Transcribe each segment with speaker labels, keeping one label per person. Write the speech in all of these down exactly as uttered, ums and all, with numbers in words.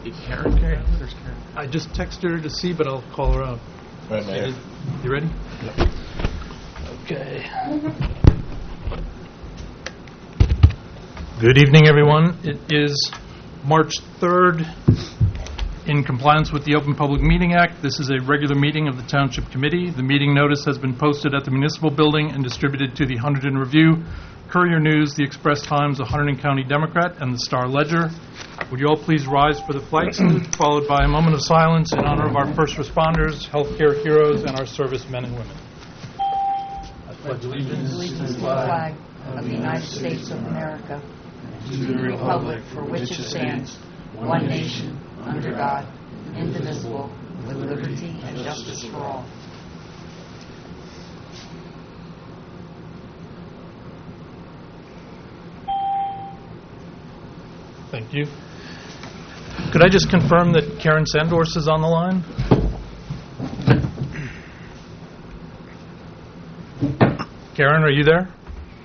Speaker 1: Karen?
Speaker 2: Okay.
Speaker 1: There's Karen.
Speaker 2: I just texted her to see, but I'll call her out.
Speaker 3: Right, Mayor.
Speaker 2: You ready?
Speaker 3: Yep.
Speaker 2: Okay. Good evening, everyone. It is March third. In compliance with the Open Public Meeting Act, this is a regular meeting of the Township Committee. The meeting notice has been posted at the Municipal Building and distributed to the Hunterdon Review, Courier News, the Express Times, the Hunterdon County Democrat, and the Star Ledger. Would you all please rise for the flag salute, followed by a moment of silence in honor of our first responders, healthcare heroes, and our servicemen and women. I pledge allegiance
Speaker 4: allegiance to the flag of the United States of America, to the republic for which it stands, one nation, under God, indivisible, with liberty and justice for all.
Speaker 2: Thank you. Could I just confirm that Karen Sandors is on the line? Karen, are you there?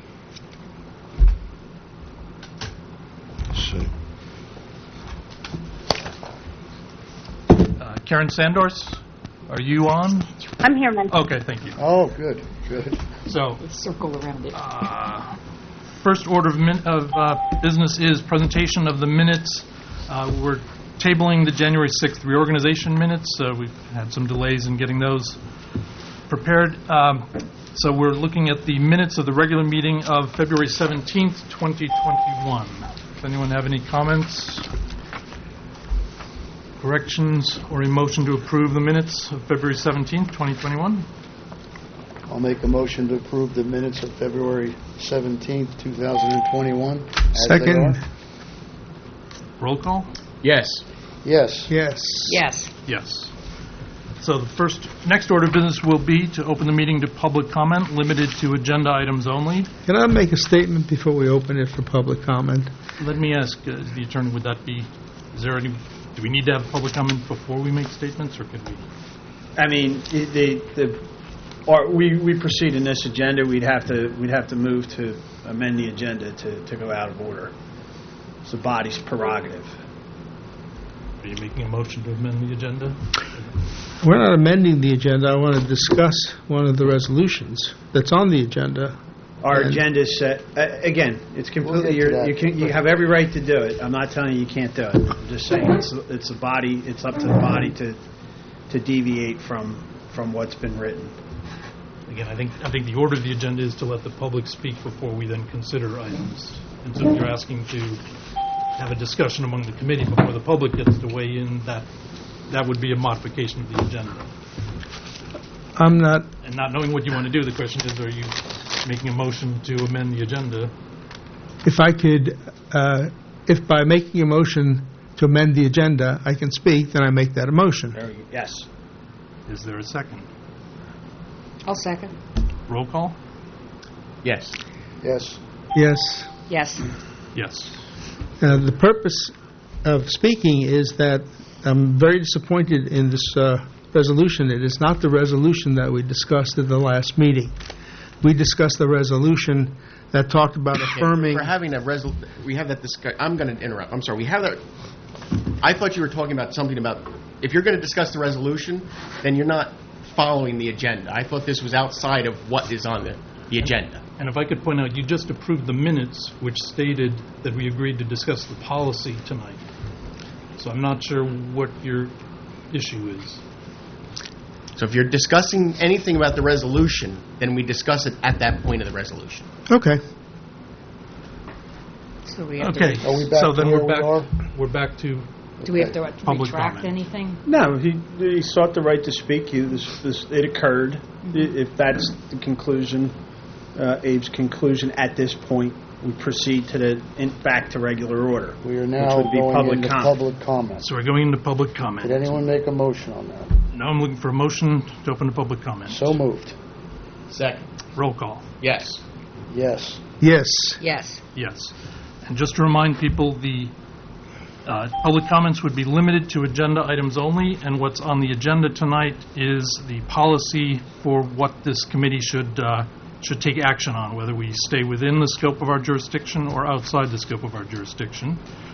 Speaker 2: Uh, Karen Sandors, are you on?
Speaker 5: I'm here, man.
Speaker 2: Okay, thank you.
Speaker 3: Oh, good, good.
Speaker 2: So,
Speaker 4: Let's circle around it.
Speaker 2: Uh, First order of, min- of uh, business is presentation of the minutes. Uh, we're tabling the January sixth reorganization minutes. Uh, we've had some delays in getting those prepared. Um, so we're looking at the minutes of the regular meeting of February seventeenth, twenty twenty-one. Does anyone have any comments, corrections, or a motion to approve the minutes of February seventeenth, twenty twenty-one?
Speaker 3: I'll make a motion to approve the minutes of February seventeenth, two thousand twenty-one.
Speaker 6: Second.
Speaker 2: Roll call?
Speaker 1: Yes.
Speaker 3: Yes.
Speaker 6: Yes.
Speaker 4: Yes.
Speaker 2: Yes. So the first, next order of business will be to open the meeting to public comment, limited to agenda items only.
Speaker 6: Can I make a statement before we open it for public comment?
Speaker 2: Let me ask uh, the attorney, would that be, is there any, do we need to have public comment before we make statements, or could we?
Speaker 7: I mean, the, the, or we, we proceed in this agenda, we'd have to, we'd have to move to amend the agenda to, to go out of order. It's the body's prerogative.
Speaker 2: Are you making a motion to amend the agenda?
Speaker 6: We're not amending the agenda. I want to discuss one of the resolutions that's on the agenda.
Speaker 7: Our
Speaker 6: And-
Speaker 7: agenda is set, uh, again, it's completely,
Speaker 3: get to
Speaker 7: your-
Speaker 3: that.
Speaker 7: you can, you have every right to do it. I'm not telling you you can't do it. I'm just saying, it's, it's the body, it's up to the body to, to deviate from, from what's been written.
Speaker 2: Again, I think, I think the order of the agenda is to let the public speak before we then consider items. And so if you're asking to have a discussion among the committee before the public gets to weigh in, that, that would be a modification of the agenda.
Speaker 6: I'm not,
Speaker 2: And not knowing what you want to do, the question is, are you making a motion to amend the agenda?
Speaker 6: if I could, uh, if by making a motion to amend the agenda, I can speak, then I make that a motion.
Speaker 7: There you- Yes.
Speaker 2: Is there a second?
Speaker 4: I'll second.
Speaker 2: Roll call?
Speaker 1: Yes.
Speaker 3: Yes.
Speaker 6: Yes.
Speaker 4: Yes.
Speaker 2: Yes.
Speaker 6: Uh, The purpose of speaking is that I'm very disappointed in this uh, resolution. It is not the resolution that we discussed at the last meeting. We discussed the resolution that talked about affirming...
Speaker 1: We're having a resol, we have that discuss, I'm going to interrupt. I'm sorry. We have that, I thought you were talking about something about, if you're going to discuss the resolution, then you're not following the agenda. I thought this was outside of what is on the, the agenda.
Speaker 2: And if I could point out, you just approved the minutes which stated that we agreed to discuss the policy tonight. So I'm not sure what your issue is.
Speaker 1: So if you're discussing anything about the resolution, then we discuss it at that point of the resolution.
Speaker 6: Okay.
Speaker 4: So we have
Speaker 2: Okay,
Speaker 4: to,
Speaker 3: Are we back
Speaker 2: so
Speaker 3: to
Speaker 2: then
Speaker 3: where
Speaker 2: we're
Speaker 3: we
Speaker 2: back,
Speaker 3: are?
Speaker 2: we're back to,
Speaker 4: do we have to
Speaker 2: Public
Speaker 4: retract
Speaker 2: comment.
Speaker 4: anything?
Speaker 7: No, he, he sought the right to speak. He, this, this, it occurred. I- If that's the conclusion, uh, Abe's conclusion at this point, we proceed to the, in, back to regular order.
Speaker 3: We are
Speaker 7: which
Speaker 3: now
Speaker 7: would be
Speaker 3: going
Speaker 7: public
Speaker 3: into
Speaker 7: comment.
Speaker 3: public comment.
Speaker 2: so we're going into public comment.
Speaker 3: Did anyone make a motion on that?
Speaker 2: Now I'm looking for a motion to open to public comment.
Speaker 3: So moved.
Speaker 1: Second.
Speaker 2: Roll call.
Speaker 1: Yes.
Speaker 3: Yes.
Speaker 6: Yes.
Speaker 4: Yes.
Speaker 2: Yes. And just to remind people, the uh, public comments would be limited to agenda items only, and what's on the agenda tonight is the policy for what this committee should uh, should take action on, whether we stay within the scope of our jurisdiction or outside the scope of our jurisdiction.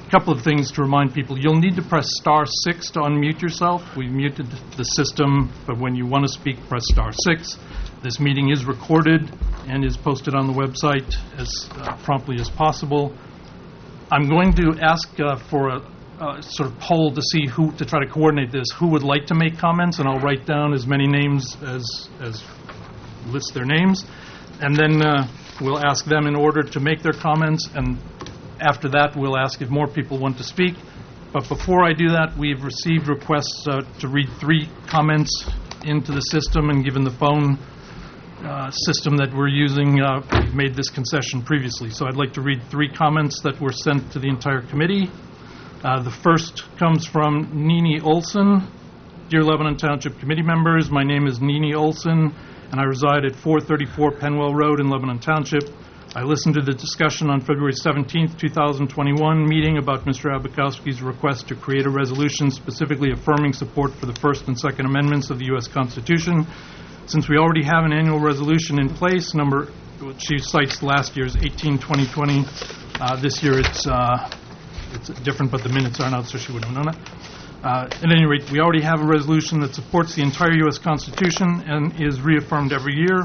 Speaker 2: A couple of things to remind people. You'll need to press star six to unmute yourself. We've muted the system, but when you want to speak, press star six. This meeting is recorded and is posted on the website as uh, promptly as possible. I'm going to ask uh, for a uh, sort of poll to see who, to try to coordinate this, who would like to make comments, and I'll write down as many names as, as list their names. And then uh, we'll ask them in order to make their comments, and after that, we'll ask if more people want to speak. But before I do that, we've received requests uh, to read three comments into the system, and given the phone uh, system that we're using, uh, we've made this concession previously. So I'd like to read three comments that were sent to the entire committee. Uh, the first comes from Nini Olson. Dear Lebanon Township Committee members, my name is Nini Olson, and I reside at four thirty-four Penwell Road in Lebanon Township. I listened to the discussion on February seventeenth, two thousand twenty-one meeting about Mister Abakowski's request to create a resolution specifically affirming support for the First and Second Amendments of the U S Constitution. Since we already have an annual resolution in place, number, she cites last year's eighteen twenty twenty. Uh, this year it's uh, it's different, but the minutes aren't out, so she wouldn't have known it. Uh, at any rate, we already have a resolution that supports the entire U S Constitution and is reaffirmed every year.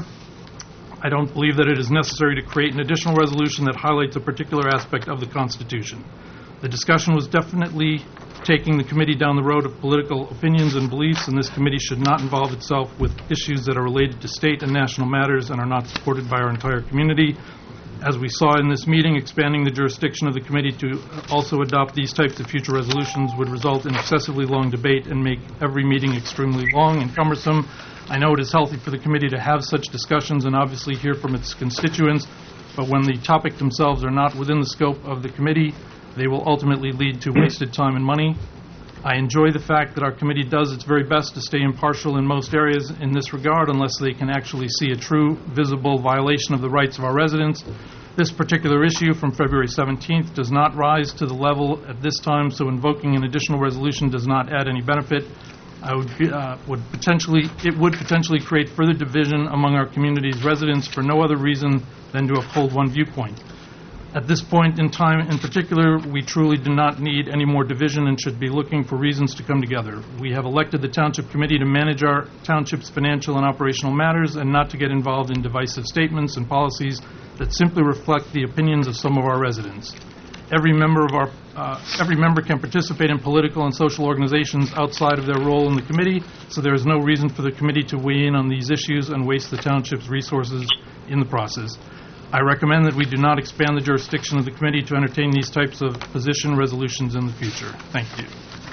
Speaker 2: I don't believe that it is necessary to create an additional resolution that highlights a particular aspect of the Constitution. The discussion was definitely taking the committee down the road of political opinions and beliefs, and this committee should not involve itself with issues that are related to state and national matters and are not supported by our entire community. As we saw in this meeting, expanding the jurisdiction of the committee to also adopt these types of future resolutions would result in excessively long debate and make every meeting extremely long and cumbersome. I know it is healthy for the committee to have such discussions and obviously hear from its constituents, but when the topic themselves are not within the scope of the committee, they will ultimately lead to wasted time and money. I enjoy the fact that our committee does its very best to stay impartial in most areas in this regard unless they can actually see a true, visible violation of the rights of our residents. This particular issue from February seventeenth does not rise to the level at this time, so invoking an additional resolution does not add any benefit. I would, be, uh, would potentially, it would potentially create further division among our community's residents for no other reason than to uphold one viewpoint. At this point in time in particular, we truly do not need any more division and should be looking for reasons to come together. We have elected the Township Committee to manage our township's financial and operational matters and not to get involved in divisive statements and policies that simply reflect the opinions of some of our residents. Every member of our uh, every member can participate in political and social organizations outside of their role in the committee, so there is no reason for the committee to weigh in on these issues and waste the township's resources in the process. I recommend that we do not expand the jurisdiction of the committee to entertain these types of position resolutions in the future. Thank you.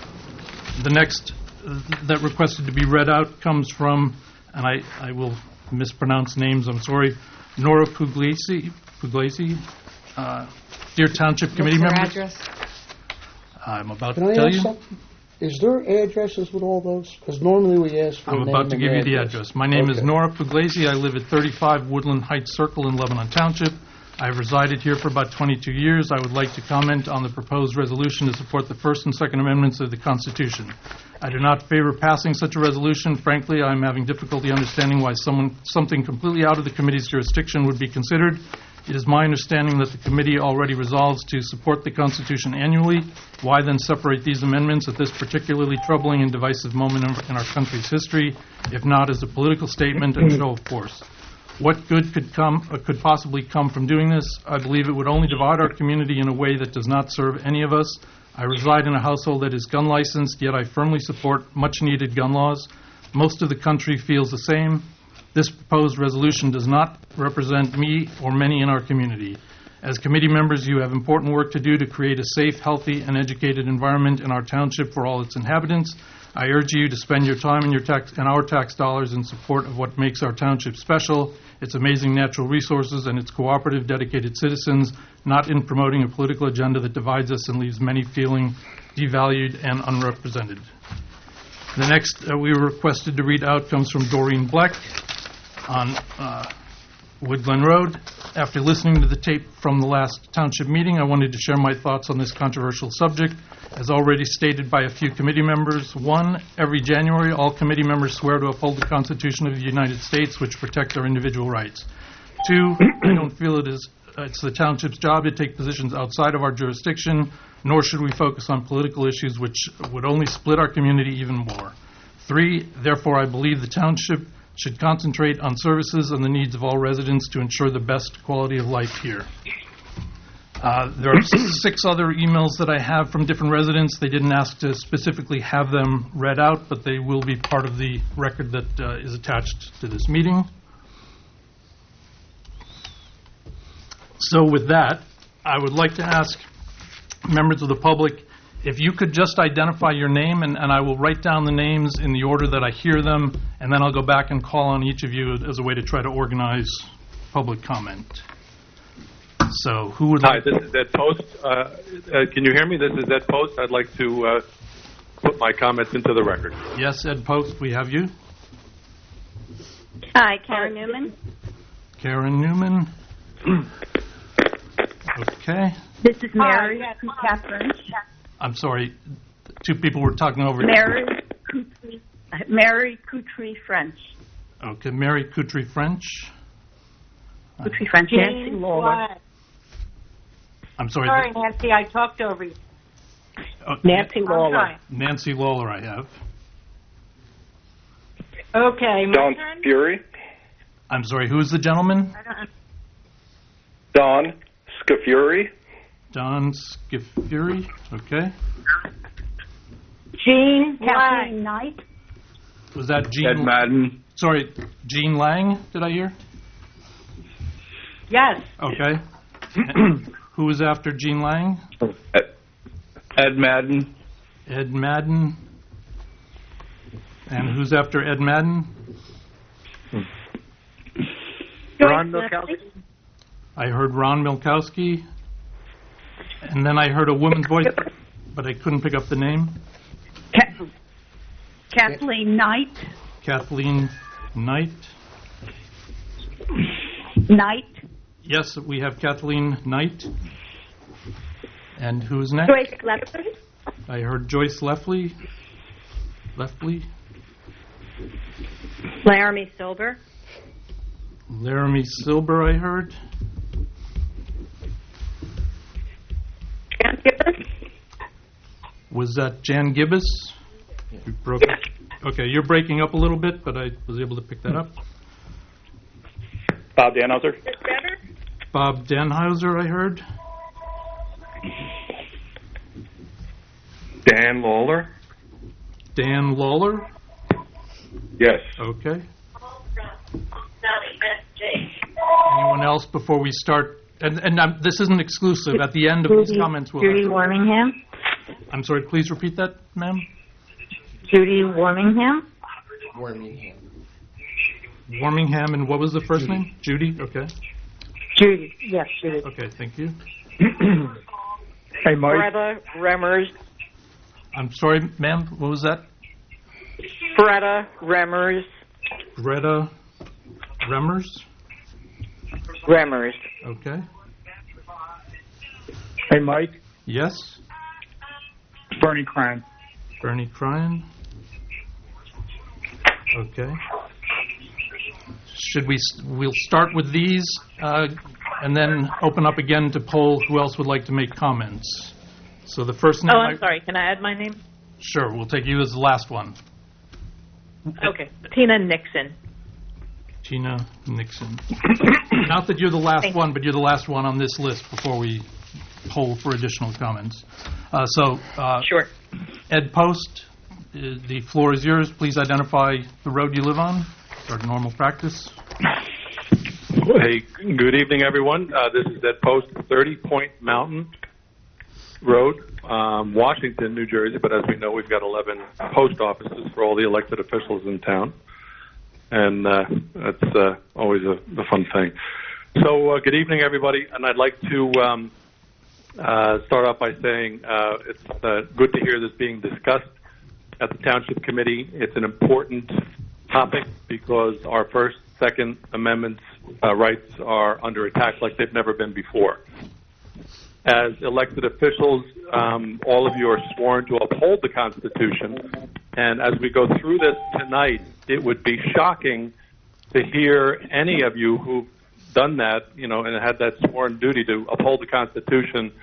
Speaker 2: The next uh, that requested to be read out comes from, and I, I will mispronounce names, I'm sorry, Nora Puglisi. Puglisi. Uh, dear Township Committee
Speaker 4: What's
Speaker 2: members.
Speaker 4: their address?
Speaker 2: I'm about
Speaker 3: Can
Speaker 2: to
Speaker 3: I
Speaker 2: tell
Speaker 3: ask
Speaker 2: you.
Speaker 3: something? Is there addresses with all those? Because normally we ask for
Speaker 2: I'm
Speaker 3: name
Speaker 2: about to
Speaker 3: and
Speaker 2: give you the
Speaker 3: address.
Speaker 2: address. My name is
Speaker 3: Okay.
Speaker 2: Nora Puglisi. I live at thirty-five Woodland Heights Circle in Lebanon Township. I've resided here for about twenty-two years. I would like to comment on the proposed resolution to support the First and Second Amendments of the Constitution. I do not favor passing such a resolution. Frankly, I'm having difficulty understanding why someone, something completely out of the committee's jurisdiction would be considered. It is my understanding that the committee already resolves to support the Constitution annually. Why then separate these amendments at this particularly troubling and divisive moment in in our country's history, if not as a political statement and show of force? What good could come, uh, could possibly come from doing this? I believe it would only divide our community in a way that does not serve any of us. I reside in a household that is gun licensed, yet I firmly support much-needed gun laws. Most of the country feels the same. This proposed resolution does not represent me or many in our community. As committee members, you have important work to do to create a safe, healthy, and educated environment in our township for all its inhabitants. I urge you to spend your time and your tax and our tax dollars in support of what makes our township special, its amazing natural resources, and its cooperative, dedicated citizens, not in promoting a political agenda that divides us and leaves many feeling devalued and unrepresented. The next uh, we were requested to read out comes from Doreen Bleck on uh, Woodland Road. After listening to the tape from the last township meeting, I wanted to share my thoughts on this controversial subject. As already stated by a few committee members, one, every January, all committee members swear to uphold the Constitution of the United States, which protect our individual rights. Two, I don't feel it is uh, it's the township's job to take positions outside of our jurisdiction. nor should we focus on political issues which would only split our community even more. Three, therefore, I believe the township should concentrate on services and the needs of all residents to ensure the best quality of life here. Uh, there are six other emails that I have from different residents. They didn't ask to specifically have them read out, but they will be part of the record that uh, is attached to this meeting. So with that, I would like to ask members of the public if you could just identify your name, and, and I will write down the names in the order that I hear them, and then I'll go back and call on each of you as a way to try to organize public comment. So who would
Speaker 5: Hi,
Speaker 2: like...
Speaker 5: this is Ed Post. Uh, uh, can you hear me? This is Ed Post. I'd like to uh, put my comments into the record.
Speaker 2: Yes, Ed Post, we have you.
Speaker 8: Hi, Karen Newman.
Speaker 2: Karen Newman. Okay.
Speaker 8: This is Mary Catherine.
Speaker 2: I'm sorry, two people were talking over...
Speaker 8: Mary Coutry, Mary Coutry French.
Speaker 2: Okay, Mary Coutry French.
Speaker 8: Coutry French. Nancy Lawler.
Speaker 2: I'm sorry.
Speaker 9: Sorry, Nancy, I talked over you.
Speaker 2: Okay.
Speaker 8: Nancy Lawler.
Speaker 2: Nancy Lawler, I have.
Speaker 9: Okay, my
Speaker 10: Don
Speaker 9: turn?
Speaker 10: Fury.
Speaker 2: I'm sorry, who's the gentleman?
Speaker 10: Don Scafuri.
Speaker 2: Don Scafuri, okay.
Speaker 9: Jean
Speaker 8: Kathleen
Speaker 9: Lang.
Speaker 8: Knight.
Speaker 2: Was that Jean?
Speaker 10: Ed Madden.
Speaker 2: Sorry, Jean Lang, did I hear?
Speaker 9: Yes.
Speaker 2: Okay. Who was after Jean Lang?
Speaker 10: Ed, Ed Madden.
Speaker 2: Ed Madden. And who's after Ed Madden?
Speaker 10: Ron Milkowski.
Speaker 2: I heard Ron Milkowski. And then I heard a woman's voice, but I couldn't pick up the name.
Speaker 8: Ka- Kathleen Knight.
Speaker 2: Kathleen Knight.
Speaker 8: Knight.
Speaker 2: Yes, we have Kathleen Knight. And who's next?
Speaker 8: Joyce Leffery.
Speaker 2: I heard Joyce Lefley. Lefley.
Speaker 8: Laramie Silver.
Speaker 2: Laramie Silber, I heard.
Speaker 8: Jan Gibbons.
Speaker 2: Was that Jan Gibbous? You broke up. Okay, you're breaking up a little bit, but I was able to pick that up.
Speaker 10: Bob Danhauser.
Speaker 2: Bob Danhauser, I heard.
Speaker 10: Dan Lawler.
Speaker 2: Dan Lawler.
Speaker 10: Yes.
Speaker 2: Okay. Anyone else before we start? And, and um, this isn't exclusive. At the end of these comments, we'll...
Speaker 8: Judy Warmingham.
Speaker 2: I'm sorry, please repeat that, ma'am.
Speaker 8: Judy Warmingham.
Speaker 1: Warmingham.
Speaker 2: Warmingham, and what was the first name? Judy? Okay.
Speaker 8: Judy. Yes, Judy.
Speaker 2: Okay, thank you.
Speaker 10: Hey, Mike.
Speaker 9: Greta Remmers.
Speaker 2: I'm sorry, ma'am, what was that?
Speaker 9: Greta Remmers.
Speaker 2: Greta Remmers?
Speaker 9: Remmers.
Speaker 2: Okay.
Speaker 10: Hey, Mike.
Speaker 2: Yes?
Speaker 10: Bernie Crine.
Speaker 2: Bernie Crine? Okay. Should we, we'll start with these, uh, and then open up again to poll who else would like to make comments. So the first name...
Speaker 9: Oh, I'm
Speaker 2: I-
Speaker 9: sorry. Can I add my name?
Speaker 2: Sure, we'll take you as the last one.
Speaker 9: Okay. Tina Nixon.
Speaker 2: Tina Nixon. Not that you're the last
Speaker 9: Thank
Speaker 2: one, but you're the last one on this list before we poll for additional comments. Uh, so, uh,
Speaker 9: Sure.
Speaker 2: Ed Post, uh, the floor is yours. Please identify the road you live on. It's our normal practice.
Speaker 5: Hey, good evening, everyone. Uh, this is Ed Post, thirty Point Mountain Road, um, Washington, New Jersey. But as we know, we've got eleven post offices for all the elected officials in town. And uh, that's uh, always a, a fun thing. So uh, good evening, everybody. And I'd like to um, uh, start off by saying uh, it's uh, good to hear this being discussed at the Township Committee. It's an important topic because our First, Second Amendments uh, rights are under attack like they've never been before. As elected officials, um, all of you are sworn to uphold the Constitution. And as we go through this tonight, it would be shocking to hear any of you who've done that, you know, and had that sworn duty to uphold the Constitution,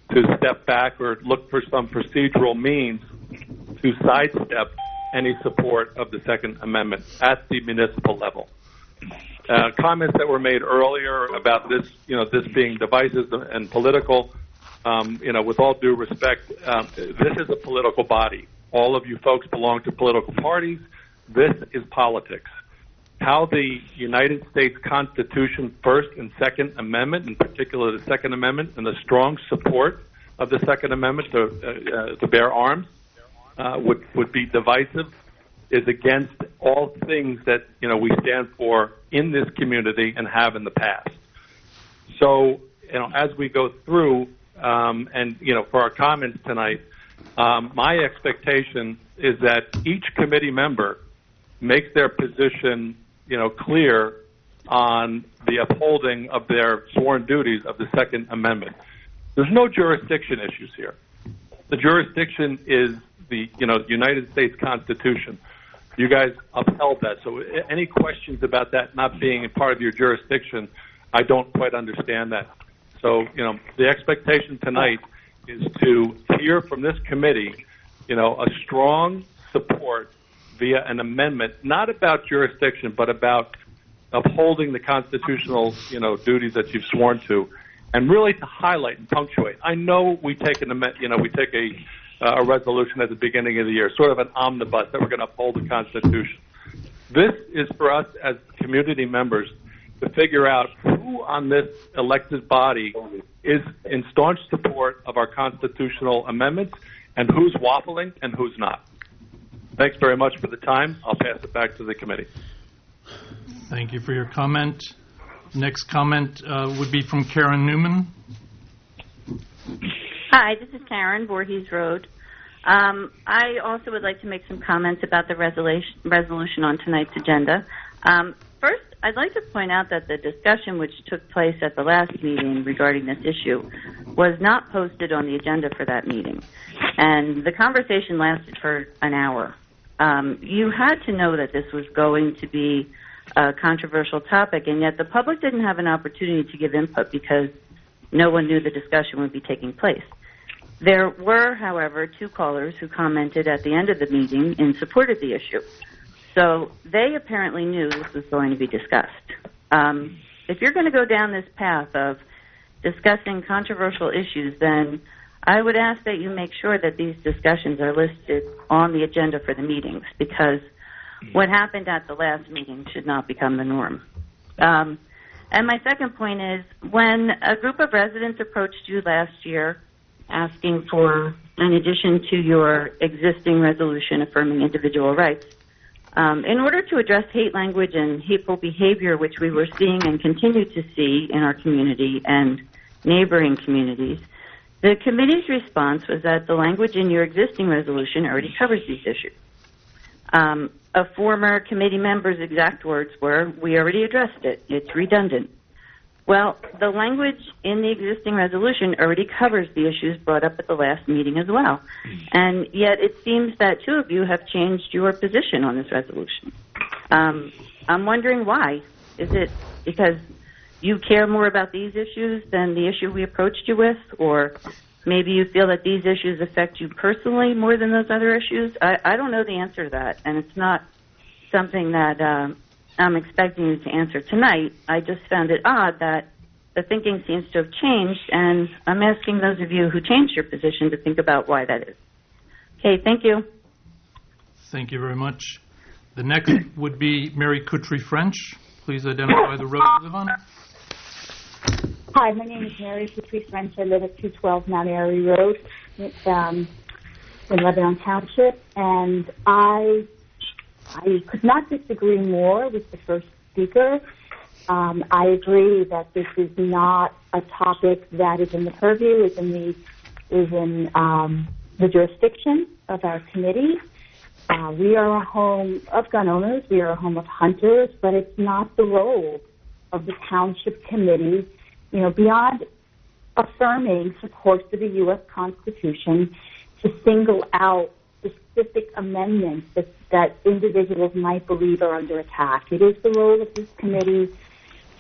Speaker 5: to step back or look for some procedural means to sidestep any support of the Second Amendment at the municipal level. Uh, comments that were made earlier about this, you know, this being divisive and political, um, you know, with all due respect, um, this is a political body. All of you folks belong to political parties. This is politics. How the United States Constitution, First and Second Amendment, in particular the Second Amendment, and the strong support of the Second Amendment to, uh, uh, to bear arms, uh, would would be divisive, is against all things that, you know, we stand for in this community and have in the past. So, you know, as we go through, um, and, you know, for our comments tonight, um, my expectation is that each committee member makes their position, you know, clear on the upholding of their sworn duties of the Second Amendment. There's no jurisdiction issues here. The jurisdiction is the, you know, United States Constitution. You guys upheld that. So any questions about that not being a part of your jurisdiction, I don't quite understand that. So, you know, the expectation tonight is to hear from this committee, you know, a strong support via an amendment, not about jurisdiction, but about upholding the constitutional, you know, duties that you've sworn to, and really to highlight and punctuate. I know we take an, you know, we take a Uh, a resolution at the beginning of the year, sort of an omnibus that we're going to uphold the Constitution. This is for us as community members to figure out who on this elected body is in staunch support of our constitutional amendments and who's waffling and who's not. Thanks very much for the time. I'll pass it back to the committee.
Speaker 2: Thank you for your comment. Next comment uh, would be from Karen Newman.
Speaker 11: Hi, this is Karen, Voorhees Road. Um, I also would like to make some comments about the resolution, resolution on tonight's agenda. Um, first, I'd like to point out that the discussion which took place at the last meeting regarding this issue was not posted on the agenda for that meeting, and the conversation lasted for an hour. Um, you had to know that this was going to be a controversial topic, and yet the public didn't have an opportunity to give input because no one knew the discussion would be taking place. There were, however, two callers who commented at the end of the meeting in support of the issue. So they apparently knew this was going to be discussed. Um, if you're going to go down this path of discussing controversial issues, then I would ask that you make sure that these discussions are listed on the agenda for the meetings, because what happened at the last meeting should not become the norm. Um, and my second point is, when a group of residents approached you last year asking for an addition to your existing resolution affirming individual rights, um, in order to address hate language and hateful behavior, which we were seeing and continue to see in our community and neighboring communities, the committee's response was that the language in your existing resolution already covers these issues. Um, a former committee member's exact words were, "We already addressed it. It's redundant." Well, the language in the existing resolution already covers the issues brought up at the last meeting as well. And yet it seems that two of you have changed your position on this resolution. Um, I'm wondering why. Is it because you care more about these issues than the issue we approached you with? Or maybe you feel that these issues affect you personally more than those other issues? I, I don't know the answer to that, and it's not something that uh, I'm expecting you to answer tonight. I just found it odd that the thinking seems to have changed, and I'm asking those of you who changed your position to think about why that is. Okay, thank you.
Speaker 2: Thank you very much. The next would be Mary Coutrie French. Please identify the road you live on.
Speaker 12: Hi, my name is Mary Coutrie French. I live at two twelve Mount Airy Road um, in Lebanon Township, and I I could not disagree more with the first speaker. Um, I agree that this is not a topic that is in the purview, is in the is in um, the jurisdiction of our committee. Uh, we are a home of gun owners. We are a home of hunters, but it's not the role of the township committee, you know, beyond affirming support for the U S Constitution, to single out specific amendments that, that individuals might believe are under attack. It is the role of this committee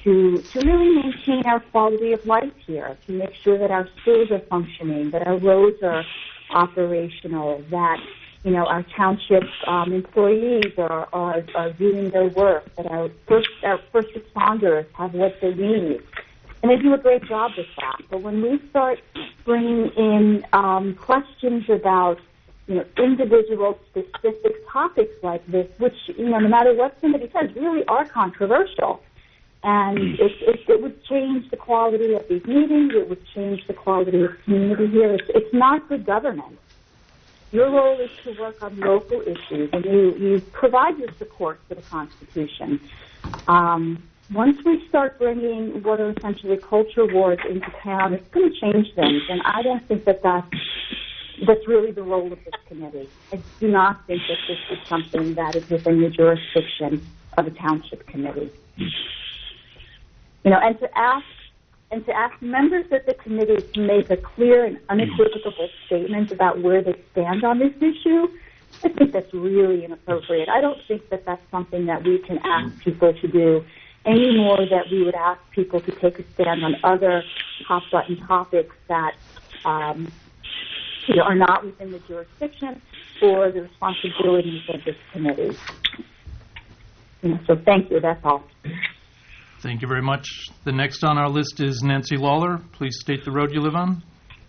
Speaker 12: to to really maintain our quality of life here, to make sure that our schools are functioning, that our roads are operational, that you know our township um, employees are, are are doing their work, that our first our first responders have what they need, and they do a great job with that. But when we start bringing in um, questions about you know, individual specific topics like this, which, you know, no matter what somebody says, really are controversial. And it, it, it would change the quality of these meetings. It would change the quality of community here. It's, it's not good governance. Your role is to work on local issues, and you, you provide your support for the Constitution. Um, once we start bringing what are essentially culture wars into town, it's going to change things, and I don't think that that's That's really the role of this committee. I do not think that this is something that is within the jurisdiction of a township committee. You know, and to ask and to ask members of the committee to make a clear and unequivocal statement about where they stand on this issue, I think that's really inappropriate. I don't think that that's something that we can ask people to do any more than we would ask people to take a stand on other hot-button topics that um, you know, are not within the jurisdiction or the responsibilities of this committee. You know, so thank you. That's all.
Speaker 2: Thank you very much. The next on our list is Nancy Lawler. Please state the road you live on.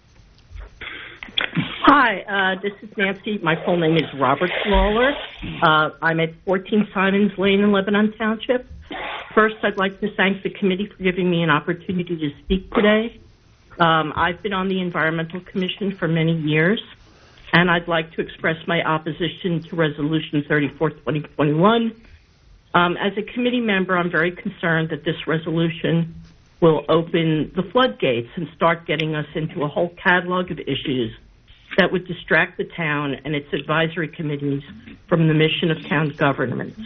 Speaker 13: Hi, uh, this is Nancy. My full name is Robert Lawler. Uh, I'm at fourteen Simons Lane in Lebanon Township. First, I'd like to thank the committee for giving me an opportunity to speak today. Um, I've been on the Environmental Commission for many years, and I'd like to express my opposition to Resolution thirty-four twenty twenty-one. Um, as a committee member, I'm very concerned that this resolution will open the floodgates and start getting us into a whole catalog of issues that would distract the town and its advisory committees from the mission of town governments.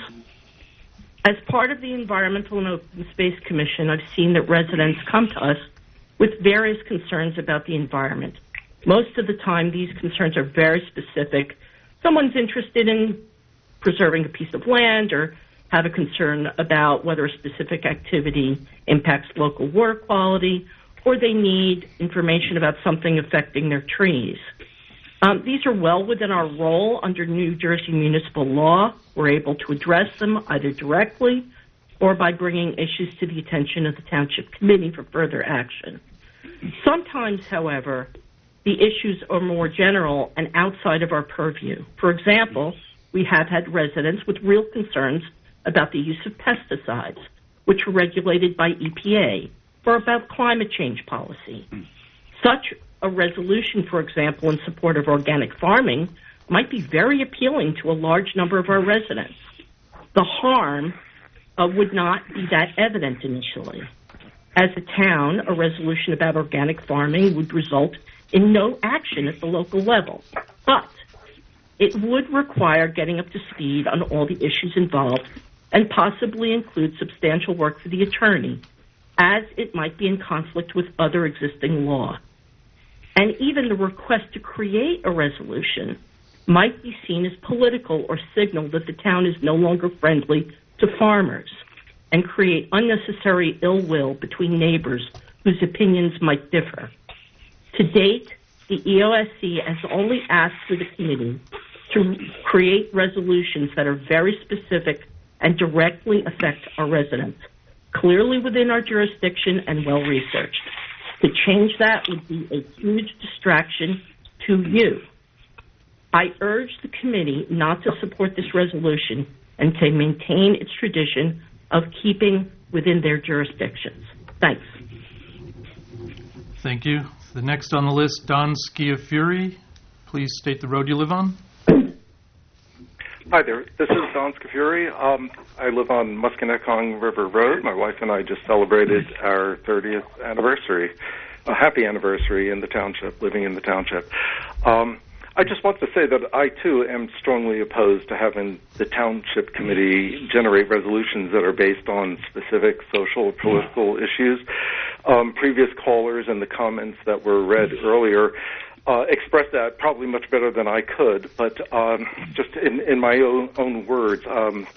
Speaker 13: As part of the Environmental and Open Space Commission, I've seen that residents come to us with various concerns about the environment. Most of the time, these concerns are very specific. Someone's interested in preserving a piece of land or have a concern about whether a specific activity impacts local water quality, or they need information about something affecting their trees. Um, these are well within our role under New Jersey municipal law. We're able to address them either directly or by bringing issues to the attention of the Township Committee for further action. Sometimes, however, the issues are more general and outside of our purview. For example, we have had residents with real concerns about the use of pesticides, which are regulated by E P A, or about climate change policy. Such a resolution, for example, in support of organic farming might be very appealing to a large number of our residents. The harm uh, would not be that evident initially. As a town, a resolution about organic farming would result in no action at the local level, but it would require getting up to speed on all the issues involved and possibly include substantial work for the attorney, as it might be in conflict with other existing law. And even the request to create a resolution might be seen as political or signal that the town is no longer friendly to farmers and create unnecessary ill will between neighbors whose opinions might differ. To date, the E O S C has only asked for the committee to create resolutions that are very specific and directly affect our residents, clearly within our jurisdiction and well-researched. To change that would be a huge distraction to you. I urge the committee not to support this resolution and to maintain its tradition of keeping within their jurisdictions. Thanks.
Speaker 2: Thank you. The next on the list, Don Schiaffuri. Please state the road you live on.
Speaker 14: Hi there. This is Don Schiaffuri. Um, I live on Musconetcong River Road. My wife and I just celebrated our thirtieth anniversary, a happy anniversary in the township, living in the township. Um, I just want to say that I, too, am strongly opposed to having the Township Committee generate resolutions that are based on specific social or political issues. Um, previous callers and the comments that were read earlier uh, expressed that probably much better than I could, but um, just in, in my own, own words, um,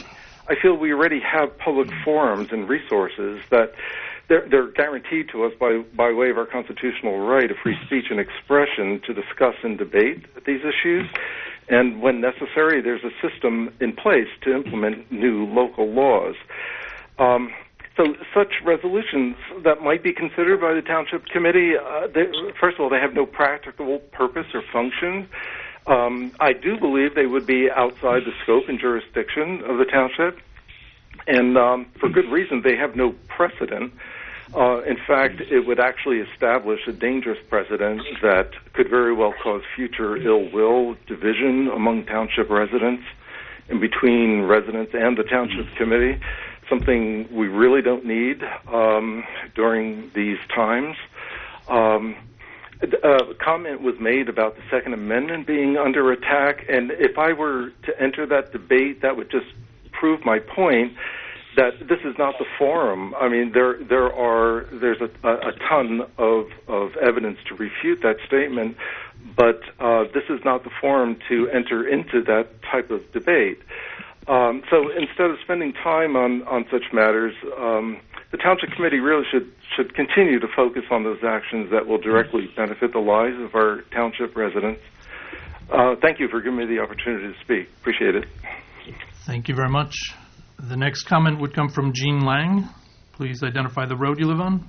Speaker 14: I feel we already have public forums and resources that they're, they're guaranteed to us by, by way of our constitutional right of free speech and expression to discuss and debate these issues. And when necessary, there's a system in place to implement new local laws. Um, so such resolutions that might be considered by the Township Committee, uh, they, first of all, they have no practical purpose or function. Um, I do believe they would be outside the scope and jurisdiction of the Township. And um, for good reason, they have no precedent. Uh, in fact, it would actually establish a dangerous precedent that could very well cause future ill will, division among Township residents and between residents and the Township Committee, something we really don't need um, during these times. Um, a comment was made about the Second Amendment being under attack, and if I were to enter that debate, that would just prove my point that this is not the forum. I mean, there there are there's a, a, a ton of of evidence to refute that statement, but uh, this is not the forum to enter into that type of debate. Um, so instead of spending time on on such matters, um, the Township Committee really should should continue to focus on those actions that will directly benefit the lives of our Township residents. Uh, thank you for giving me the opportunity to speak. Appreciate it.
Speaker 2: Thank you very much. The next comment would come from Jean Lang. Please identify the road you live on.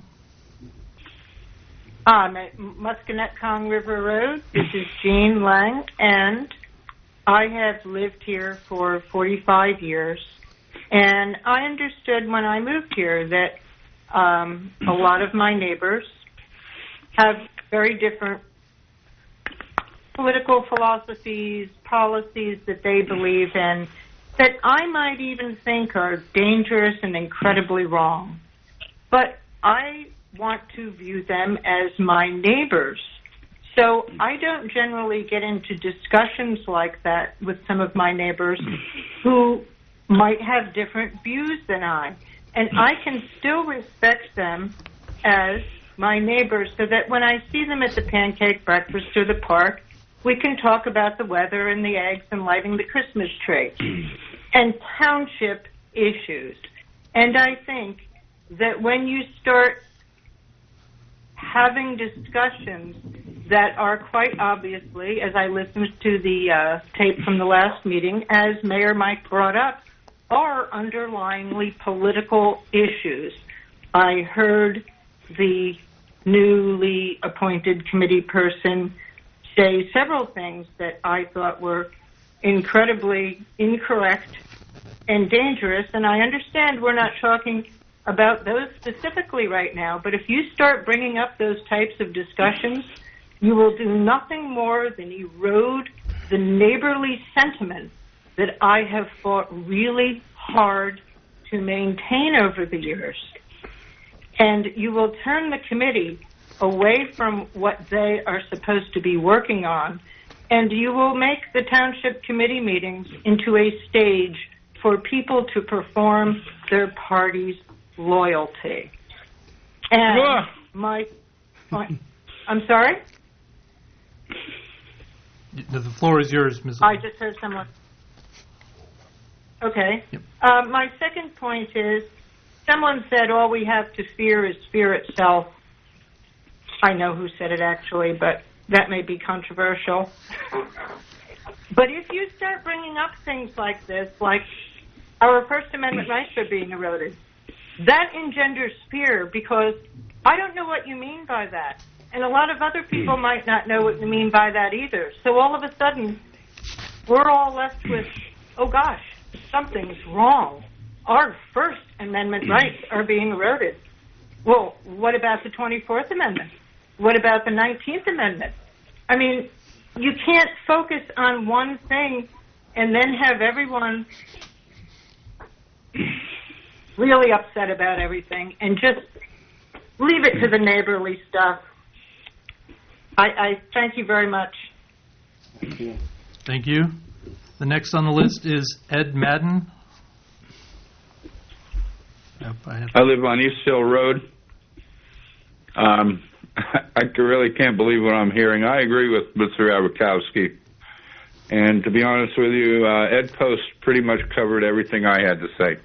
Speaker 15: I'm at Musconetcong River Road. This is Jean Lang, and I have lived here for forty-five years. And I understood when I moved here that um, a lot of my neighbors have very different political philosophies, policies that they believe in, that I might even think are dangerous and incredibly wrong. But I want to view them as my neighbors. So I don't generally get into discussions like that with some of my neighbors who might have different views than I. And I can still respect them as my neighbors so that when I see them at the pancake breakfast or the park, we can talk about the weather and the eggs and lighting the Christmas tree and township issues. And I think that when you start having discussions that are quite obviously, as I listened to the uh, tape from the last meeting, as Mayor Mike brought up, are underlyingly political issues. I heard the newly appointed committee person say several things that I thought were incredibly incorrect and dangerous, and I understand we're not talking about those specifically right now, but if you start bringing up those types of discussions, you will do nothing more than erode the neighborly sentiment that I have fought really hard to maintain over the years. And you will turn the committee away from what they are supposed to be working on, and you will make the Township Committee meetings into a stage for people to perform their party's loyalty. And yeah. my, my, I'm sorry?
Speaker 2: The floor is yours, Miz
Speaker 15: I just heard someone. Okay.
Speaker 2: Yep.
Speaker 15: Uh, my second point is, someone said all we have to fear is fear itself. I know who said it actually, but that may be controversial. But if you start bringing up things like this, like our First Amendment rights are being eroded, that engenders fear, because I don't know what you mean by that. And a lot of other people might not know what you mean by that either. So all of a sudden, we're all left with, oh gosh, something's wrong. Our First Amendment rights are being eroded. Well, what about the twenty-fourth Amendment? What about the nineteenth Amendment? I mean, you can't focus on one thing and then have everyone really upset about everything and just leave it to the neighborly stuff. I, I thank you very much.
Speaker 3: Thank you.
Speaker 2: Thank you. The next on the list is Ed Madden. Yep, I, have
Speaker 16: I live on East Hill Road. Um, I really can't believe what I'm hearing. I agree with Mister Abakowski. And to be honest with you, uh, Ed Post pretty much covered everything I had to say.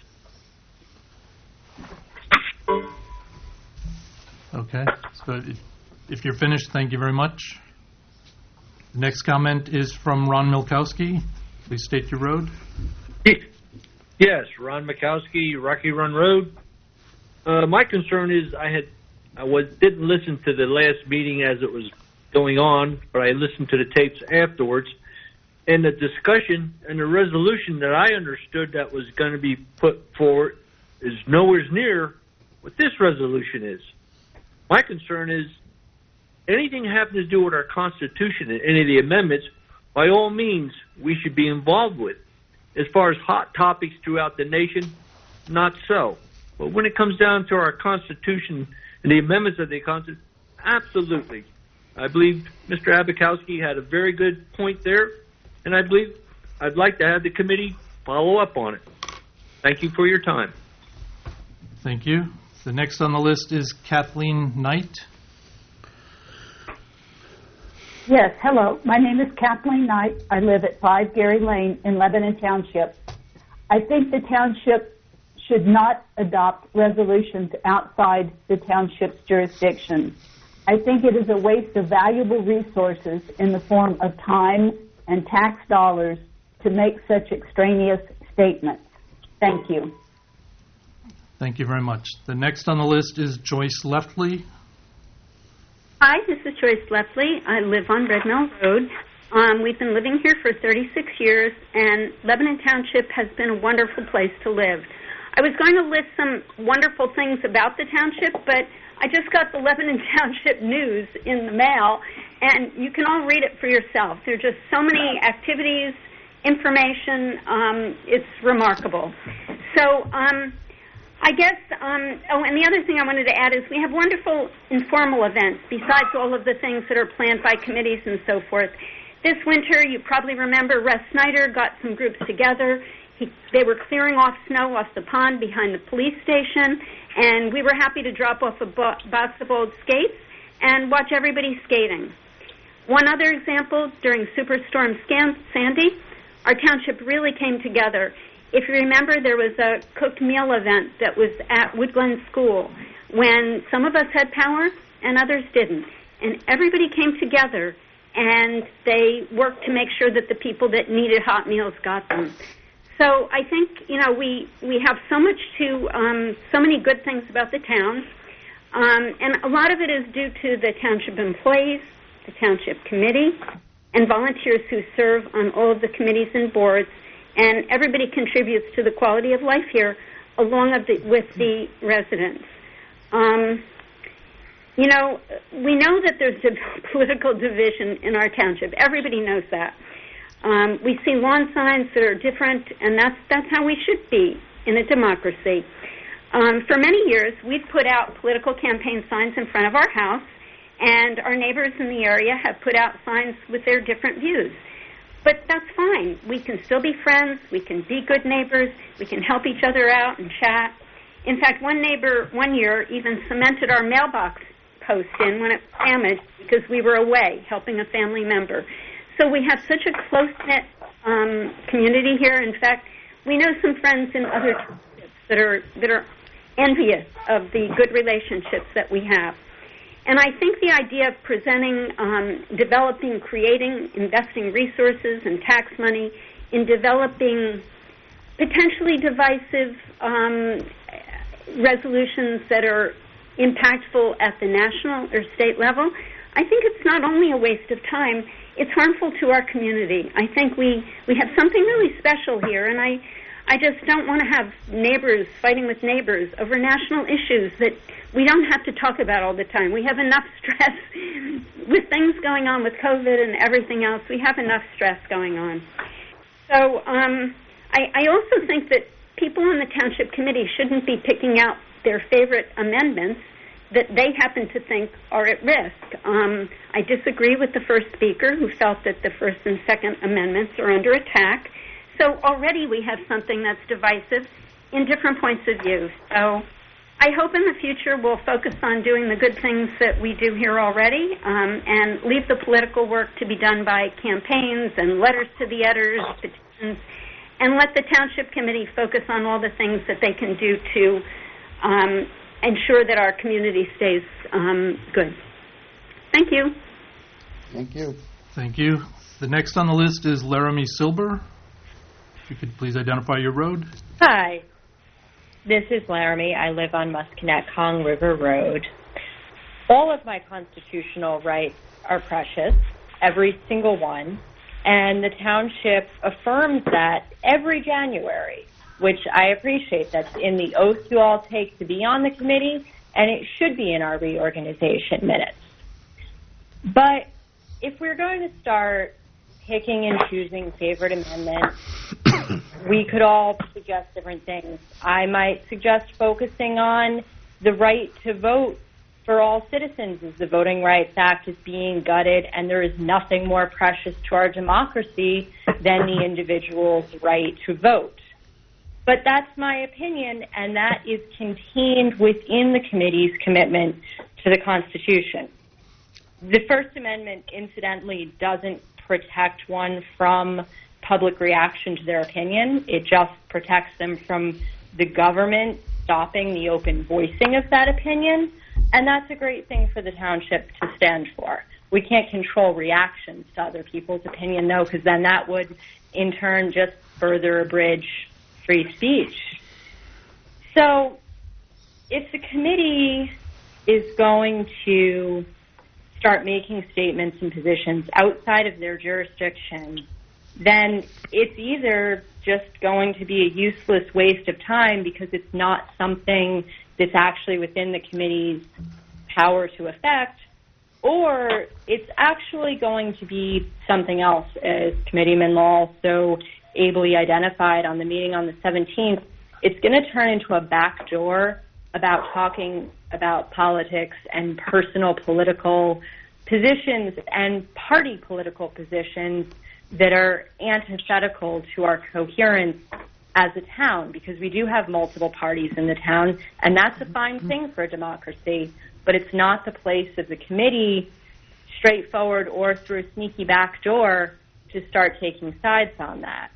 Speaker 2: Okay, so if, if you're finished, thank you very much. The next comment is from Ron Milkowski. Please state your road.
Speaker 17: Yes, Ron Mikowski, Rocky Run Road. Uh, my concern is I had I was didn't listen to the last meeting as it was going on, but I listened to the tapes afterwards. And the discussion and the resolution that I understood that was going to be put forward is nowhere near what this resolution is. My concern is anything having to do with our Constitution and any of the amendments, by all means, we should be involved with. As far as hot topics throughout the nation, not so. But when it comes down to our Constitution and the amendments of the Constitution, absolutely. I believe Mister Abakowski had a very good point there, and I believe I'd like to have the committee follow up on it. Thank you for your time.
Speaker 2: Thank you. The next on the list is Kathleen Knight.
Speaker 12: Yes, hello. My name is Kathleen Knight. I live at five Gary Lane in Lebanon Township. I think the township should not adopt resolutions outside the township's jurisdiction. I think it is a waste of valuable resources in the form of time and tax dollars to make such extraneous statements. Thank you.
Speaker 2: Thank you very much. The next on the list is Joyce Leftley.
Speaker 18: Hi, this is Joyce Leftley. I live on Red Mill Road. Um, we've been living here for thirty-six years, and Lebanon Township has been a wonderful place to live. I was going to list some wonderful things about the township, but I just got the Lebanon Township news in the mail, and you can all read it for yourself. There are just so many activities, information. Um, it's remarkable. So, um, I guess, um, oh, and the other thing I wanted to add is we have wonderful informal events besides all of the things that are planned by committees and so forth. This winter, you probably remember Russ Snyder got some groups together. He, they were clearing off snow off the pond behind the police station, and we were happy to drop off a bo- box of old skates and watch everybody skating. One other example, during Superstorm Scan- Sandy, our township really came together. If you remember, there was a cooked meal event that was at Woodglen School when some of us had power and others didn't. And everybody came together, and they worked to make sure that the people that needed hot meals got them. So I think, you know, we, we have so much to, um, so many good things about the town. Um, and a lot of it is due to the township employees, the township committee, and volunteers who serve on all of the committees and boards. And everybody contributes to the quality of life here, along of the, with the residents. Um, you know, we know that there's a political division in our township. Everybody knows that. Um, we see lawn signs that are different, and that's that's how we should be in a democracy. Um, for many years, we've put out political campaign signs in front of our house, and our neighbors in the area have put out signs with their different views. But that's fine. We can still be friends. We can be good neighbors. We can help each other out and chat. In fact, one neighbor one year even cemented our mailbox post in when it was damaged because we were away helping a family member. So we have such a close-knit um, community here. In fact, we know some friends in other townships that are that are envious of the good relationships that we have. And I think the idea of presenting, um, developing, creating, investing resources and tax money in developing potentially divisive um, resolutions that are impactful at the national or state level, I think it's not only a waste of time, it's harmful to our community. I think we, we have something really special here, and I, I just don't want to have neighbors fighting with neighbors over national issues that we don't have to talk about all the time. We have enough stress with things going on with COVID and everything else. We have enough stress going on. So um, I, I also think that people on the township committee shouldn't be picking out their favorite amendments that they happen to think are at risk. Um, I disagree with the first speaker who felt that the First and Second Amendments are under attack. So already we have something that's divisive in different points of view. So I hope in the future we'll focus on doing the good things that we do here already um, and leave the political work to be done by campaigns and letters to the editors, petitions, and let the Township Committee focus on all the things that they can do to um, ensure that our community stays um, good. Thank you.
Speaker 3: Thank you.
Speaker 2: Thank you. The next on the list is Laramie Silber. If you could please identify your road.
Speaker 19: Hi. This is Laramie. I live on Musconetcong River Road. All of my constitutional rights are precious, every single one, and the township affirms that every January, which I appreciate. That's in the oath you all take to be on the committee, and it should be in our reorganization minutes. But if we're going to start picking and choosing favorite amendments, we could all suggest different things. I might suggest focusing on the right to vote for all citizens as the Voting Rights Act is being gutted, and there is nothing more precious to our democracy than the individual's right to vote. But that's my opinion, and that is contained within the committee's commitment to the Constitution. The First Amendment, incidentally, doesn't protect one from public reaction to their opinion. It just protects them from the government stopping the open voicing of that opinion, and that's a great thing for the township to stand for. We can't control reactions to other people's opinion, though, because then that would, in turn, just further abridge free speech. So if the committee is going to start making statements and positions outside of their jurisdiction, then it's either just going to be a useless waste of time because it's not something that's actually within the committee's power to affect, or it's actually going to be something else, as Committeeman Law so ably identified on the meeting on the seventeenth. It's going to turn into a backdoor about talking about politics and personal political positions and party political positions that are antithetical to our coherence as a town, because we do have multiple parties in the town, and that's a fine thing for a democracy, but it's not the place of the committee, straightforward or through a sneaky back door, to start taking sides on that.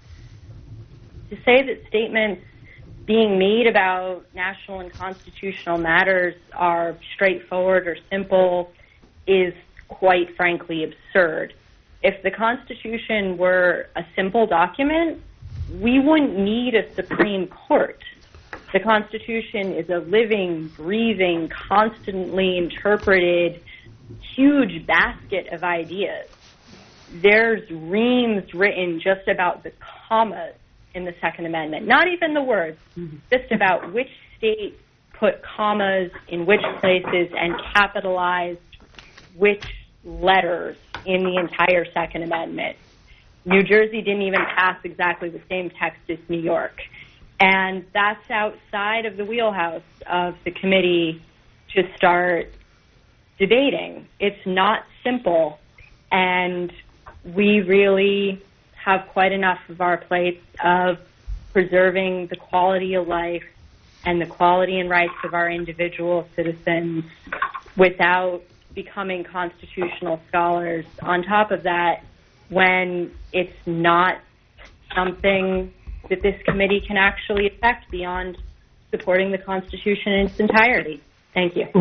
Speaker 19: To say that statements being made about national and constitutional matters are straightforward or simple is quite frankly absurd. If the Constitution were a simple document, we wouldn't need a Supreme Court. The Constitution is a living, breathing, constantly interpreted, huge basket of ideas. There's reams written just about the commas in the Second Amendment, not even the words, just about which state put commas in which places and capitalized which letters in the entire Second Amendment. New Jersey didn't even pass exactly the same text as New York. And that's outside of the wheelhouse of the committee to start debating. It's not simple, and we really have quite enough of our plates of preserving the quality of life and the quality and rights of our individual citizens without becoming constitutional scholars on top of that, when it's not something that this committee can actually affect beyond supporting the Constitution in its entirety. Thank you.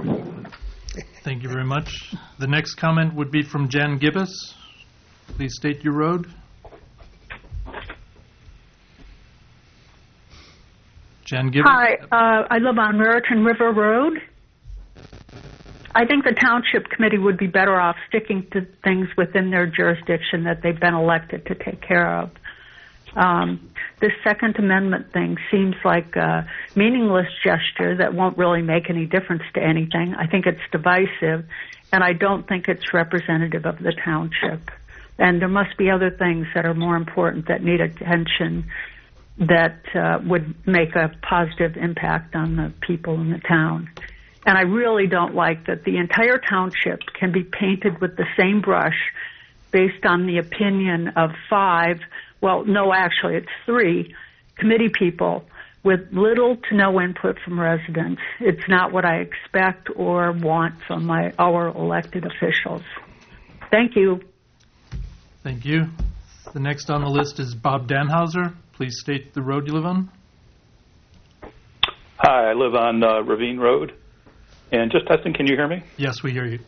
Speaker 2: Thank you very much. The next comment would be from Jan Gibbous. Please state your road. Jan Gibbous.
Speaker 15: Hi, uh, I live on Raritan River Road. I think the Township Committee would be better off sticking to things within their jurisdiction that they've been elected to take care of. Um, this Second Amendment thing seems like a meaningless gesture that won't really make any difference to anything. I think it's divisive, and I don't think it's representative of the township. And there must be other things that are more important that need attention that uh, would make a positive impact on the people in the town. And I really don't like that the entire township can be painted with the same brush based on the opinion of five, well, no, actually it's three committee people with little to no input from residents. It's not what I expect or want from my our elected officials. Thank you.
Speaker 2: Thank you. The next on the list is Bob Danhauser. Please state the road you live on.
Speaker 20: Hi, I live on uh, Ravine Road. And just testing, can you hear me?
Speaker 2: Yes, we hear you.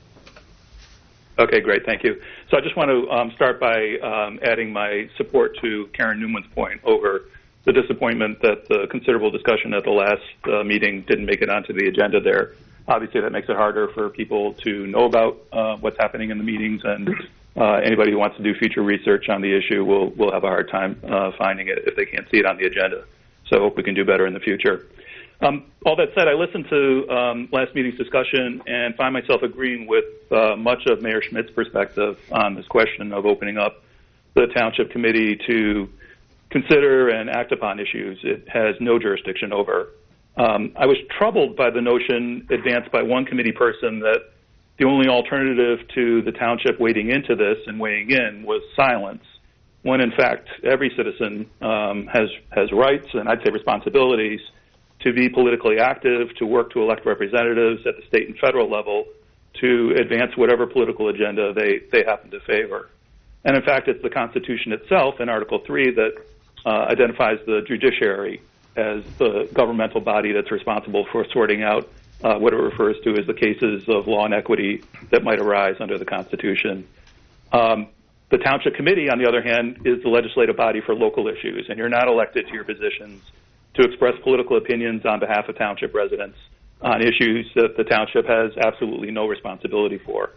Speaker 20: Okay, great, thank you. So I just want to um, start by um, adding my support to Karen Newman's point over the disappointment that the considerable discussion at the last uh, meeting didn't make it onto the agenda there. Obviously, that makes it harder for people to know about uh, what's happening in the meetings, and uh, anybody who wants to do future research on the issue will, will have a hard time uh, finding it if they can't see it on the agenda. So I hope we can do better in the future. Um, all that said, I listened to um, last meeting's discussion and find myself agreeing with uh, much of Mayor Schmidt's perspective on this question of opening up the Township Committee to consider and act upon issues it has no jurisdiction over. Um, I was troubled by the notion advanced by one committee person that the only alternative to the Township wading into this and weighing in was silence, when in fact every citizen um, has, has rights and I'd say responsibilities to be politically active, to work to elect representatives at the state and federal level to advance whatever political agenda they, they happen to favor. And in fact, it's the Constitution itself in Article three that uh, identifies the judiciary as the governmental body that's responsible for sorting out uh, what it refers to as the cases of law and equity that might arise under the Constitution. Um, the Township Committee, on the other hand, is the legislative body for local issues, and you're not elected to your positions to express political opinions on behalf of Township residents on issues that the Township has absolutely no responsibility for.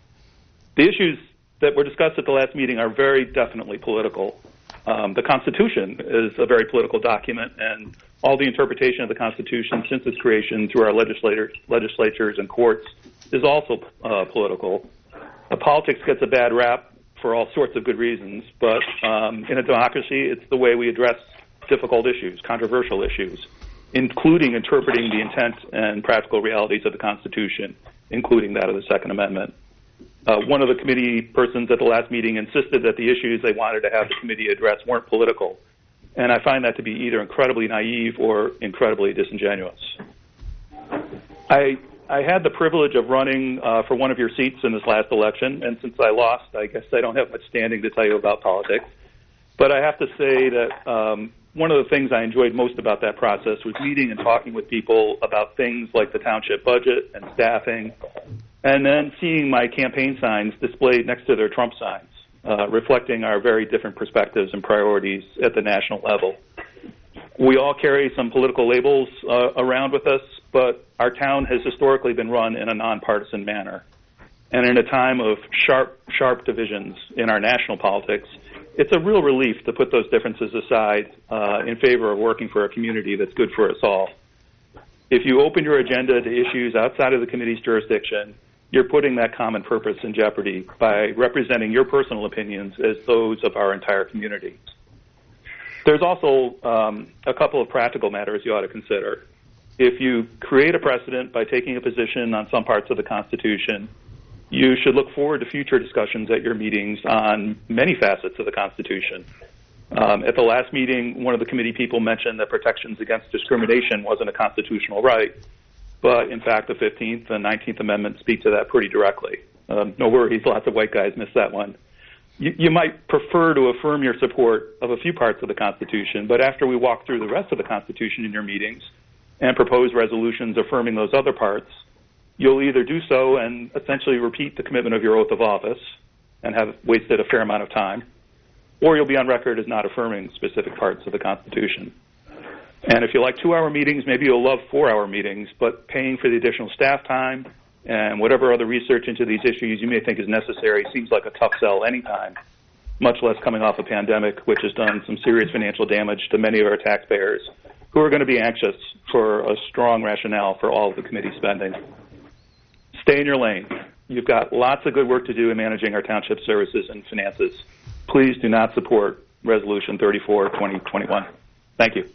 Speaker 20: The issues that were discussed at the last meeting are very definitely political. Um, the Constitution is a very political document, and all the interpretation of the Constitution since its creation through our legislators, legislatures and courts is also uh, political. Uh, politics gets a bad rap for all sorts of good reasons, but um, in a democracy, it's the way we address difficult issues, controversial issues, including interpreting the intent and practical realities of the Constitution, including that of the Second Amendment. Uh, one of the committee persons at the last meeting insisted that the issues they wanted to have the committee address weren't political, and I find that to be either incredibly naive or incredibly disingenuous. I, I had the privilege of running uh, for one of your seats in this last election, and since I lost, I guess I don't have much standing to tell you about politics. But I have to say that um, one of the things I enjoyed most about that process was meeting and talking with people about things like the township budget and staffing, and then seeing my campaign signs displayed next to their Trump signs, uh, reflecting our very different perspectives and priorities at the national level. We all carry some political labels uh, around with us, but our town has historically been run in a nonpartisan manner. And in a time of sharp, sharp divisions in our national politics, it's a real relief to put those differences aside uh, in favor of working for a community that's good for us all. If you open your agenda to issues outside of the committee's jurisdiction, you're putting that common purpose in jeopardy by representing your personal opinions as those of our entire community. There's also um, a couple of practical matters you ought to consider. If you create a precedent by taking a position on some parts of the Constitution, you should look forward to future discussions at your meetings on many facets of the Constitution. Um, at the last meeting, one of the committee people mentioned that protections against discrimination wasn't a constitutional right, but in fact the fifteenth and nineteenth Amendments speak to that pretty directly. Um, no worries, lots of white guys missed that one. You, you might prefer to affirm your support of a few parts of the Constitution, but after we walk through the rest of the Constitution in your meetings and propose resolutions affirming those other parts, you'll either do so and essentially repeat the commitment of your oath of office and have wasted a fair amount of time, or you'll be on record as not affirming specific parts of the Constitution. And if you like two-hour meetings, maybe you'll love four-hour meetings, but paying for the additional staff time and whatever other research into these issues you may think is necessary seems like a tough sell anytime, much less coming off a pandemic, which has done some serious financial damage to many of our taxpayers who are going to be anxious for a strong rationale for all of the committee spending. Stay in your lane. You've got lots of good work to do in managing our township services and finances. Please do not support Resolution thirty-four, twenty twenty-one. Thank you.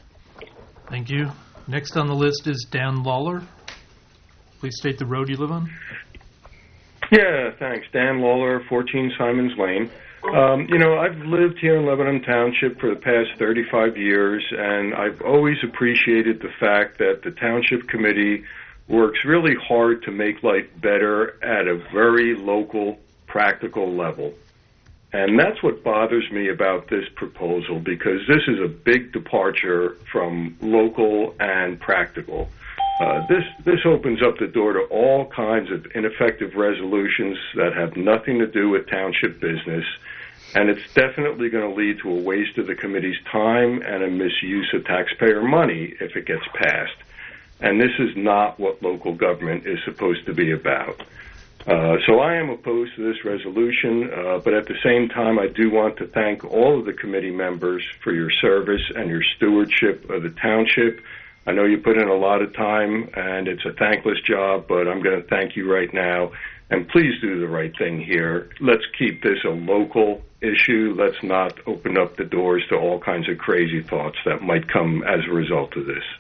Speaker 2: Thank you. Next on the list is Dan Lawler. Please state the road you live on.
Speaker 21: Yeah, thanks. Dan Lawler, fourteen Simons Lane. Um, you know, I've lived here in Lebanon Township for the past thirty-five years, and I've always appreciated the fact that the Township Committee works really hard to make life better at a very local, practical level. And that's what bothers me about this proposal, because this is a big departure from local and practical. Uh, this this opens up the door to all kinds of ineffective resolutions that have nothing to do with township business, and it's definitely going to lead to a waste of the committee's time and a misuse of taxpayer money if it gets passed. And this is not what local government is supposed to be about. Uh, so I am opposed to this resolution, uh, but at the same time, I do want to thank all of the committee members for your service and your stewardship of the township. I know you put in a lot of time, and it's a thankless job, but I'm going to thank you right now. And please do the right thing here. Let's keep this a local issue. Let's not open up the doors to all kinds of crazy thoughts that might come as a result of this.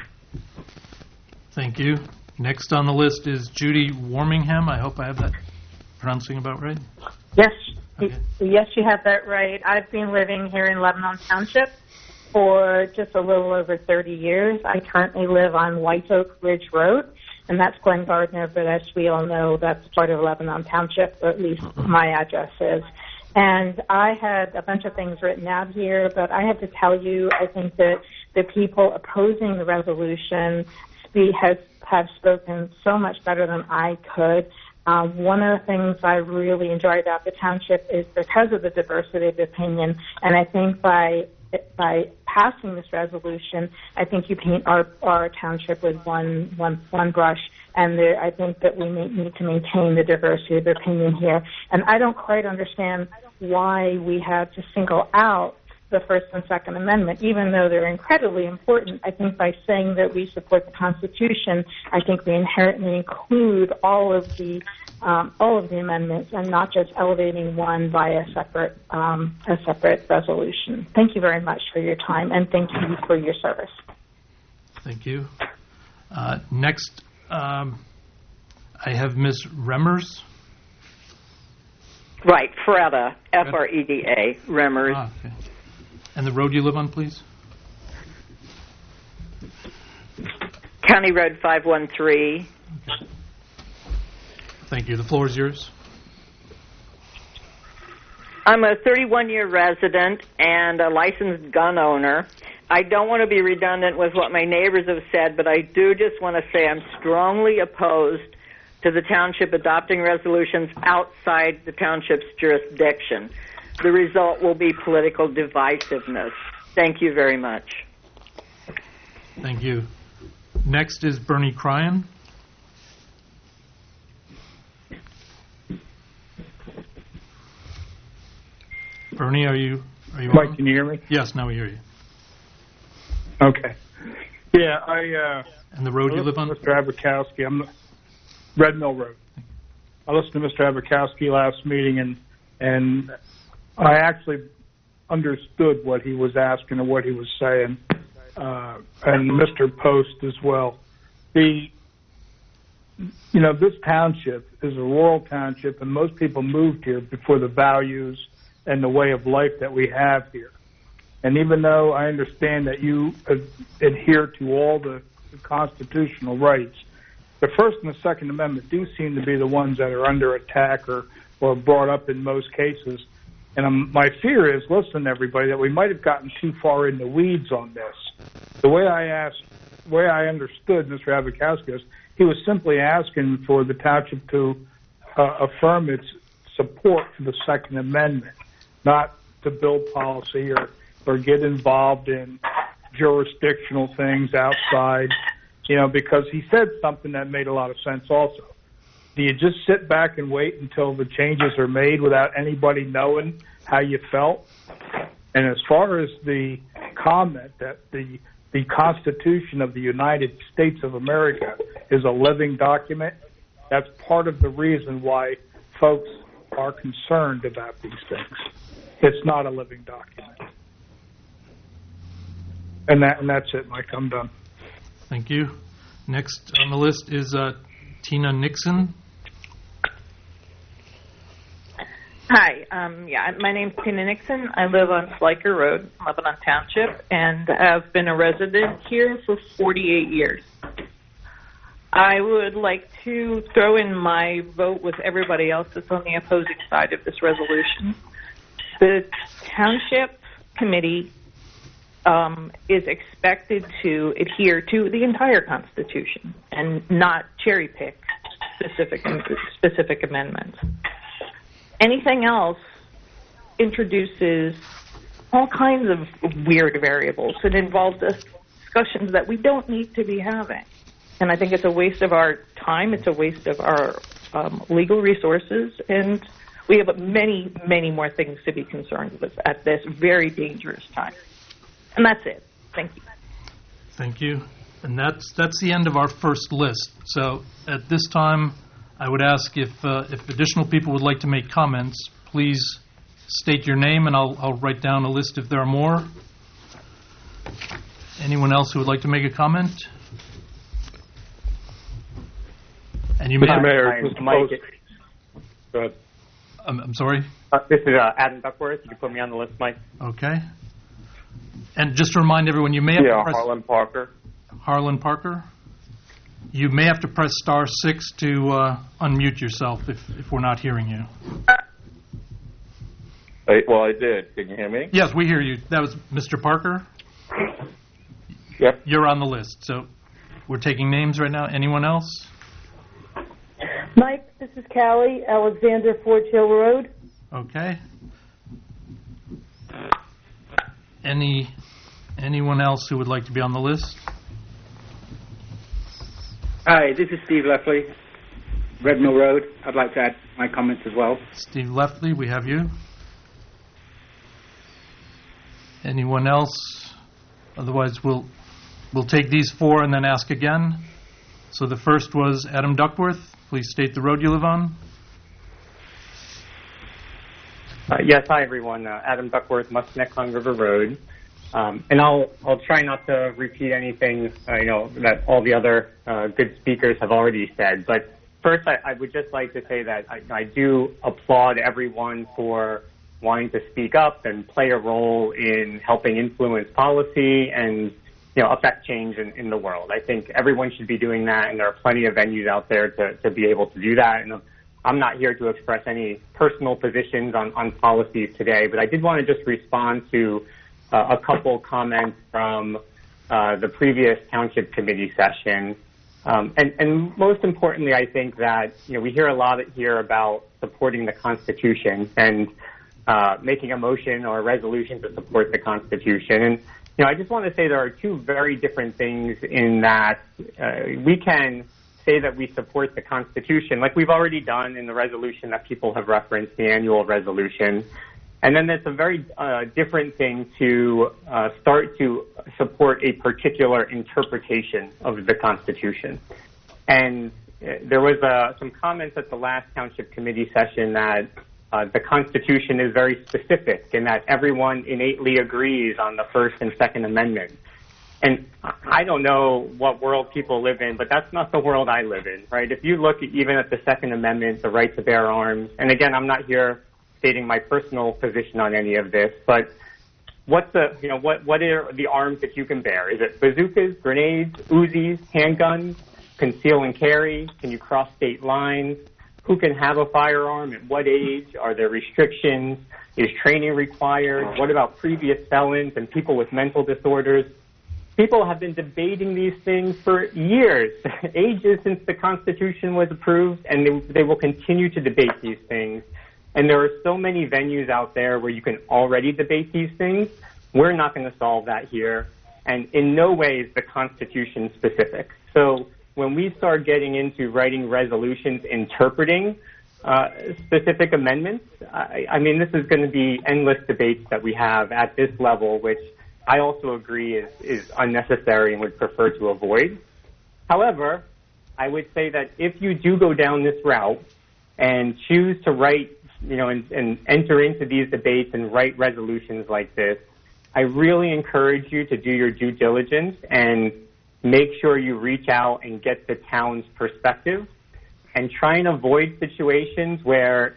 Speaker 2: Thank you. Next on the list is Judy Warmingham. I hope I have that pronouncing about right.
Speaker 15: Yes,
Speaker 2: Okay.
Speaker 15: yes, you have that right. I've been living here in Lebanon Township for just a little over thirty years. I currently live on White Oak Ridge Road, and that's Glen Gardner, but as we all know, that's part of Lebanon Township, or at least my address is. And I had a bunch of things written out here, but I have to tell you, I think that the people opposing the resolution speak, has, have spoken so much better than I could. Um, one of the things I really enjoy about the township is because of the diversity of opinion, and I think by by passing this resolution, I think you paint our, our township with one, one, one brush, and there, I think that we need to maintain the diversity of opinion here. And I don't quite understand why we have to single out the First and Second Amendment, even though they're incredibly important. I think by saying that we support the Constitution, I think we inherently include all of the um, all of the amendments, and not just elevating one by a separate um, a separate resolution. Thank you very much for your time, and thank you for your service.
Speaker 2: Thank you. Uh, next, um, I have Miz Remmers.
Speaker 9: Right, Freda, F R E D A, Remmers.
Speaker 2: Ah, okay. And the road you live on, please?
Speaker 9: County Road five one three.
Speaker 2: Okay. Thank you. The floor is yours.
Speaker 9: I'm a thirty-one-year resident and a licensed gun owner. I don't want to be redundant with what my neighbors have said, but I do just want to say I'm strongly opposed to the township adopting resolutions outside the township's jurisdiction. The result will be political divisiveness. Thank you very much.
Speaker 2: Thank you. Next is Bernie Cryan. Bernie, are you are you
Speaker 10: Mike,
Speaker 2: on?
Speaker 10: can you hear me?
Speaker 2: Yes, now we hear you.
Speaker 10: Okay. Yeah, I... Uh,
Speaker 2: and the road you live on?
Speaker 10: Mister Abakowski. I'm Red Mill Road. I listened to Mister Abakowski last meeting, and and I actually understood what he was asking and what he was saying, uh, and Mister Post as well. The, you know, this township is a rural township, and most people moved here before the values and the way of life that we have here. And even though I understand that you ad- adhere to all the, the constitutional rights, the First and the Second Amendment do seem to be the ones that are under attack or, or brought up in most cases. And um, my fear is, listen, everybody, that we might have gotten too far in the weeds on this. The way I asked, the way I understood Mister Abakowski is, he was simply asking for the township to uh, affirm its support for the Second Amendment, not to build policy or, or get involved in jurisdictional things outside, you know, because he said something that made a lot of sense also. Do you just sit back and wait until the changes are made without anybody knowing how you felt? And as far as the comment that the the Constitution of the United States of America is a living document, that's part of the reason why folks are concerned about these things. It's not a living document. And that and that's it, Mike. I'm done.
Speaker 2: Thank you. Next on the list is uh, Tina Nixon.
Speaker 15: Hi, um, yeah, my name's Tina Nixon. I live on Fleiker Road, Lebanon Township, and I've been a resident here for forty-eight years. I would like to throw in my vote with everybody else that's on the opposing side of this resolution. The Township Committee um, is expected to adhere to the entire Constitution and not cherry pick specific specific amendments. Anything else introduces all kinds of weird variables and involves discussions that we don't need to be having. And I think it's a waste of our time, it's a waste of our um, legal resources, and we have many, many more things to be concerned with at this very dangerous time. And that's it. Thank you.
Speaker 2: Thank you. And that's that's the end of our first list. So at this time, I would ask if uh, if additional people would like to make comments, please state your name, and I'll I'll write down a list if there are more. Anyone else who would like to make a comment? And you may.
Speaker 7: Mister Mayor, Mister Mike. Go ahead.
Speaker 2: I'm, I'm sorry.
Speaker 7: Uh, this is uh, Adam Duckworth. You can put me on the list, Mike.
Speaker 2: Okay. And just to remind everyone, you may have
Speaker 7: yeah,
Speaker 2: to press
Speaker 7: Harlan Parker.
Speaker 2: Harlan Parker. You may have to press star six to uh, unmute yourself if, if we're not hearing you.
Speaker 7: I, well, I did. Can you hear me?
Speaker 2: Yes, we hear you. That was Mister Parker.
Speaker 7: Yep.
Speaker 2: You're on the list. So we're taking names right now. Anyone else?
Speaker 22: Mike, this is Callie, Alexander Forge Hill Road.
Speaker 2: Okay. Any anyone else who would like to be on the list?
Speaker 23: Hi, this is Steve Leffley, Red Mill Road. I'd like to add my comments as well.
Speaker 2: Steve Leffley, we have you. Anyone else? Otherwise, we'll we'll take these four and then ask again. So the first was Adam Duckworth. Please state the road you live on.
Speaker 7: Uh, yes, hi everyone. Uh, Adam Duckworth, Musconetcong River Road. Um, and I'll I'll try not to repeat anything uh, you know that all the other uh, good speakers have already said. But first, I, I would just like to say that I, I do applaud everyone for wanting to speak up and play a role in helping influence policy and you know affect change in, in the world. I think everyone should be doing that, and there are plenty of venues out there to, to be able to do that. And I'm not here to express any personal positions on, on policies today, but I did want to just respond to Uh, a couple comments from uh, the previous township committee session, um, and, and most importantly, I think that you know we hear a lot here about supporting the Constitution and uh, making a motion or a resolution to support the Constitution. And you know, I just want to say there are two very different things in that uh, we can say that we support the Constitution, like we've already done in the resolution that people have referenced, the annual resolution. And then there's a very uh, different thing to uh, start to support a particular interpretation of the Constitution. And uh, there was uh, some comments at the last Township Committee session that uh, the Constitution is very specific and that everyone innately agrees on the First and Second Amendment. And I don't know what world people live in, but that's not the world I live in, right? If you look at, even at the Second Amendment, the right to bear arms, and again, I'm not here stating my personal position on any of this, but what's the, you know, what, what are the arms that you can bear? Is it bazookas, grenades, Uzis, handguns, conceal and carry? Can you cross state lines? Who can have a firearm? At what age? Are there restrictions? Is training required? What about previous felons and people with mental disorders? People have been debating these things for years, ages since the Constitution was approved, and they, they will continue to debate these things. And there are so many venues out there where you can already debate these things. We're not going to solve that here. And in no way is the Constitution specific. So when we start getting into writing resolutions interpreting uh, specific amendments, I, I mean, this is going to be endless debates that we have at this level, which I also agree is, is unnecessary and would prefer to avoid. However, I would say that if you do go down this route and choose to write you know, and, and enter into these debates and write resolutions like this, I really encourage you to do your due diligence and make sure you reach out and get the town's perspective and try and avoid situations where it's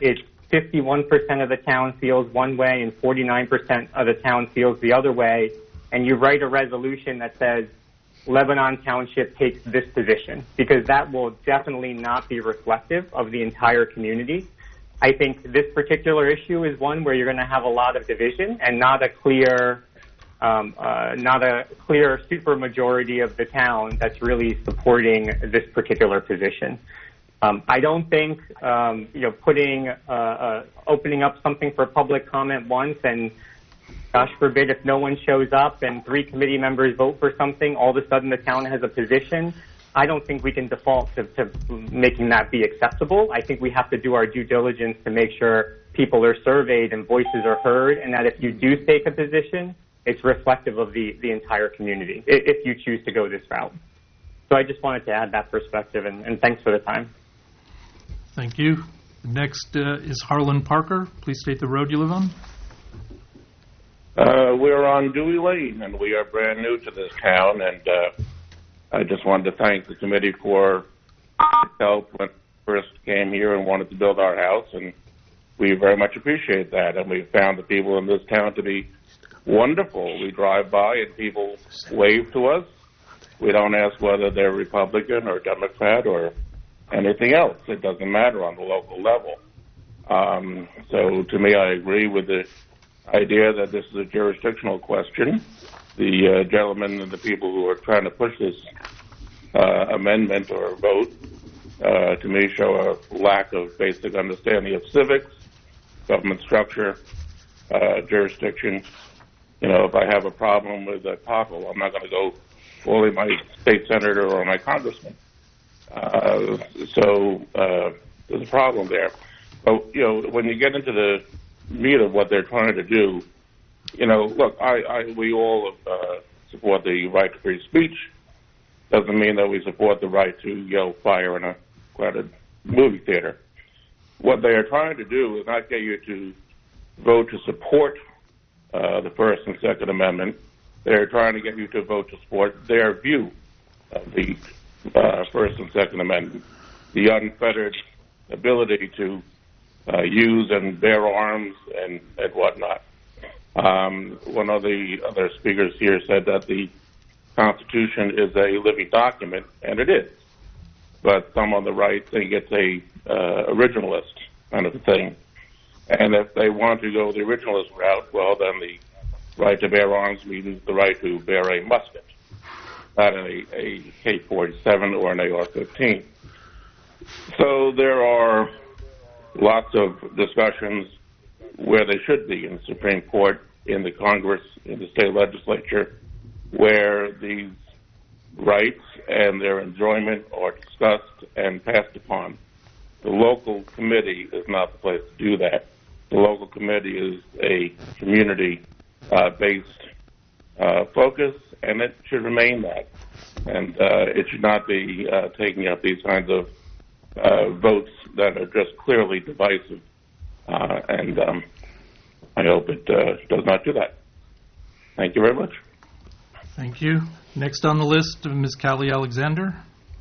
Speaker 7: fifty-one percent of the town feels one way and forty-nine percent of the town feels the other way, and you write a resolution that says Lebanon Township takes this position, because that will definitely not be reflective of the entire community. I think this particular issue is one where you're going to have a lot of division and not a clear, um, uh, not a clear supermajority of the town that's really supporting this particular position. Um, I don't think, um, you know, putting, uh, uh, opening up something for public comment once and, gosh forbid, if no one shows up and three committee members vote for something, all of a sudden the town has a position. I don't think we can default to, to making that be acceptable. I think we have to do our due diligence to make sure people are surveyed and voices are heard, and that if you do take a position, it's reflective of the, the entire community, if you choose to go this route. So I just wanted to add that perspective, and, and thanks for the time.
Speaker 2: Thank you. Next uh, is Harlan Parker. Please state the road you live on.
Speaker 1: Uh, we're on Dewey Lane, and we are brand new to this town, and uh, I just wanted to thank the committee for help when we first came here and wanted to build our house, and we very much appreciate that, and we found the people in this town to be wonderful. We drive by and people wave to us. We don't ask whether they're Republican or Democrat or anything else. It doesn't matter on the local level. Um, so to me, I agree with the idea that this is a jurisdictional question. The uh, gentleman and the people who are trying to push this uh, amendment or vote, uh, to me, show a lack of basic understanding of civics, government structure, uh, jurisdiction. You know, if I have a problem with a pothole, I'm not going to go bully my state senator or my congressman. Uh, so uh, there's a problem there. But, you know, when you get into the meat of what they're trying to do, you know, look, I, I we all uh, support the right to free speech. Doesn't mean that we support the right to yell fire in a crowded movie theater. What they are trying to do is not get you to vote to support uh, the First and Second Amendment. They're trying to get you to vote to support their view of the uh, First and Second Amendment, the unfettered ability to uh, use and bear arms and, and whatnot. Um, one of the other speakers here said that the Constitution is a living document, and it is. But some on the right think it's a uh, originalist kind of a thing. And if they want to go the originalist route, well, then the right to bear arms means the right to bear a musket, not a, a K forty-seven or an A R fifteen. So there are lots of discussions where they should be in the Supreme Court, in the Congress, in the state legislature, where these rights and their enjoyment are discussed and passed upon. The local committee is not the place to do that. The local committee is a community-based uh, uh, focus, and it should remain that. And uh, it should not be uh, taking up these kinds of uh, votes that are just clearly divisive. Uh, and um, I hope it uh, does not do that. Thank you very much.
Speaker 2: Thank you. Next on the list, Miz Callie Alexander.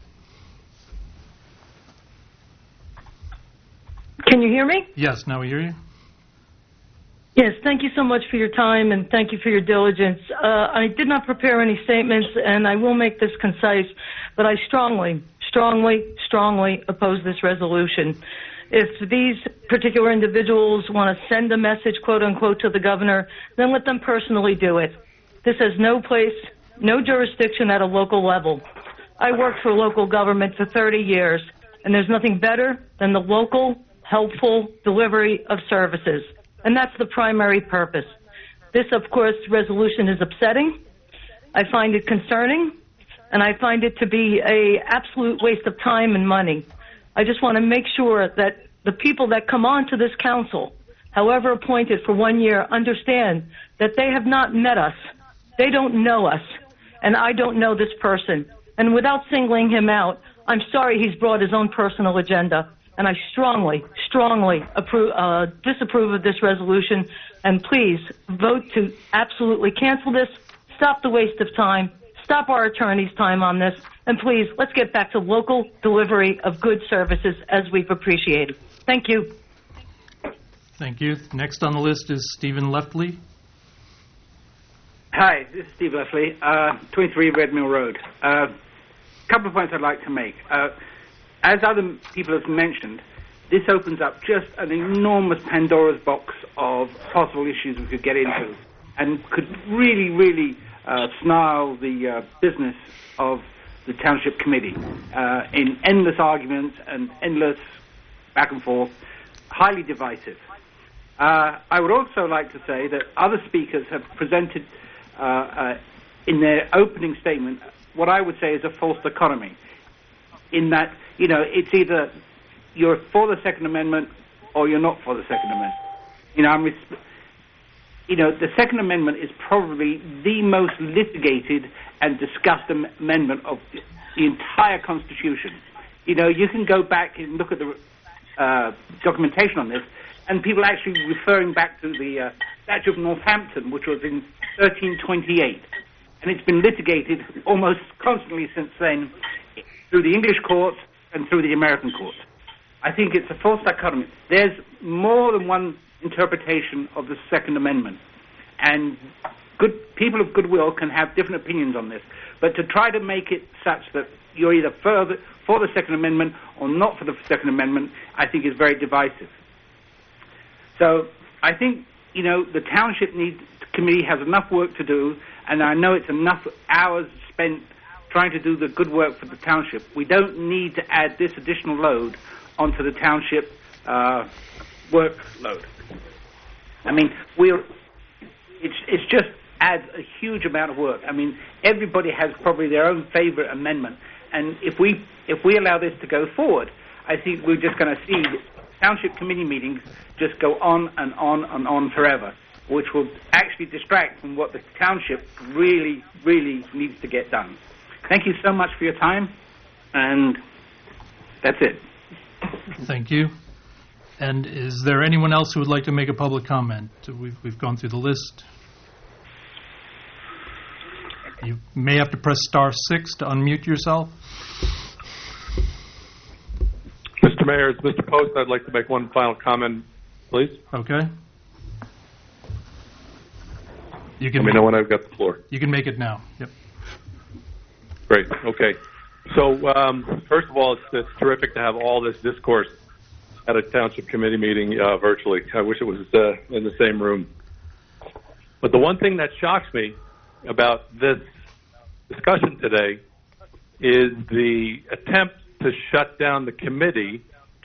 Speaker 4: Can you hear me?
Speaker 2: Yes, now we hear you.
Speaker 4: Yes, thank you so much for your time and thank you for your diligence. Uh, I did not prepare any statements and I will make this concise, but I strongly, strongly, strongly oppose this resolution. If these particular individuals want to send a message, quote unquote, to the governor, then let them personally do it. This has no place, no jurisdiction at a local level. I worked for local government for thirty years, and there's nothing better than the local, helpful delivery of services. And that's the primary purpose. This, of course, resolution is upsetting. I find it concerning, and I find it to be a absolute waste of time and money. I just want to make sure that the people that come on to this council, however appointed for one year, understand that they have not met us. They don't know us, and I don't know this person. And without singling him out, I'm sorry he's brought his own personal agenda, and I strongly, strongly approve, uh, disapprove of this resolution, and please vote to absolutely cancel this, stop the waste of time, stop our attorney's time on this, and please, let's get back to local delivery of good services as we've appreciated. Thank you.
Speaker 2: Thank you. Next on the list is Stephen Leftley.
Speaker 23: Hi, this is Steve Leslie, uh, twenty-three Red Mill Road. A uh, couple of points I'd like to make. Uh, as other people have mentioned, this opens up just an enormous Pandora's box of possible issues we could get into and could really, really uh, snarl the uh, business of the Township Committee uh, in endless arguments and endless back and forth, highly divisive. Uh, I would also like to say that other speakers have presented uh, uh, in their opening statement what I would say is a false dichotomy, in that, you know, it's either you're for the Second Amendment or you're not for the Second Amendment. You know, I'm res- you know, the Second Amendment is probably the most litigated and discussed am- amendment of the entire Constitution. You know, you can go back and look at the uh, documentation on this, and people actually referring back to the uh, Statute of Northampton, which was in thirteen twenty-eight. And it's been litigated almost constantly since then through the English courts and through the American courts. I think it's a false dichotomy. There's more than one interpretation of the Second Amendment, and good people of goodwill can have different opinions on this. But to try to make it such that you're either for the, for the Second Amendment or not for the Second Amendment, I think is very divisive. So I think, you know, the Township need, Committee has enough work to do, and I know it's enough hours spent trying to do the good work for the Township. We don't need to add this additional load onto the Township uh, workload. I mean, we'll, it's, it's just adds a huge amount of work. I mean, everybody has probably their own favorite amendment, and if we if we allow this to go forward, I think we're just going to see Township Committee meetings just go on and on and on forever, which will actually distract from what the Township really, really needs to get done. Thank you so much for your time, and that's it.
Speaker 2: Thank you. And is there anyone else who would like to make a public comment? We've, we've gone through the list. You may have to press star six to unmute yourself.
Speaker 5: Mister Mayor, it's Mister Post. I'd like to make one final comment, please.
Speaker 2: Okay. You can
Speaker 5: Let me know when I've got the floor.
Speaker 2: You can make it now. Yep.
Speaker 5: Great. Okay. So, um, first of all, it's, it's terrific to have all this discourse at a Township Committee meeting uh, virtually. I wish it was uh, in the same room. But the one thing that shocks me about this discussion today is the attempt to shut down the committee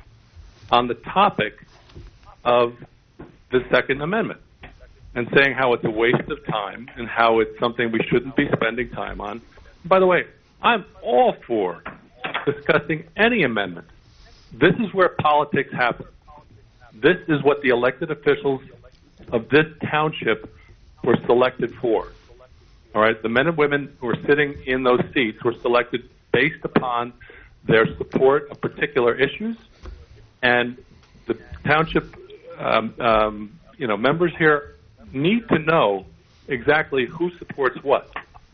Speaker 5: on the topic of the Second Amendment and saying how it's a waste of time and how it's something we shouldn't be spending time on. By the way, I'm all for discussing any amendment. This is where politics happen. This is what the elected officials of this township were selected for. All right, the men and women who are sitting in those seats were selected based upon their support of particular issues, and the township, um, um, you know, members here need to know exactly who supports what.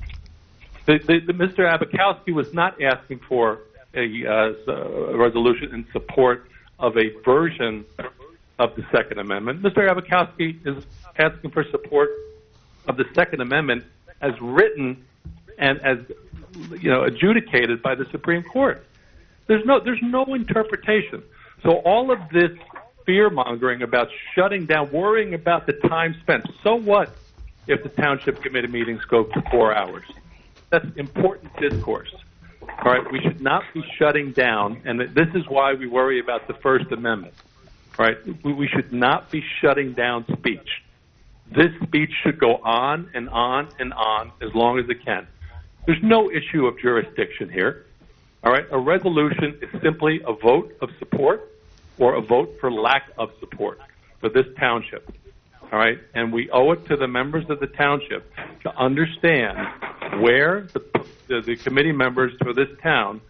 Speaker 5: The, the, the Mister Abakowski was not asking for a, uh, a resolution in support of a version of the Second Amendment. Mister Abakowski is asking for support of the Second Amendment as written and as, you know, adjudicated by the Supreme Court. There's no, there's no interpretation. So all of this fear-mongering about shutting down, worrying about the time spent. So what if the Township Committee meetings go to four hours? That's important discourse. All right, we should not be shutting down, and this is why we worry about the First Amendment. All right, we should not be shutting down speech. This speech should go on and on and on as long as it can. There's no issue of jurisdiction here. All right, a resolution is simply a vote of support or a vote for lack of support for this township. All right, and we owe it to the members of the township to understand where the, the, the committee members for this town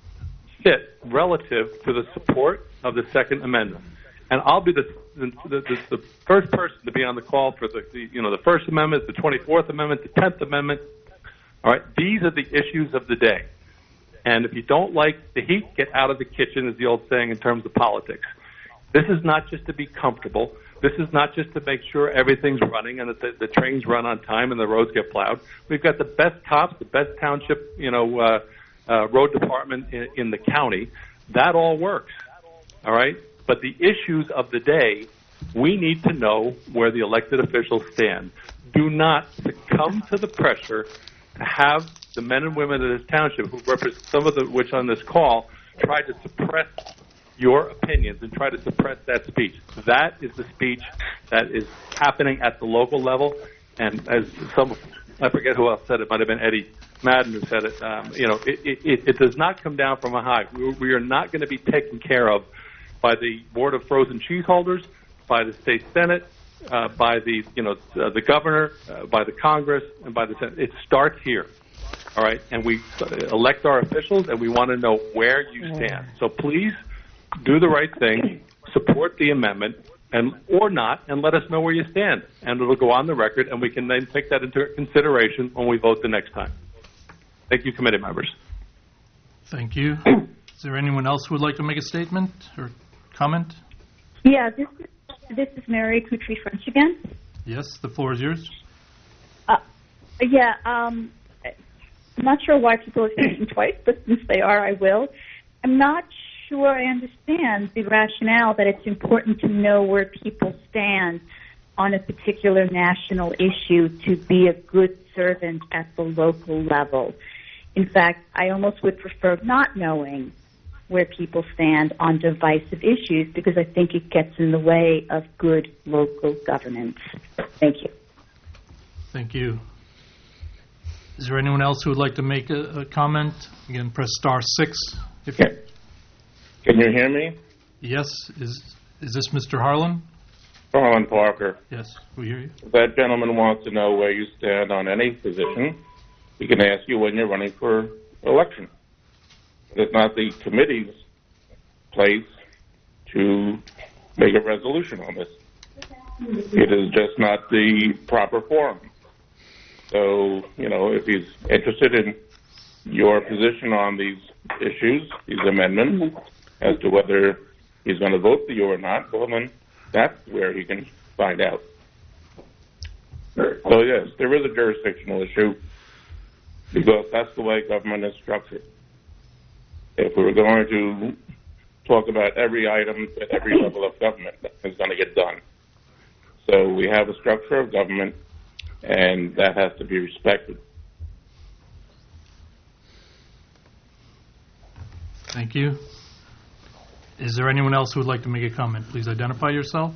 Speaker 5: fit relative to the support of the Second Amendment. And I'll be the the, the the first person to be on the call for the, the you know the First Amendment, the twenty-fourth Amendment, the tenth Amendment. All right, these are the issues of the day. And if you don't like the heat, get out of the kitchen, is the old saying in terms of politics. This is not just to be comfortable. This is not just to make sure everything's running and that the, the trains run on time and the roads get plowed. We've got the best cops, the best township, you know, uh, uh, road department in, in the county. That all works, all right? But the issues of the day, we need to know where the elected officials stand. Do not succumb to the pressure to have the men and women of this township, who represent some of the which on this call, try to suppress your opinions and try to suppress that speech. That is the speech that is happening at the local level. And as some, I forget who else said it, might have been Eddie Madden who said it, um, you know, it, it, it does not come down from a high. We, we are not going to be taken care of by the Board of Frozen Cheese Holders, by the state Senate, uh, by the, you know, uh, the governor, uh, by the Congress, and by the Senate. It starts here. All right, and we elect our officials, and we want to know where you stand. So please do the right thing, support the amendment, and or not, and let us know where you stand. And it'll go on the record, and we can then take that into consideration when we vote the next time. Thank you, committee members.
Speaker 2: Thank you. Is there anyone else who would like to make a statement or comment?
Speaker 12: Yeah, this is, this is Mary Kutry French again.
Speaker 2: Yes, the floor is yours.
Speaker 12: Uh, yeah, um... I'm not sure why people are speaking twice, but since they are, I will. I'm not sure I understand the rationale that it's important to know where people stand on a particular national issue to be a good servant at the local level. In fact, I almost would prefer not knowing where people stand on divisive issues because I think it gets in the way of good local governance. Thank you.
Speaker 2: Thank you. Is there anyone else who would like to make a, a comment? Again, press star six. If you...
Speaker 1: Can you hear me?
Speaker 2: Yes. Is is this Mister Harlan?
Speaker 1: Harlan Parker.
Speaker 2: Yes, we hear you.
Speaker 1: If that gentleman wants to know where you stand on any position, he can ask you when you're running for election. It's not the committee's place to make a resolution on this. It is just not the proper forum. So, you know, if he's interested in your position on these issues, these amendments, as to whether he's going to vote for you or not, well, then that's where he can find out. So, yes, there is a jurisdictional issue because that's the way government is structured. If we were going to talk about every item at every level of government, that's going to get done. So we have a structure of government, and that has to be respected.
Speaker 2: Thank you. Is there anyone else who would like to make a comment? Please identify yourself.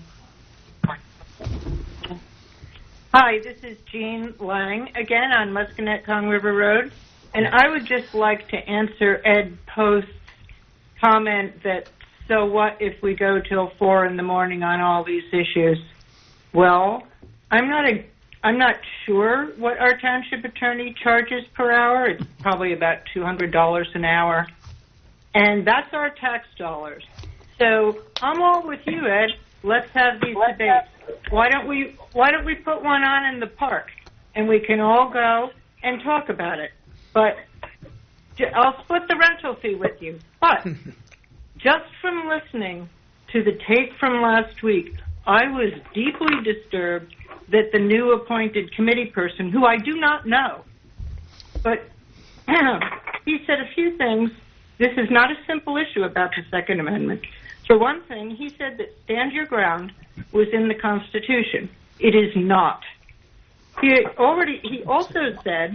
Speaker 15: Hi, this is Jean Lang, again on Musconetcong River Road. And I would just like to answer Ed Post's comment that, so what if we go till four in the morning on all these issues? Well, I'm not a I'm not sure what our township attorney charges per hour. It's probably about two hundred dollars an hour. And that's our tax dollars. So I'm all with you, Ed. Let's have these debates. Why don't we why don't we put one on in the park and we can all go and talk about it? But I'll split the rental fee with you. But just from listening to the tape from last week, I was deeply disturbed that the new appointed committee person, who I do not know, but he said a few things. This is not a simple issue about the Second Amendment. For one thing, he said that stand your ground was in the Constitution. It is not. He already. He also said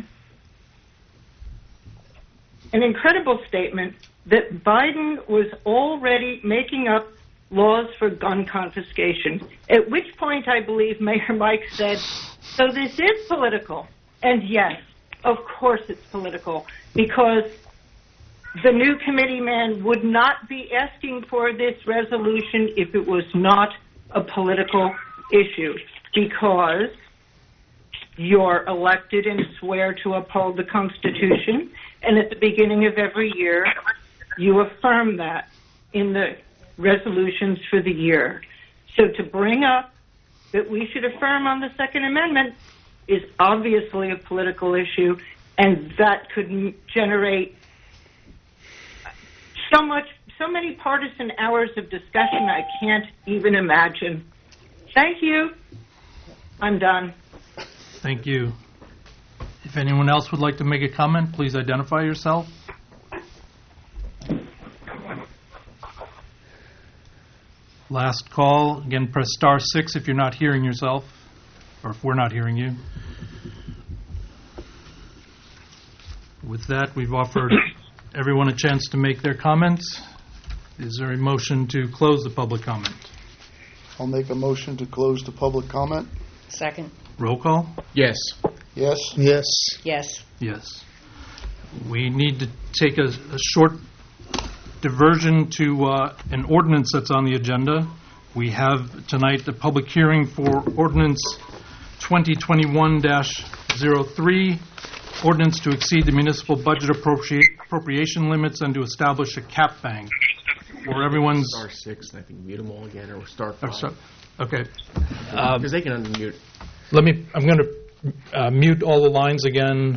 Speaker 15: an incredible statement that Biden was already making up laws for gun confiscation, at which point I believe Mayor Mike said, so this is political. And yes, of course it's political, because the new committee man would not be asking for this resolution if it was not a political issue, because you're elected and swear to uphold the Constitution, and at the beginning of every year, you affirm that in the resolutions for the year. So to bring up that we should affirm on the Second Amendment is obviously a political issue, and that could generate so much, so many partisan hours of discussion I can't even imagine. Thank you. I'm done.
Speaker 2: Thank you. If anyone else would like to make a comment, please identify yourself. Last call. Again, press star six if you're not hearing yourself, or if we're not hearing you. With that, we've offered everyone a chance to make their comments. Is there a motion to close the public comment?
Speaker 3: I'll make a motion to close the public comment.
Speaker 6: Second.
Speaker 2: Roll call?
Speaker 6: Yes.
Speaker 3: Yes. Yes.
Speaker 6: Yes.
Speaker 2: Yes. We need to take a, a short diversion to uh, an ordinance that's on the agenda. We have tonight a public hearing for ordinance twenty twenty-one dash oh three, ordinance to exceed the municipal budget appropria- appropriation limits and to establish a cap bank. For everyone's
Speaker 6: Star six, and I think mute them all again, or star five.
Speaker 2: Oh, so- okay.
Speaker 6: Because they can unmute.
Speaker 2: Let me. I'm going to uh, mute all the lines again.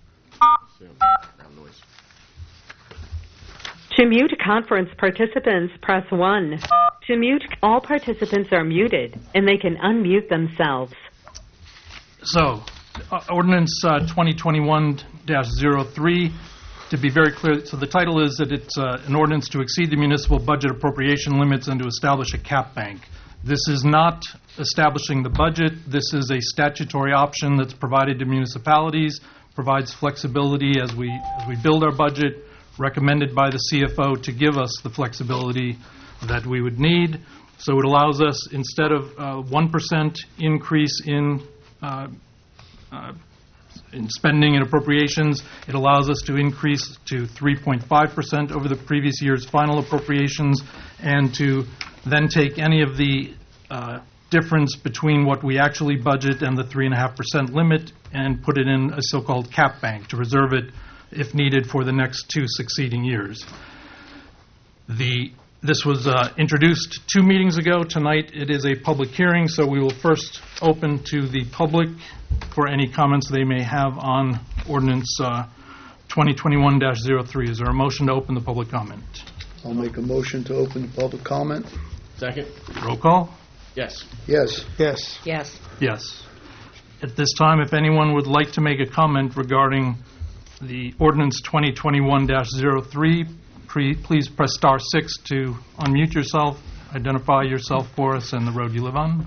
Speaker 8: To mute conference participants, press one. To mute, all participants are muted, and they can unmute themselves.
Speaker 2: So, uh, ordinance uh, twenty twenty-one dash oh three, to be very clear, so the title is that it's uh, an ordinance to exceed the municipal budget appropriation limits and to establish a cap bank. This is not establishing the budget. This is a statutory option that's provided to municipalities, provides flexibility as we as we build our budget, recommended by the C F O to give us the flexibility that we would need. So it allows us, instead of uh, one percent increase in uh, uh, in spending and appropriations, it allows us to increase to three point five percent over the previous year's final appropriations, and to then take any of the uh, difference between what we actually budget and the three point five percent limit and put it in a so-called cap bank to reserve it if needed for the next two succeeding years. The This was uh, introduced two meetings ago. Tonight it is a public hearing, so we will first open to the public for any comments they may have on ordinance uh, twenty twenty-one dash oh three. Is there a motion to open the public comment?
Speaker 3: I'll make a motion to open the public comment.
Speaker 6: Second.
Speaker 2: Roll call?
Speaker 6: Yes.
Speaker 3: Yes. Yes.
Speaker 6: Yes.
Speaker 2: Yes. At this time, if anyone would like to make a comment regarding the ordinance twenty twenty-one dash oh three, pre- please press star six to unmute yourself, identify yourself for us and the road you live on.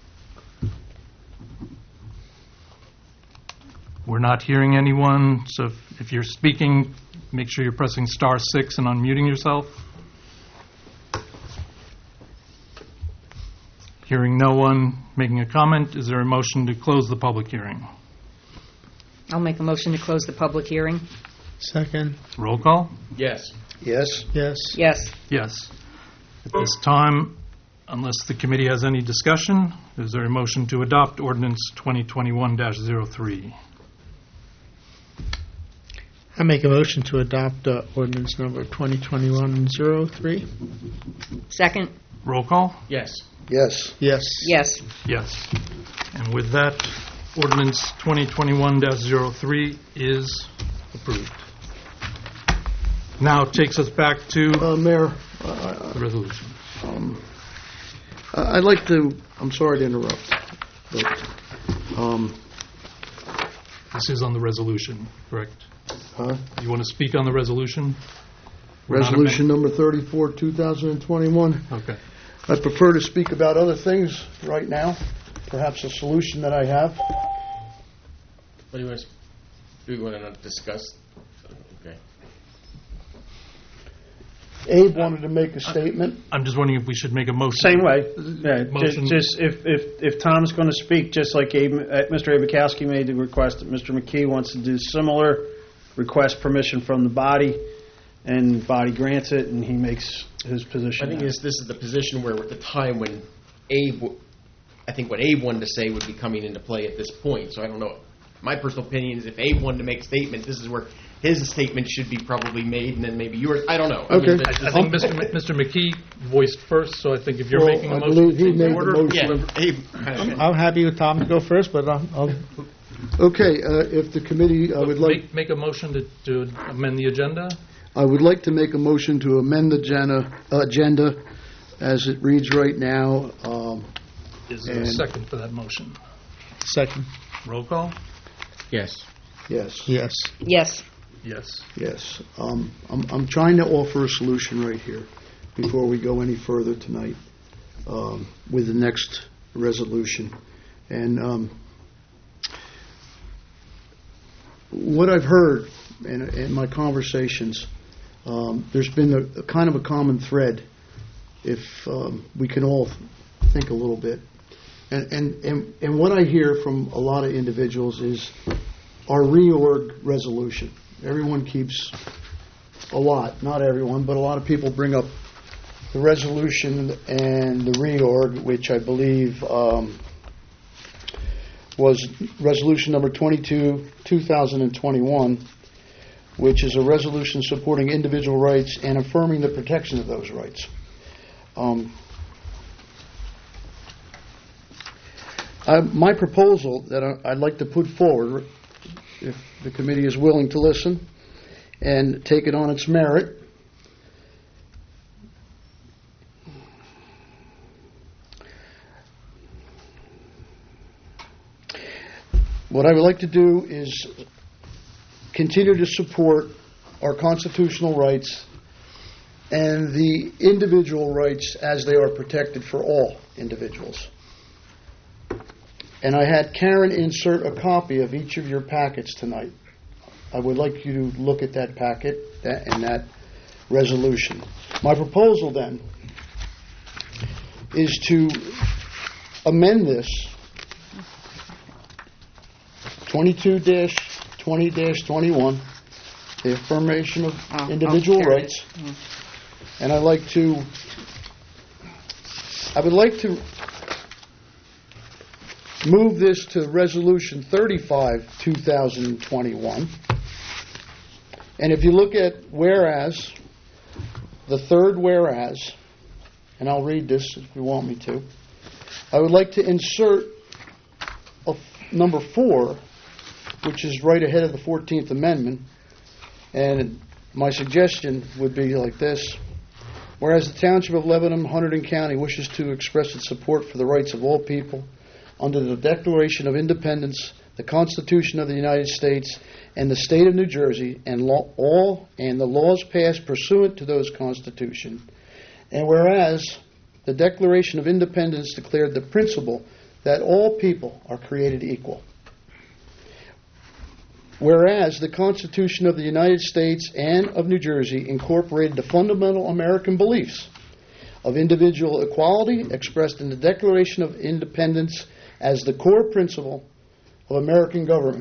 Speaker 2: We're not hearing anyone, so if, if you're speaking, make sure you're pressing star six and unmuting yourself. Hearing no one making a comment, is there a motion to close the public hearing?
Speaker 6: I'll make a motion to close the public hearing.
Speaker 3: Second.
Speaker 2: Roll call?
Speaker 6: Yes.
Speaker 3: Yes. Yes.
Speaker 6: Yes.
Speaker 2: Yes. At this time, unless the committee has any discussion, is there a motion to adopt ordinance twenty twenty-one dash oh three?
Speaker 11: I make a motion to adopt uh, ordinance number twenty twenty-one dash oh three.
Speaker 6: Second.
Speaker 2: Roll call?
Speaker 6: Yes.
Speaker 3: Yes.
Speaker 11: Yes.
Speaker 6: Yes.
Speaker 2: Yes. And with that, ordinance twenty twenty-one dash oh three is approved. Now it takes us back to
Speaker 3: Uh, Mayor,
Speaker 2: the resolution.
Speaker 3: um, I- I'd like to, I'm sorry to interrupt, but um,
Speaker 2: This is on the resolution, correct?
Speaker 3: Huh?
Speaker 2: You want to speak on the resolution? We're not
Speaker 3: Resolution number thirty-four, two thousand twenty-one.
Speaker 2: Okay.
Speaker 3: I'd prefer to speak about other things right now, perhaps a solution that I have.
Speaker 6: What do you want to, do you want to discuss? Okay.
Speaker 3: Abe wanted to make a statement.
Speaker 2: I'm just wondering if we should make a motion.
Speaker 24: Same way. Yeah, ju-
Speaker 2: Motion.
Speaker 24: just if, if, if Tom's going to speak, just like Abe, uh, Mister Abakowski made the request that Mister McKee wants to do similar, request permission from the body, and body grants it, and he makes his position.
Speaker 6: I think
Speaker 24: known.
Speaker 6: this, this is the position where at the time when Abe, w- I think what Abe wanted to say would be coming into play at this point. So I don't know. My personal opinion is if Abe wanted to make a statement, this is where his statement should be probably made, and then maybe yours. I don't know. I
Speaker 3: Okay.
Speaker 6: mean, but-
Speaker 2: I think Mister M- Mister McKee voiced first, so I think if you're
Speaker 3: Well,
Speaker 2: making a
Speaker 3: I
Speaker 2: motion,
Speaker 3: believe he
Speaker 2: take the
Speaker 3: made the
Speaker 2: order.
Speaker 3: motion.
Speaker 6: Yeah, Abe.
Speaker 11: I'm, I'm happy with Tom to go first, but I'll, I'll
Speaker 3: Okay, uh, if the committee, I would like,
Speaker 2: Make, make a motion to, to amend the agenda.
Speaker 3: I would like to make a motion to amend the agenda, agenda as it reads right now, um,
Speaker 2: Is there a
Speaker 3: And-
Speaker 2: second for that motion?
Speaker 11: Second.
Speaker 2: Roll call?
Speaker 6: Yes.
Speaker 3: Yes.
Speaker 11: Yes.
Speaker 19: Yes.
Speaker 2: Yes.
Speaker 3: Yes. Um, I'm, I'm trying to offer a solution right here before we go any further tonight um, with the next resolution. And um, what I've heard in, in my conversations, um, there's been a, a kind of a common thread if um, we can all think a little bit. And, and, and, and what I hear from a lot of individuals is our reorg resolution. Everyone keeps a lot, not everyone, but a lot of people bring up the resolution and the reorg, which I believe um, was resolution number twenty-two, two thousand twenty-one, which is a resolution supporting individual rights and affirming the protection of those rights. Um, I, my proposal that I, I'd like to put forward, if the committee is willing to listen and take it on its merit, what I would like to do is continue to support our constitutional rights and the individual rights as they are protected for all individuals. And I had Karen insert a copy of each of your packets tonight. I would like you to look at that packet that, and that resolution. My proposal then is to amend this twenty-two dash twenty dash twenty-one, the affirmation of
Speaker 13: Oh,
Speaker 3: individual
Speaker 13: oh,
Speaker 3: rights. And I'd like to, I would like to move this to Resolution thirty-five, two thousand twenty-one. And if you look at whereas, the third whereas, and I'll read this if you want me to, I would like to insert a f- number four, which is right ahead of the fourteenth Amendment. And my suggestion would be like this. Whereas the Township of Lebanon, Hunterdon County wishes to express its support for the rights of all people under the Declaration of Independence, the Constitution of the United States, and the State of New Jersey, and law, all and the laws passed pursuant to those Constitution. And whereas the Declaration of Independence declared the principle that all people are created equal. Whereas the Constitution of the United States and of New Jersey incorporated the fundamental American beliefs of individual equality expressed in the Declaration of Independence as the core principle of American government.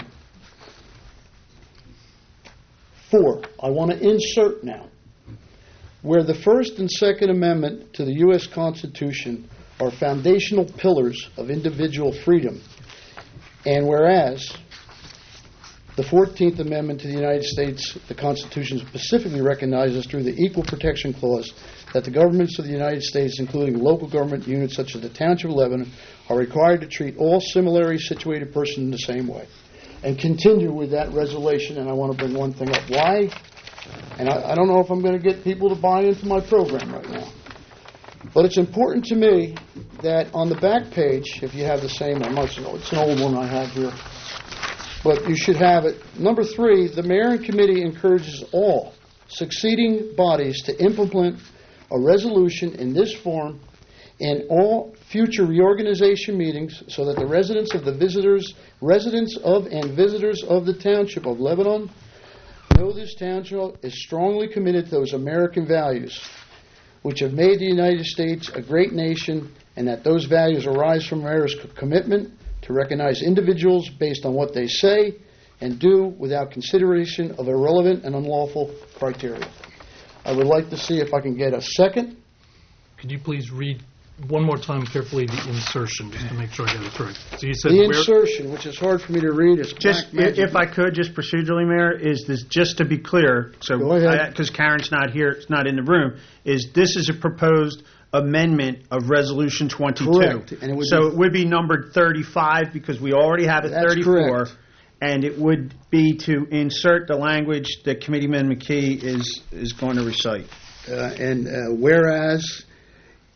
Speaker 3: Four, I want to insert now, where the First and Second Amendment to the U S Constitution are foundational pillars of individual freedom, and whereas the fourteenth Amendment to the United States, the Constitution specifically recognizes through the Equal Protection Clause that the governments of the United States, including local government units such as the Township of Lebanon, are required to treat all similarly situated persons in the same way. And continue with that resolution, and I want to bring one thing up. Why? And I, I don't know if I'm going to get people to buy into my program right now. But it's important to me that on the back page, if you have the same one, it's an old one I have here, but you should have it. Number three, the mayor and committee encourages all succeeding bodies to implement a resolution in this form in all future reorganization meetings so that the residents of the visitors, residents of and visitors of the Township of Lebanon know this township is strongly committed to those American values which have made the United States a great nation, and that those values arise from mayor's commitment to recognize individuals based on what they say and do without consideration of irrelevant and unlawful criteria. I would like to see if I can get a second.
Speaker 2: Could you please read one more time carefully the insertion, just to make sure I get it correct? So you said
Speaker 3: The
Speaker 2: where-
Speaker 3: insertion, which is hard for me to read, is
Speaker 24: Just,
Speaker 3: black magic.
Speaker 24: if I could, just procedurally, Mayor, is this, just to be clear, so,
Speaker 3: Go ahead.
Speaker 24: because Karen's not here, it's not in the room, is this is a proposed amendment of Resolution twenty-two.
Speaker 3: Correct. And it would
Speaker 24: so
Speaker 3: be-
Speaker 24: it would be numbered thirty-five, because we already have it
Speaker 3: That's
Speaker 24: thirty-four.
Speaker 3: correct.
Speaker 24: And it would be to insert the language that Committeeman McKee is, is going to recite.
Speaker 3: Uh, and uh, whereas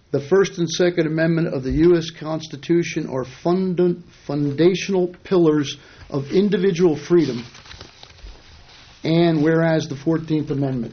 Speaker 3: The First and Second Amendment of the U S Constitution are funda- foundational pillars of individual freedom, and whereas the fourteenth Amendment.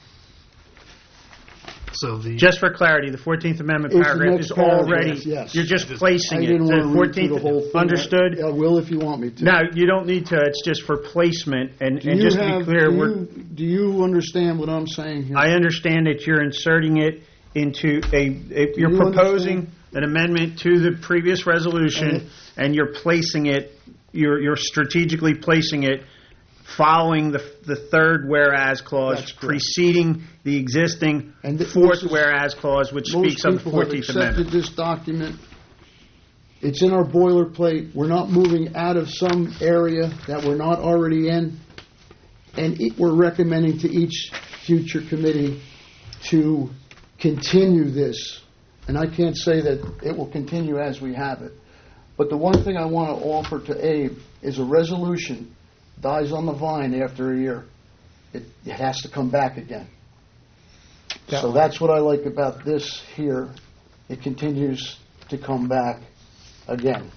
Speaker 2: So the
Speaker 24: Just for clarity, the fourteenth Amendment
Speaker 3: It's the
Speaker 24: paragraph
Speaker 3: next
Speaker 24: is already,
Speaker 3: paragraph, yes.
Speaker 24: you're just placing
Speaker 3: I
Speaker 24: it.
Speaker 3: didn't
Speaker 24: The
Speaker 3: want to read through
Speaker 24: fourteenth,
Speaker 3: the whole thing.
Speaker 24: understood?
Speaker 3: I will if you want me to.
Speaker 24: No, you don't need to. It's just for placement. And,
Speaker 3: Do
Speaker 24: and
Speaker 3: you
Speaker 24: just to
Speaker 3: have-
Speaker 24: be clear,
Speaker 3: do
Speaker 24: we're,
Speaker 3: you, do you understand what I'm saying here?
Speaker 24: I understand that you're inserting it into a, a you're
Speaker 3: you
Speaker 24: proposing an amendment to the previous resolution,
Speaker 3: And it-
Speaker 24: and you're placing it, you're, you're strategically placing it following the, the third whereas clause,
Speaker 3: That's correct.
Speaker 24: preceding the existing
Speaker 3: And th-
Speaker 24: fourth
Speaker 3: this is-
Speaker 24: whereas clause, which
Speaker 3: Most
Speaker 24: speaks of the
Speaker 3: people have
Speaker 24: fourteenth
Speaker 3: accepted
Speaker 24: Amendment.
Speaker 3: this document. It's in our boilerplate. We're not moving out of some area that we're not already in. And it, we're recommending to each future committee to continue this. And I can't say that it will continue as we have it. But the one thing I want to offer to Abe is a resolution dies on the vine after a year. It, it has to come back again.
Speaker 11: Yeah.
Speaker 3: So that's what I like about this here. It continues to come back again.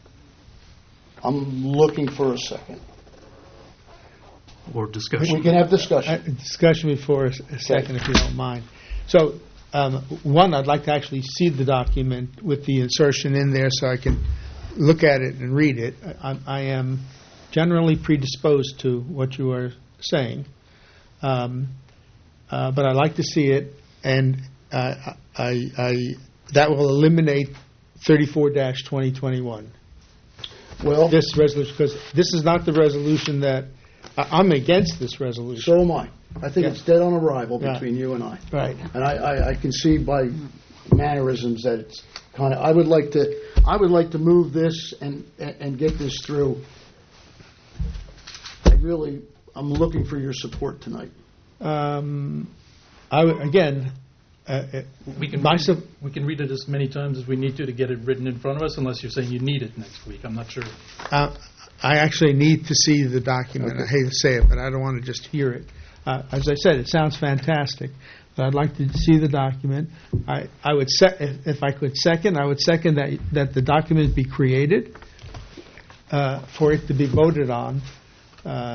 Speaker 3: I'm looking for a second.
Speaker 2: or discussion.
Speaker 3: We can have discussion.
Speaker 11: Uh, Discussion before a s- a second, if you don't mind. So, um, one, I'd like to actually see the document with the insertion in there so I can look at it and read it. I, I am generally predisposed to what you are saying, um, uh, but I'd like to see it, and uh, I, I that will eliminate thirty-four dash twenty twenty-one.
Speaker 3: Well,
Speaker 11: this resolution, because this is not the resolution that I- I'm against this resolution.
Speaker 3: So am I. I think
Speaker 11: Yeah.
Speaker 3: it's dead on arrival
Speaker 11: Yeah.
Speaker 3: between you and I.
Speaker 11: Right.
Speaker 3: And I, I, I can see by mannerisms that it's kind of. I would like to. I would like to move this and and, and get this through. I really. I'm looking for your support tonight.
Speaker 11: Um, I would, again, uh, uh,
Speaker 2: We can,
Speaker 11: my
Speaker 2: read
Speaker 11: sup-
Speaker 2: it, we can read it as many times as we need to to get it written in front of us, unless you're saying you need it next week. I'm not sure.
Speaker 11: Uh, I actually need to see the document. I hate to say it, but I don't want to just hear it. Uh, as I said, it sounds fantastic, but I'd like to see the document. I, I would se- if, if I could second, I would second that that the document be created uh, for it to be voted on. Uh,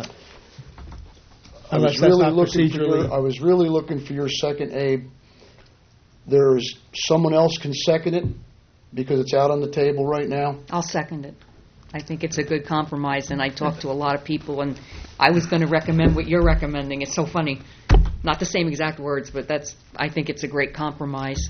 Speaker 3: I
Speaker 11: unless
Speaker 3: was
Speaker 11: that's
Speaker 3: really
Speaker 11: not
Speaker 3: looking for
Speaker 11: procedurally.
Speaker 3: your, I was really looking for your second, Abe. There's someone else can second it because it's out on the table right now.
Speaker 13: I'll second it. I think it's a good compromise, and I talked to a lot of people, and I was going to recommend what you're recommending. It's so funny. Not the same exact words, but that's. I think it's a great compromise.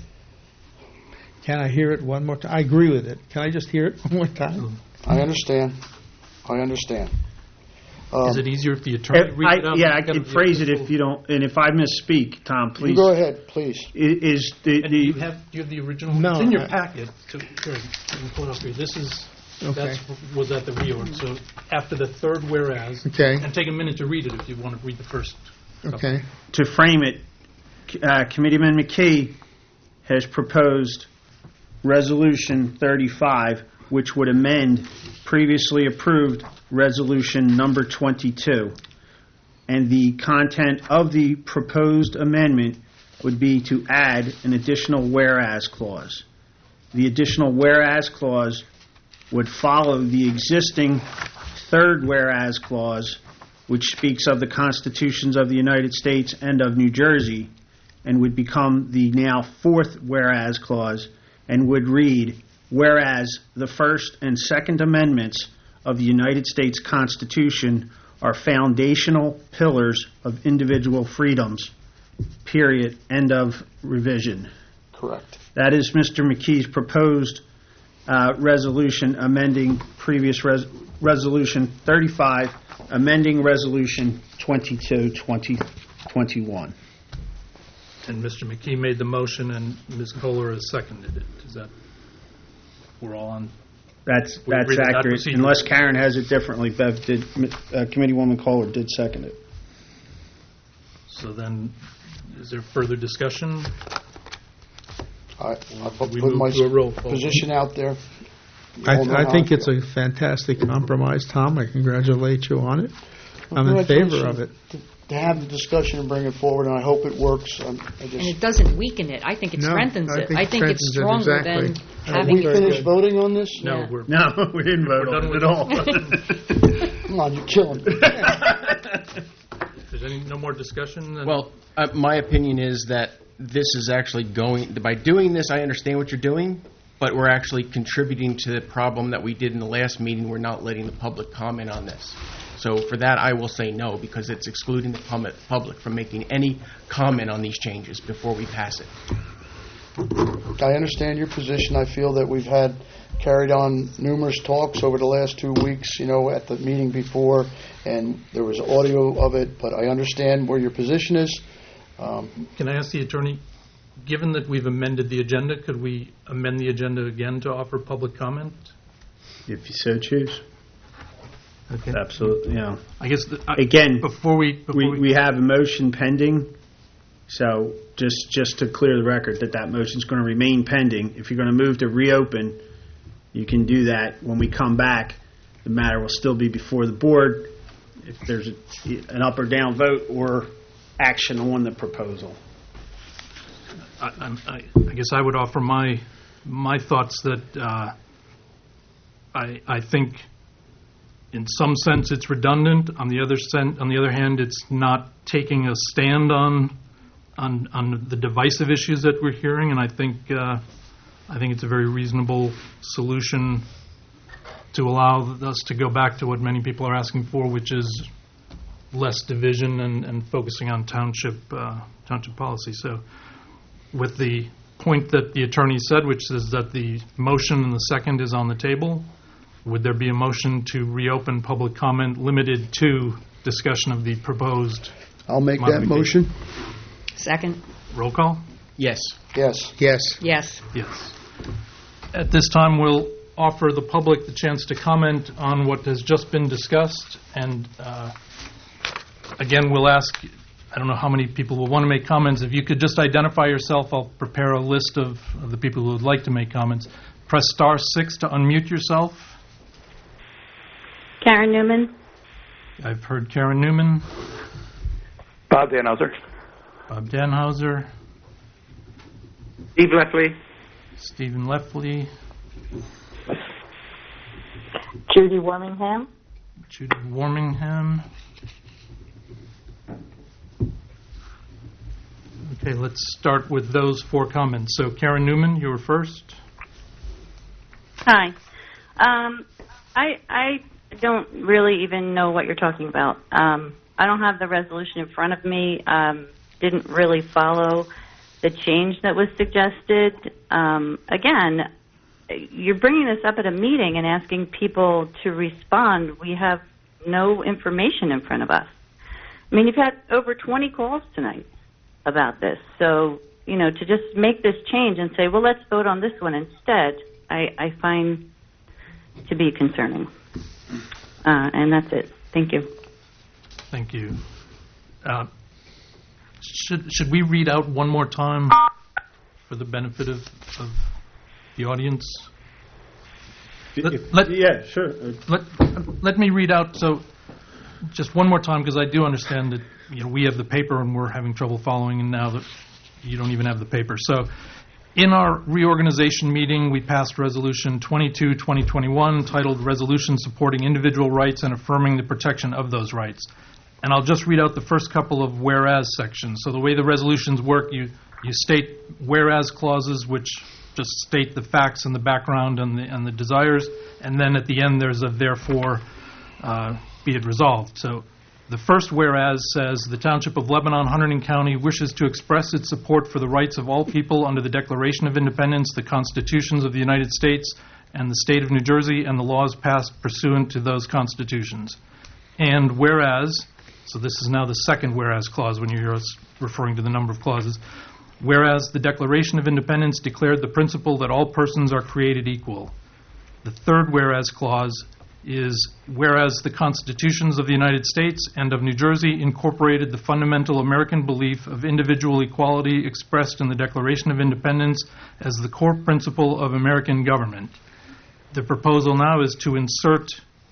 Speaker 11: Can I hear it one more time? I agree with it. Can I just hear it one more time?
Speaker 3: I understand. I understand. Um,
Speaker 2: Is it easier if the attorney
Speaker 24: If
Speaker 2: reads it
Speaker 24: I,
Speaker 2: out?
Speaker 24: yeah, I
Speaker 2: Instead
Speaker 24: can
Speaker 2: of the
Speaker 24: phrase it
Speaker 2: official-
Speaker 24: if you don't, and if I misspeak, Tom, please.
Speaker 3: You go ahead, please.
Speaker 24: I- Is the,
Speaker 2: And do you
Speaker 24: the,
Speaker 2: have, do you have the original?
Speaker 11: No,
Speaker 2: It's in your
Speaker 11: I-
Speaker 2: packet. To, here, you can pull it up here. This is,
Speaker 11: Okay.
Speaker 2: that's, was at the reorg. So after the third whereas.
Speaker 11: Okay.
Speaker 2: And take a minute to read it if you want to read the first. couple.
Speaker 11: Okay.
Speaker 24: to frame it, uh, Committeeman McKee has proposed Resolution thirty-five, which would amend previously approved Resolution number twenty-two. And the content of the proposed amendment would be to add an additional whereas clause. The additional whereas clause would follow the existing third whereas clause, which speaks of the constitutions of the United States and of New Jersey, and would become the now fourth whereas clause, and would read, whereas the First and Second Amendments of the United States Constitution are foundational pillars of individual freedoms, period, end of revision.
Speaker 3: Correct.
Speaker 24: That is Mister McKee's proposed uh, resolution amending previous res- resolution thirty-five, amending resolution twenty-two, twenty twenty-one.
Speaker 2: And Mister McKee made the motion and Miz Kohler has seconded it. Is that, we're all on?
Speaker 24: That's
Speaker 2: We
Speaker 24: that's
Speaker 2: agree that
Speaker 24: accurate,
Speaker 2: procedure-
Speaker 24: unless Karen has it differently. Bev did, uh, Committeewoman Kohler did second it.
Speaker 2: So then, is there further discussion?
Speaker 3: I, I put
Speaker 2: We
Speaker 3: put
Speaker 2: move
Speaker 3: my
Speaker 2: to a roll call.
Speaker 3: position out there. You
Speaker 11: I,
Speaker 3: all know
Speaker 11: I
Speaker 3: how
Speaker 11: think
Speaker 3: I
Speaker 11: it's
Speaker 3: feel.
Speaker 11: a fantastic compromise, Tom. I congratulate you on it. I'm in favor of it.
Speaker 3: To, to have the discussion and bring it forward, and I hope it works. Um, I just,
Speaker 13: And it doesn't weaken it. I think it
Speaker 11: No,
Speaker 13: strengthens
Speaker 11: I
Speaker 13: it.
Speaker 11: think
Speaker 13: I
Speaker 11: it
Speaker 13: think it's
Speaker 11: strengthens it,
Speaker 13: stronger
Speaker 11: exactly.
Speaker 13: than
Speaker 3: Have
Speaker 13: having
Speaker 3: we
Speaker 13: it.
Speaker 3: finished voting on this?
Speaker 2: No,
Speaker 13: Yeah.
Speaker 2: we're
Speaker 24: No, we didn't vote
Speaker 2: We're
Speaker 24: on
Speaker 2: done
Speaker 24: it
Speaker 2: with
Speaker 24: at all.
Speaker 3: Come on, you're killing me.
Speaker 2: If there's any no more discussion, then
Speaker 6: Well, uh, my opinion is that this is actually going, by doing this, I understand what you're doing, but we're actually contributing to the problem that we did in the last meeting. We're not letting the public comment on this. So for that, I will say no, because it's excluding the pub- public from making any comment on these changes before we pass it.
Speaker 3: I understand your position. I feel that we've had carried on numerous talks over the last two weeks, you know, at the meeting before, and there was audio of it, but I understand where your position is. Um,
Speaker 2: can I ask the attorney, given that we've amended the agenda, could we amend the agenda again to offer public comment?
Speaker 24: If you so choose.
Speaker 2: Okay.
Speaker 24: Absolutely, yeah.
Speaker 2: I guess the, I,
Speaker 24: Again,
Speaker 2: before we before
Speaker 24: we,
Speaker 2: we,
Speaker 24: we have a motion pending, so just just to clear the record that that motion's going to remain pending. If you're going to move to reopen, you can do that. When we come back, the matter will still be before the board if there's a, an up or down vote or action on the proposal.
Speaker 2: I, I'm- I, I guess I would offer my my thoughts that uh, I I think in some sense it's redundant. On the other sen- on the other hand, it's not taking a stand on on on the divisive issues that we're hearing, and I think uh, I think it's a very reasonable solution to allow us to go back to what many people are asking for, which is less division and, and focusing on township uh, township policy. So, with the point that the attorney said, which is that the motion and the second is on the table, would there be a motion to reopen public comment limited to discussion of the proposed?
Speaker 3: I'll make that
Speaker 2: modification?
Speaker 3: motion.
Speaker 13: Second.
Speaker 2: Roll call?
Speaker 6: Yes.
Speaker 3: Yes.
Speaker 11: Yes.
Speaker 13: Yes.
Speaker 2: Yes. At this time, we'll offer the public the chance to comment on what has just been discussed. And uh, again, we'll ask, I don't know how many people will want to make comments. If you could just identify yourself, I'll prepare a list of, of the people who would like to make comments. Press star six to unmute yourself.
Speaker 14: Karen Newman.
Speaker 2: I've heard Karen Newman.
Speaker 16: Bob Danhauser.
Speaker 2: Bob Danhauser.
Speaker 23: Steve Leffley.
Speaker 2: Stephen Leffley.
Speaker 14: Judy Wormingham.
Speaker 2: Judy Wormingham. Okay, let's start with those four comments. So, Karen Newman, you were first.
Speaker 14: Hi. Um, I I don't really even know what you're talking about. Um, I don't have the resolution in front of me. Um, didn't really follow the change that was suggested. Um, again, you're bringing this up at a meeting and asking people to respond. We have no information in front of us. I mean, you've had over twenty calls tonight about this. So, you know, to just make this change and say, well, let's vote on this one instead, I, I find to be concerning. Uh, and that's it. Thank you.
Speaker 2: Thank you. Uh, should should we read out one more time for the benefit of, of the audience? Let, let,
Speaker 24: yeah, sure.
Speaker 2: Let, let me read out, so just one more time, because I do understand that, you know, we have the paper and we're having trouble following, and now that you don't even have the paper. So in our reorganization meeting, we passed Resolution twenty-two twenty twenty-one, titled Resolution Supporting Individual Rights and Affirming the Protection of Those Rights. And I'll just read out the first couple of whereas sections. So the way the resolutions work, you, you state whereas clauses, which just state the facts and the background and the, and the desires, and then at the end there's a therefore uh, be it resolved. So the first whereas says, the Township of Lebanon, Hunterdon County wishes to express its support for the rights of all people under the Declaration of Independence, the Constitutions of the United States, and the State of New Jersey, and the laws passed pursuant to those constitutions. And whereas, so this is now the second whereas clause when you hear us referring to the number of clauses, whereas the Declaration of Independence declared the principle that all persons are created equal. The third whereas clause is, whereas the Constitutions of the United States and of New Jersey incorporated the fundamental American belief of individual equality expressed in the Declaration of Independence as the core principle of American government. The proposal now is to insert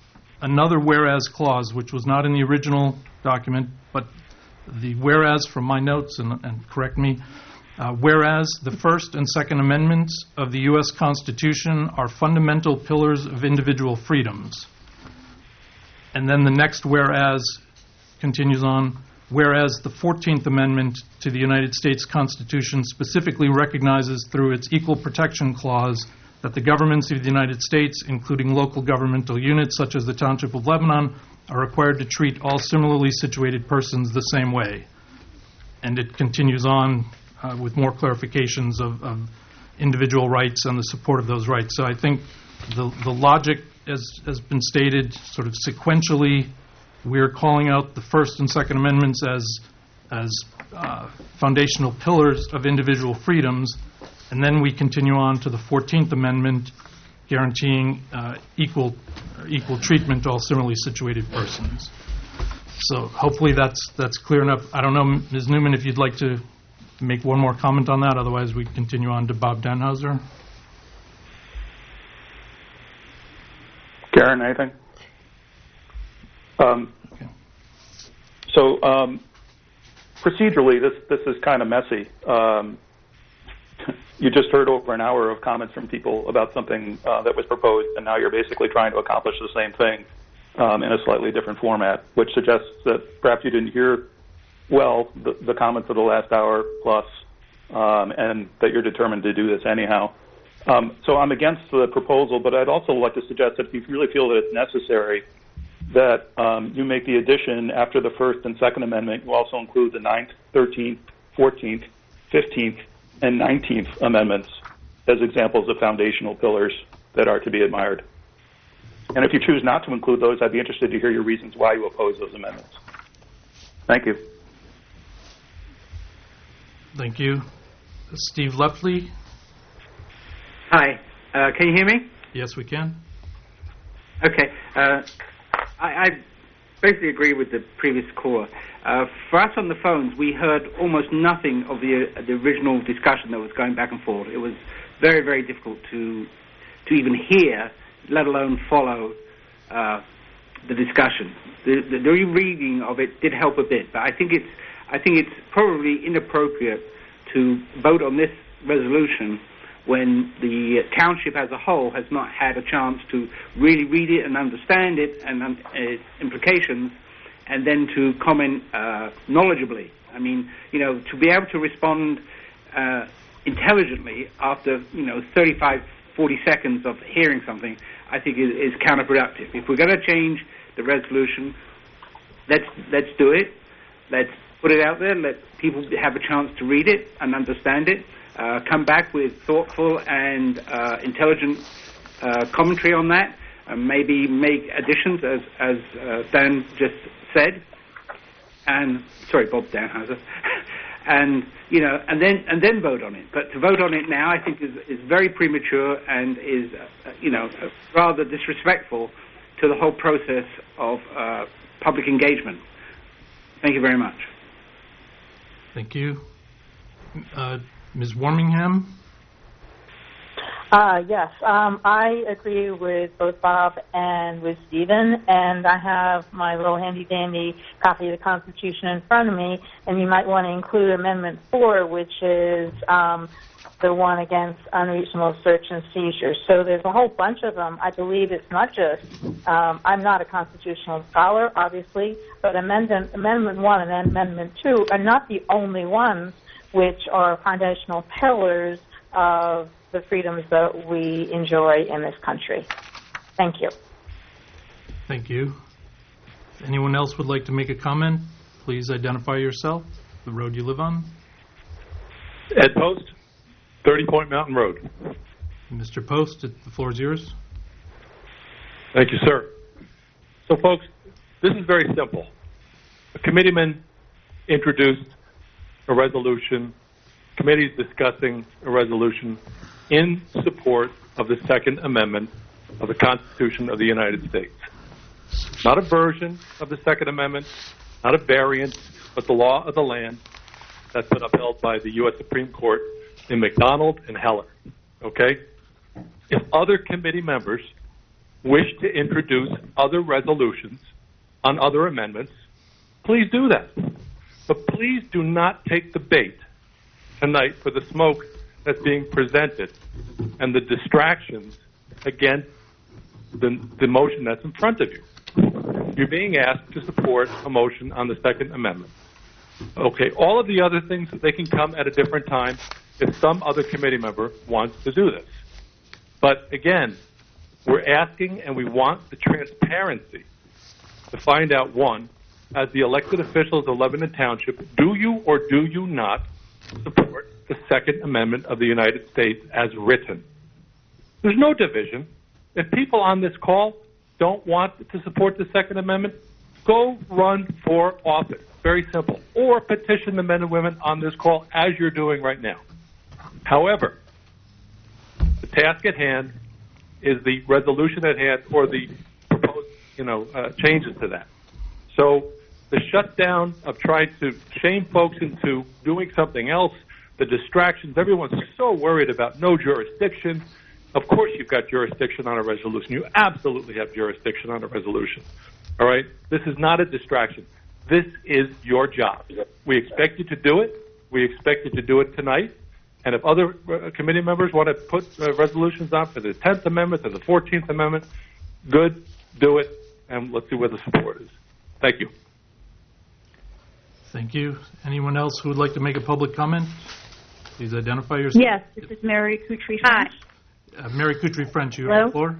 Speaker 2: another whereas clause, which was not in the original document, but the whereas from my notes, and, and correct me, uh, whereas the First and Second Amendments of the U S Constitution are fundamental pillars of individual freedoms. And then the next whereas continues on, whereas the fourteenth Amendment to the United States Constitution specifically recognizes through its Equal Protection Clause that the governments of the United States, including local governmental units such as the Township of Lebanon, are required to treat all similarly situated persons the same way. And it continues on uh, with more clarifications of, of individual rights and the support of those rights. So I think the, the logic, as has been stated, sort of sequentially, we're calling out the First and Second Amendments as, as uh, foundational pillars of individual freedoms, and then we continue on to the fourteenth Amendment, guaranteeing uh, equal equal treatment to all similarly situated persons. So hopefully that's that's clear enough. I don't know, Miz Newman, if you'd like to make one more comment on that. Otherwise, we continue on to Bob Danhauser.
Speaker 16: Karen, anything? Um,
Speaker 2: okay.
Speaker 16: So um, procedurally, this this is kind of messy. Um, you just heard over an hour of comments from people about something uh, that was proposed, and now you're basically trying to accomplish the same thing um, in a slightly different format, which suggests that perhaps you didn't hear well the, the comments of the last hour plus, um, and that you're determined to do this anyhow. Um, so I'm against the proposal, but I'd also like to suggest that if you really feel that it's necessary, that um, you make the addition after the First and Second Amendment, you also include the ninth, thirteenth, fourteenth, fifteenth, and nineteenth Amendments as examples of foundational pillars that are to be admired. And if you choose not to include those, I'd be interested to hear your reasons why you oppose those amendments. Thank you.
Speaker 2: Thank you. Steve Leftley.
Speaker 23: Hi, uh, can you hear me?
Speaker 2: Yes, we can.
Speaker 23: Okay. Uh, I, I basically agree with the previous caller. Uh, for us on the phones, we heard almost nothing of the uh, the original discussion that was going back and forth. It was very, very difficult to to even hear, let alone follow uh, the discussion. The, the, the rereading of it did help a bit, but I think it's I think it's probably inappropriate to vote on this resolution when the township as a whole has not had a chance to really read it and understand it and um, its implications, and then to comment uh, knowledgeably. I mean, you know, to be able to respond uh, intelligently after, you know, thirty-five, forty seconds of hearing something, I think is, is counterproductive. If we're going to change the resolution, let's let's do it. Let's put it out there. Let people have a chance to read it and understand it. Uh, come back with thoughtful and uh, intelligent uh, commentary on that, and maybe make additions, as as uh, Dan just said, and sorry, Bob Danhauser, and you know, and then and then vote on it. But to vote on it now, I think is is very premature and is uh, you know rather disrespectful to the whole process of uh, public engagement. Thank you very much.
Speaker 2: Thank you. Uh, Miz Warmingham?
Speaker 17: Uh, yes, um, I agree with both Bob and with Stephen, and I have my little handy-dandy copy of the Constitution in front of me, and you might want to include Amendment four, which is um, the one against unreasonable search and seizure. So there's a whole bunch of them. I believe it's not just, um, I'm not a constitutional scholar, obviously, but Amendment, Amendment one and Amendment two are not the only ones which are foundational pillars of the freedoms that we enjoy in this country. Thank you.
Speaker 2: Thank you. If anyone else would like to make a comment, please identify yourself, the road you live on.
Speaker 5: Ed Post, thirty Point Mountain Road.
Speaker 2: Mister Post, the floor is yours.
Speaker 5: Thank you, sir. So, folks, this is very simple. A committeeman introduced a resolution, committee is discussing a resolution in support of the Second Amendment of the Constitution of the United States. Not a version of the Second Amendment, not a variant, but the law of the land that's been upheld by the U S Supreme Court in McDonald and Heller. Okay? If other committee members wish to introduce other resolutions on other amendments, please do that. But please do not take the bait tonight for the smoke that's being presented and the distractions against the, the motion that's in front of you. You're being asked to support a motion on the Second Amendment. Okay, all of the other things, they can come at a different time if some other committee member wants to do this. But again, we're asking and we want the transparency to find out, one, as the elected officials of Lebanon Township, do you or do you not support the Second Amendment of the United States as written? There's no division. If people on this call don't want to support the Second Amendment, go run for office. Very simple. Or petition the men and women on this call as you're doing right now. However, the task at hand is the resolution at hand or the proposed, you know, uh, changes to that. So the shutdown of trying to shame folks into doing something else, the distractions, everyone's so worried about no jurisdiction. Of course you've got jurisdiction on a resolution. You absolutely have jurisdiction on a resolution. All right? This is not a distraction. This is your job. We expect you to do it. We expect you to do it tonight. And if other uh, committee members want to put uh, resolutions on for the tenth Amendment and the fourteenth Amendment, good, do it, and let's see where the support is. Thank you.
Speaker 2: Thank you. Anyone else who would like to make a public comment? Please identify yourself.
Speaker 12: Yes, this is Mary Coutry-French.
Speaker 2: Uh, Mary Coutry-French, you
Speaker 12: Hello?
Speaker 2: have the floor.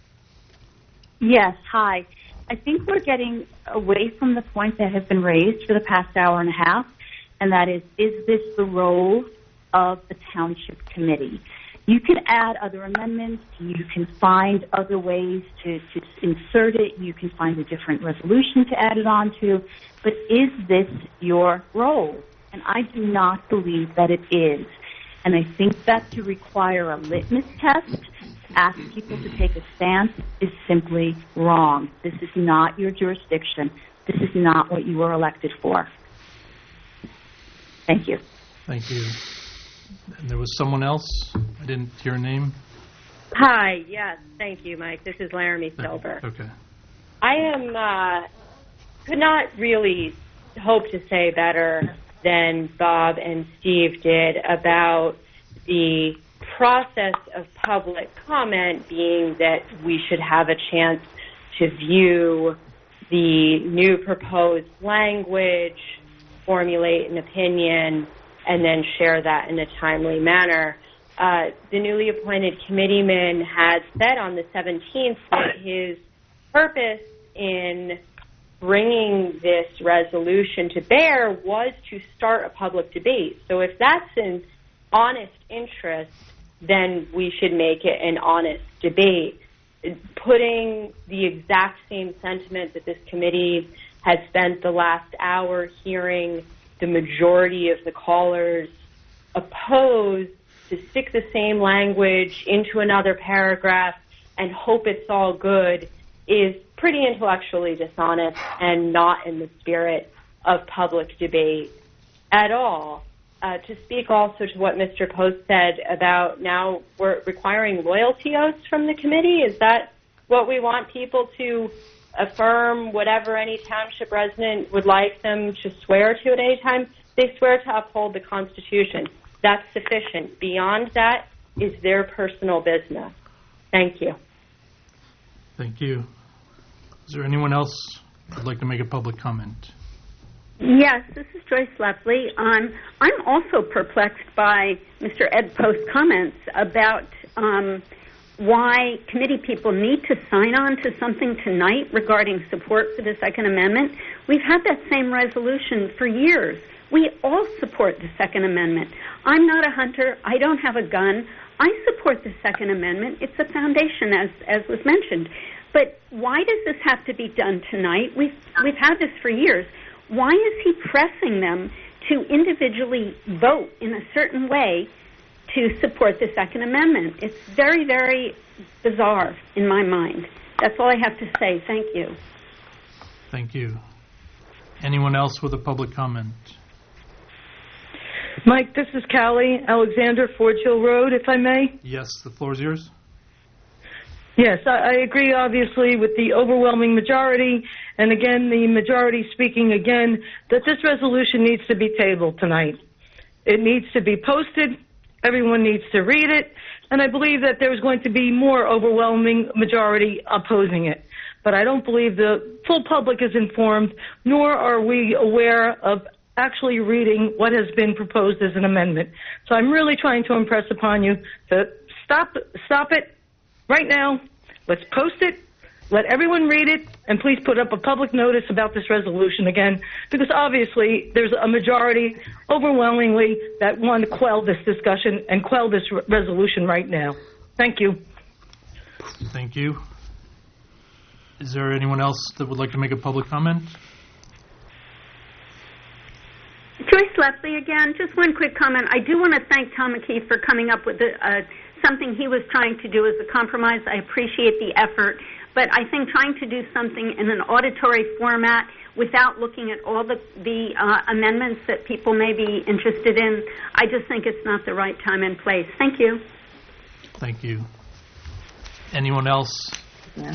Speaker 12: Yes, hi. I think we're getting away from the point that has been raised for the past hour and a half, and that is, is this the role of the Township Committee? You can add other amendments. You can find other ways to, to insert it. You can find a different resolution to add it on to. But is this your role? And I do not believe that it is. And I think that to require a litmus test, ask people to take a stance, is simply wrong. This is not your jurisdiction. This is not what you were elected for. Thank you.
Speaker 2: Thank you. And there was someone else. I didn't hear a name.
Speaker 19: Hi, yes, thank you, Mike. This is Laramie Silver.
Speaker 2: Okay.
Speaker 19: I am, uh, could not really hope to say better than Bob and Steve did about the process of public comment being that we should have a chance to view the new proposed language, formulate an opinion, and then share that in a timely manner. Uh, the newly appointed committeeman had said on the seventeenth that his purpose in bringing this resolution to bear was to start a public debate. So if that's an honest interest, then we should make it an honest debate. Putting the exact same sentiment that this committee has spent the last hour hearing the majority of the callers oppose, to stick the same language into another paragraph and hope it's all good, is pretty intellectually dishonest and not in the spirit of public debate at all. Uh, to speak also to what Mister Post said about now we're requiring loyalty oaths from the committee, is that what we want people to affirm whatever any township resident would like them to swear to at any time? They swear to uphold the Constitution. That's sufficient. Beyond that is their personal business. Thank you.
Speaker 2: Thank you. Is there anyone else who would like to make a public comment?
Speaker 9: Yes, this is Joyce Lepley. Um, I'm also perplexed by Mister Ed Post's comments about um, why committee people need to sign on to something tonight regarding support for the Second Amendment. We've had that same resolution for years. We all support the Second Amendment. I'm not a hunter. I don't have a gun. I support the Second Amendment. It's a foundation, as as was mentioned. But why does this have to be done tonight? We've we've had this for years. Why is he pressing them to individually vote in a certain way to support the Second Amendment? It's very, very bizarre in my mind. That's all I have to say. Thank you.
Speaker 2: Thank you. Anyone else with a public comment?
Speaker 4: Mike, this is Callie Alexander, Forge Hill Road, if I may.
Speaker 2: Yes, the floor is yours.
Speaker 4: Yes, I, I agree, obviously, with the overwhelming majority, and again, the majority speaking again, that this resolution needs to be tabled tonight. It needs to be posted. Everyone needs to read it, and I believe that there's going to be more overwhelming majority opposing it. But I don't believe the full public is informed, nor are we aware of actually reading what has been proposed as an amendment. So I'm really trying to impress upon you to stop, stop it right now. Let's post it. Let everyone read it, and please put up a public notice about this resolution again, because obviously there's a majority, overwhelmingly, that want to quell this discussion and quell this re- resolution right now. Thank you.
Speaker 2: Thank you. Is there anyone else that would like to make a public comment?
Speaker 9: Joyce Leslie again. Just one quick comment. I do want to thank Tom McKee for coming up with the, uh, something he was trying to do as a compromise. I appreciate the effort. But I think trying to do something in an auditory format without looking at all the, the uh, amendments that people may be interested in, I just think it's not the right time and place. Thank you.
Speaker 2: Thank you. Anyone else?
Speaker 15: Yeah.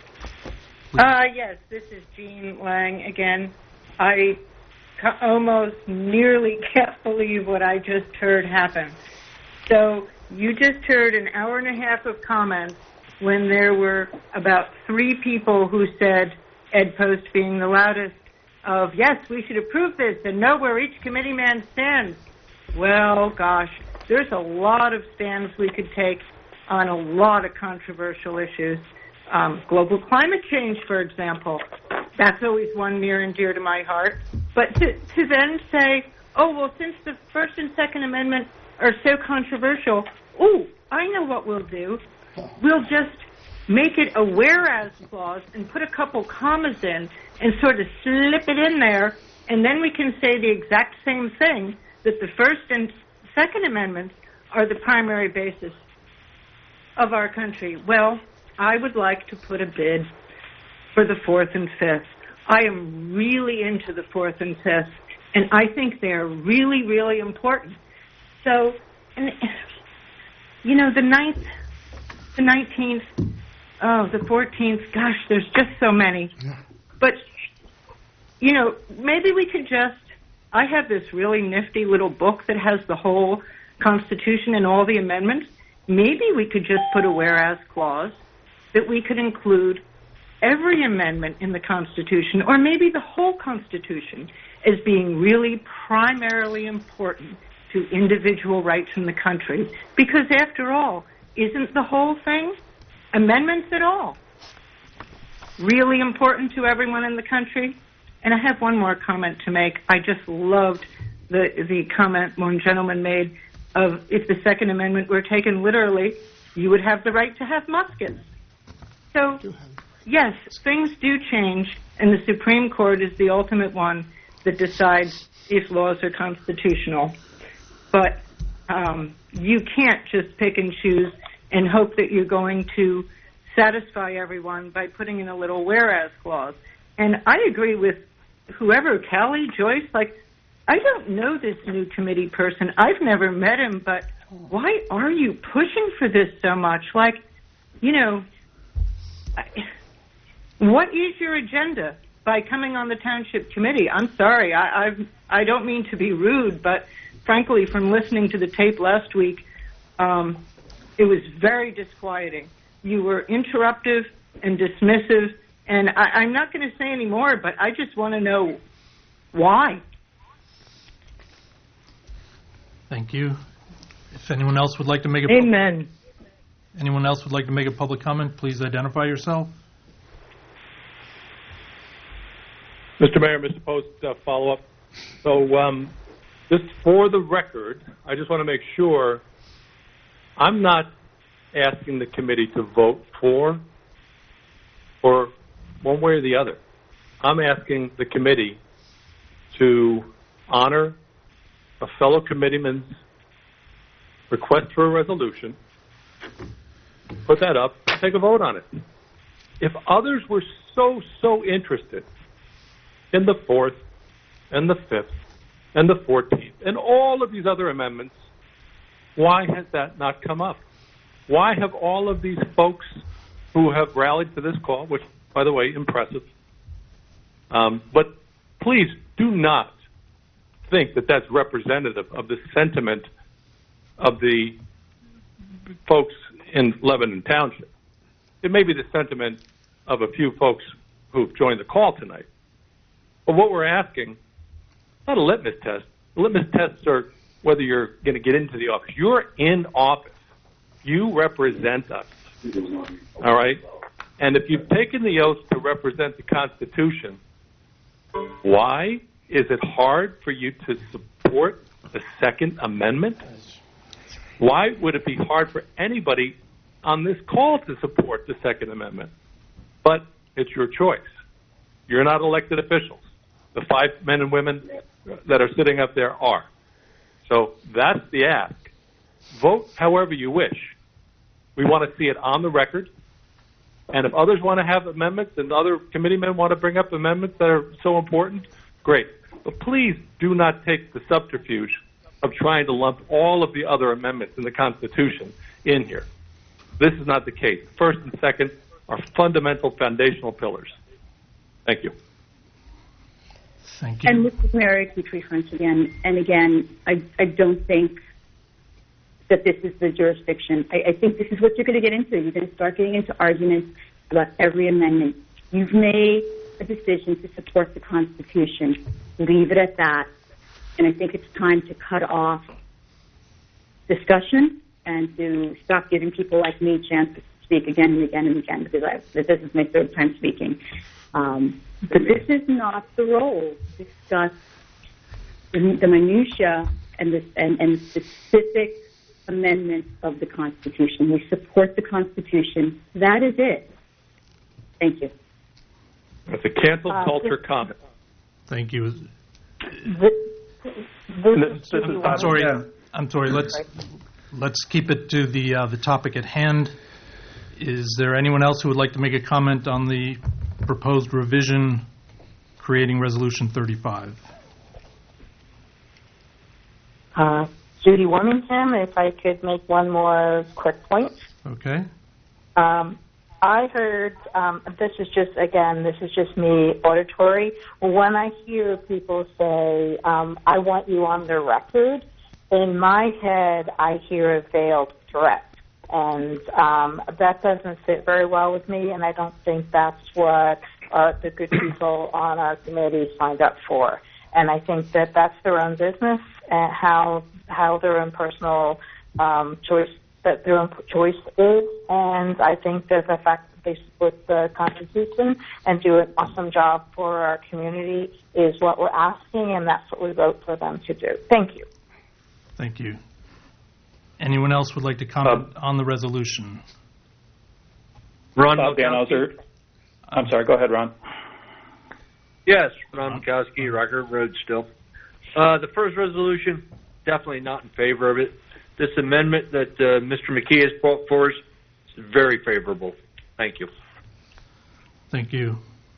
Speaker 15: Uh, yes, this is Jean Lang again. I ca- almost nearly can't believe what I just heard happen. So you just heard an hour and a half of comments when there were about three people who said, Ed Post being the loudest, of, yes, we should approve this and know where each committee man stands. Well, gosh, there's a lot of stands we could take on a lot of controversial issues. Um, global climate change, for example, that's always one near and dear to my heart. But to, to then say, oh, well, since the First and Second Amendment are so controversial, ooh, I know what we'll do. We'll just make it a whereas clause and put a couple commas in and sort of slip it in there, and then we can say the exact same thing, that the First and Second Amendments are the primary basis of our country. Well, I would like to put a bid for the Fourth and Fifth. I am really into the Fourth and Fifth, and I think they're really, really important. So, and, you know, the ninth... the nineteenth, oh, the fourteenth, gosh, there's just so many. But, you know, maybe we could just, I have this really nifty little book that has the whole Constitution and all the amendments. Maybe we could just put a whereas clause that we could include every amendment in the Constitution, or maybe the whole Constitution, as being really primarily important to individual rights in the country. Because after all, isn't the whole thing, amendments at all, really important to everyone in the country? And I have one more comment to make. I just loved the the comment one gentleman made of, if the Second Amendment were taken literally, you would have the right to have muskets. So, yes, things do change, and the Supreme Court is the ultimate one that decides if laws are constitutional. But um, you can't just pick and choose and hope that you're going to satisfy everyone by putting in a little whereas clause. And I agree with whoever, Callie, Joyce, like, I don't know this new committee person. I've never met him, but why are you pushing for this so much? Like, you know, I, what is your agenda by coming on the township committee? I'm sorry, I, I've, I don't mean to be rude, but frankly, from listening to the tape last week, um, it was very disquieting. You were interruptive and dismissive, and I, I'm not going to say any more, but I just want to know why.
Speaker 2: Thank you. If anyone else would like to make a
Speaker 4: Amen.
Speaker 2: Pub- anyone else would like to make a public comment, please identify yourself.
Speaker 5: Mister Mayor, Mister Post, uh, follow up. So, um, just for the record, I just want to make sure I'm not asking the committee to vote for or one way or the other. I'm asking the committee to honor a fellow committeeman's request for a resolution, put that up, take a vote on it. If others were so, so interested in the fourth and the fifth and the fourteenth and all of these other amendments, why has that not come up? Why have all of these folks who have rallied to this call, which, by the way, impressive. Um, but please do not think that that's representative of the sentiment of the folks in Lebanon Township. It may be the sentiment of a few folks who've joined the call tonight. But what we're asking, not a litmus test. The litmus tests are whether you're going to get into the office. You're in office. You represent us. All right? And if you've taken the oath to represent the Constitution, why is it hard for you to support the Second Amendment? Why would it be hard for anybody on this call to support the Second Amendment? But it's your choice. You're not elected officials. The five men and women that are sitting up there are. So that's the ask. Vote however you wish. We want to see it on the record. And if others want to have amendments and other committeemen want to bring up amendments that are so important, great. But please do not take the subterfuge of trying to lump all of the other amendments in the Constitution in here. This is not the case. First and second are fundamental foundational pillars. Thank you.
Speaker 2: Thank you.
Speaker 10: And this is Mary Petrie French again. And again, I, I don't think that this is the jurisdiction. I, I think this is what you're going to get into. You're going to start getting into arguments about every amendment. You've made a decision to support the Constitution. Leave it at that. And I think it's time to cut off discussion and to stop giving people like me chances to speak again and again and again, because I, this is my third time speaking. Um, but this is not the role to discuss the, the minutia and the and, and specific amendments of the Constitution. We support the Constitution. That is it. Thank you.
Speaker 5: That's a cancel
Speaker 10: Uh,
Speaker 5: culture comment.
Speaker 2: Thank you.
Speaker 17: This, this is
Speaker 2: I'm sorry. I'm sorry. Let's let's keep it to the uh, the topic at hand. Is there anyone else who would like to make a comment on the proposed revision creating Resolution thirty-five?
Speaker 17: Uh, Judy Wormingham, if I could make one more quick point.
Speaker 2: Okay.
Speaker 17: Um, I heard, um, this is just, again, this is just me, auditory. When I hear people say, um, I want you on the record, in my head, I hear a veiled threat. And um, that doesn't sit very well with me, and I don't think that's what uh, the good people on our committee signed up for. And I think that that's their own business, and how how their own personal um, choice that their own choice is. And I think that the fact that they support the Constitution and do an awesome job for our community is what we're asking, and that's what we vote for them to do. Thank you.
Speaker 2: Thank you. Anyone else would like to comment uh, on the resolution?
Speaker 16: Ron uh, Dan Hauser. I'm sorry. Go ahead, Ron.
Speaker 18: Yes, Ron Mikowski, Rocker Road still. Uh, the first resolution, definitely not in favor of it. This amendment that uh, Mister McKee has brought forward is very favorable. Thank you.
Speaker 2: Thank you.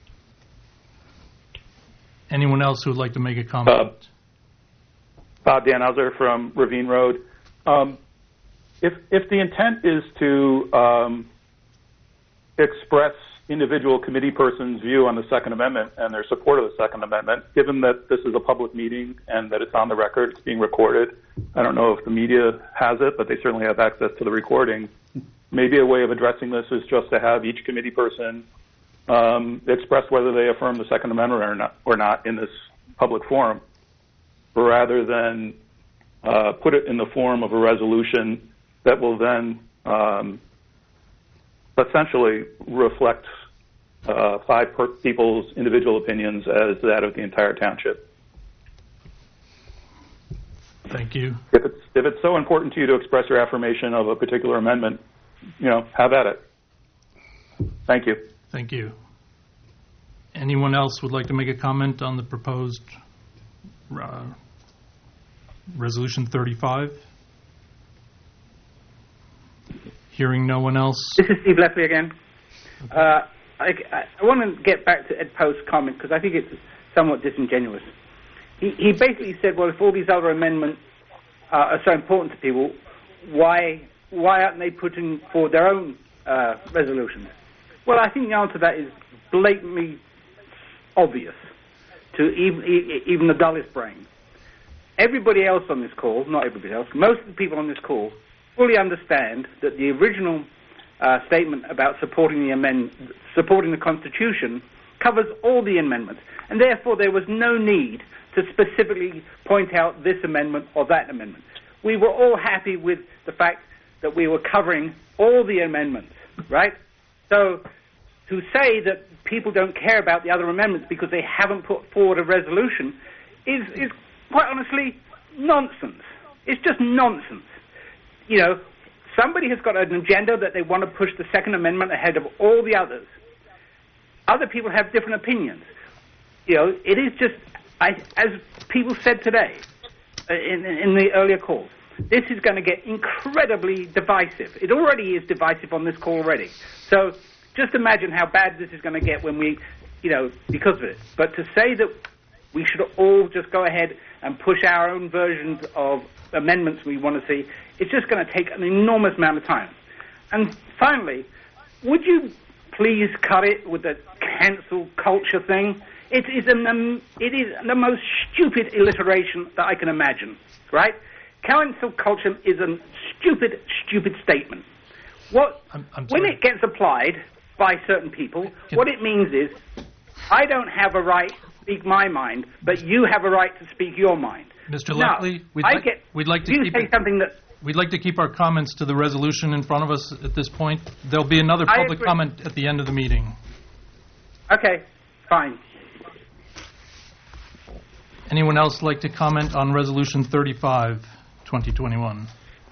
Speaker 2: Anyone else who would like to make a comment?
Speaker 16: Uh, Bob Danhauser from Ravine Road. Um, if if the intent is to um, express individual committee persons' view on the Second Amendment and their support of the Second Amendment, given that this is a public meeting and that it's on the record, it's being recorded. I don't know if the media has it, but they certainly have access to the recording. Maybe a way of addressing this is just to have each committee person um, express whether they affirm the Second Amendment or not, or not in this public forum, rather than uh, put it in the form of a resolution that will then um, essentially reflect uh, five per- people's individual opinions as that of the entire township.
Speaker 2: Thank you.
Speaker 16: If it's if it's so important to you to express your affirmation of a particular amendment, you know, have at it. Thank you.
Speaker 2: Thank you. Anyone else would like to make a comment on the proposed uh, Resolution thirty-five? Hearing no one else.
Speaker 23: This is Steve Lepley again. Okay. Uh, I, I want to get back to Ed Post's comment because I think it's somewhat disingenuous. He, he basically said, well, if all these other amendments uh, are so important to people, why why aren't they putting forward their own uh, resolutions? Well, I think the answer to that is blatantly obvious to even, e- even the dullest brain. Everybody else on this call, not everybody else, most of the people on this call fully understand that the original uh, statement about supporting the amend- supporting the Constitution covers all the amendments, and therefore there was no need to specifically point out this amendment or that amendment. We were all happy with the fact that we were covering all the amendments, right? So to say that people don't care about the other amendments because they haven't put forward a resolution is, is quite honestly nonsense. It's just nonsense. You know, somebody has got an agenda that they want to push the Second Amendment ahead of all the others. Other people have different opinions. You know, it is just, I, as people said today uh, in, in the earlier calls, this is going to get incredibly divisive. It already is divisive on this call already. So just imagine how bad this is going to get when we, you know, because of it. But to say that we should all just go ahead and push our own versions of amendments we want to see, it's just going to take an enormous amount of time. And finally, would you please cut it with the cancel culture thing? It is, an, um, it is the most stupid alliteration that I can imagine, right? Cancel culture is a stupid, stupid statement. What
Speaker 2: I'm, I'm
Speaker 23: when it gets applied by certain people,
Speaker 2: Can,
Speaker 23: what it means is, I don't have a right to speak my mind, but you have a right to speak your mind.
Speaker 2: Mister
Speaker 23: Now,
Speaker 2: Lepley, we'd,
Speaker 23: I
Speaker 2: like,
Speaker 23: get,
Speaker 2: we'd like to
Speaker 23: you
Speaker 2: keep
Speaker 23: say
Speaker 2: it,
Speaker 23: something that
Speaker 2: we'd like to keep our comments to the resolution in front of us at this point. There'll be another
Speaker 23: I
Speaker 2: public
Speaker 23: agree.
Speaker 2: comment at the end of the meeting.
Speaker 23: Okay, fine.
Speaker 2: Anyone else like to comment on Resolution thirty-five, twenty twenty-one?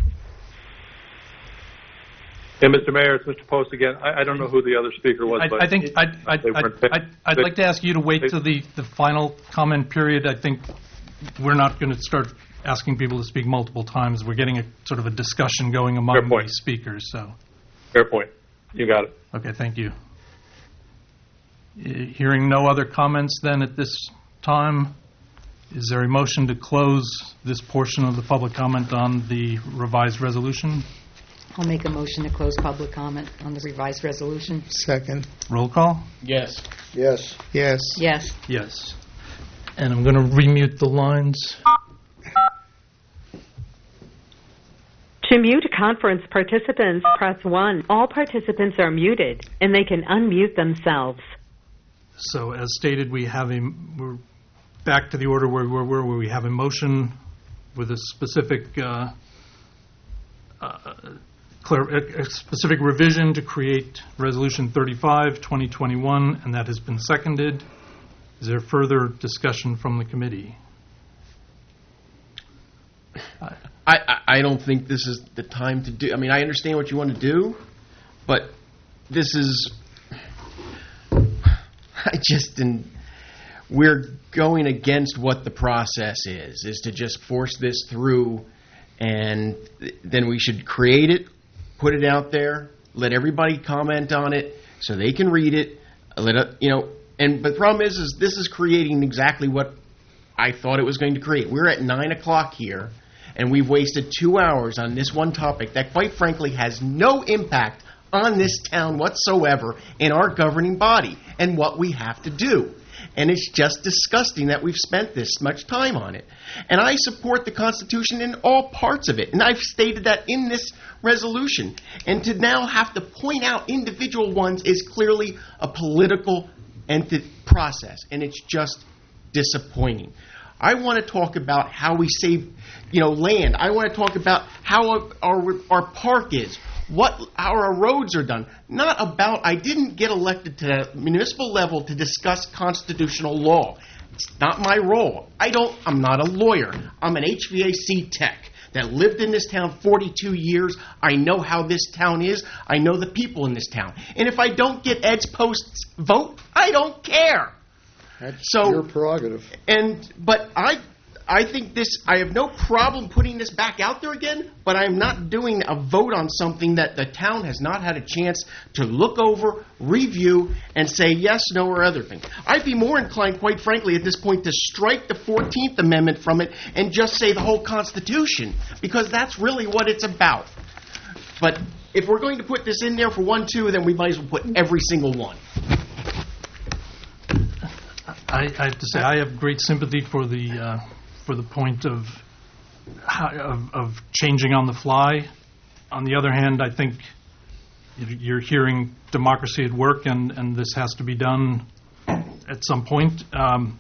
Speaker 5: Yeah, Mister Mayor, it's Mister Post again. I, I don't know who the other speaker was,
Speaker 2: I,
Speaker 5: but
Speaker 2: I think I'd, I'd,
Speaker 5: they
Speaker 2: I'd,
Speaker 5: weren't-
Speaker 2: I'd, I'd like to ask you to wait till the, the final comment period. I think we're not going to start asking people to speak multiple times. We're getting a sort of a discussion going among
Speaker 5: Fair point.
Speaker 2: the speakers. So,
Speaker 5: Fair point. You got it.
Speaker 2: okay, thank you. Uh, Hearing no other comments, then at this time, is there a motion to close this portion of the public comment on the revised resolution?
Speaker 13: I'll make a motion to close public comment on the revised resolution.
Speaker 11: Second.
Speaker 2: Roll call.
Speaker 6: Yes.
Speaker 3: Yes.
Speaker 11: Yes.
Speaker 13: Yes.
Speaker 2: Yes. And I'm going to remute the lines.
Speaker 8: To mute conference participants, press one. All participants are muted, and they can unmute themselves.
Speaker 2: So as stated, we have a, we're back to the order where we were, where we have a motion with a specific, uh, uh, clar- a a specific revision to create Resolution thirty-five, twenty twenty-one, and that has been seconded. Is there further discussion from the committee?
Speaker 6: I, I, I don't think this is the time to do. I mean, I understand what you want to do, but this is. I just didn't. We're going against what the process is, is to just force this through, and th- then we should create it, put it out there, let everybody comment on it so they can read it, let it, you know, and but the problem is, is this is creating exactly what I thought it was going to create. We're at nine o'clock here, and we've wasted two hours on this one topic that, quite frankly, has no impact on this town whatsoever in our governing body and what we have to do. And it's just disgusting that we've spent this much time on it. And I support the Constitution in all parts of it. And I've stated that in this resolution. And to now have to point out individual ones is clearly a political enti- process. And it's just disappointing. I want to talk about how we save, you know, land. I want to talk about how our, our, our park is, what how our roads are done. Not about, I didn't get elected to the municipal level to discuss constitutional law. It's not my role. I don't, I'm not a lawyer. I'm an H V A C tech that lived in this town forty-two years. I know how this town is. I know the people in this town. And if I don't get Ed's Post's vote, I don't care.
Speaker 3: That's
Speaker 6: So-
Speaker 3: your prerogative.
Speaker 6: And but I I think this I have no problem putting this back out there again, but I'm not doing a vote on something that the town has not had a chance to look over, review, and say yes, no, or other thing. I'd be more inclined, quite frankly, at this point to strike the fourteenth Amendment from it and just say the whole Constitution, because that's really what it's about. But if we're going to put this in there for one, two, then we might as well put every single one.
Speaker 2: I, I have to say I have great sympathy for the uh, for the point of, of of changing on the fly. On the other hand, I think you're hearing democracy at work, and, and this has to be done at some point. Um,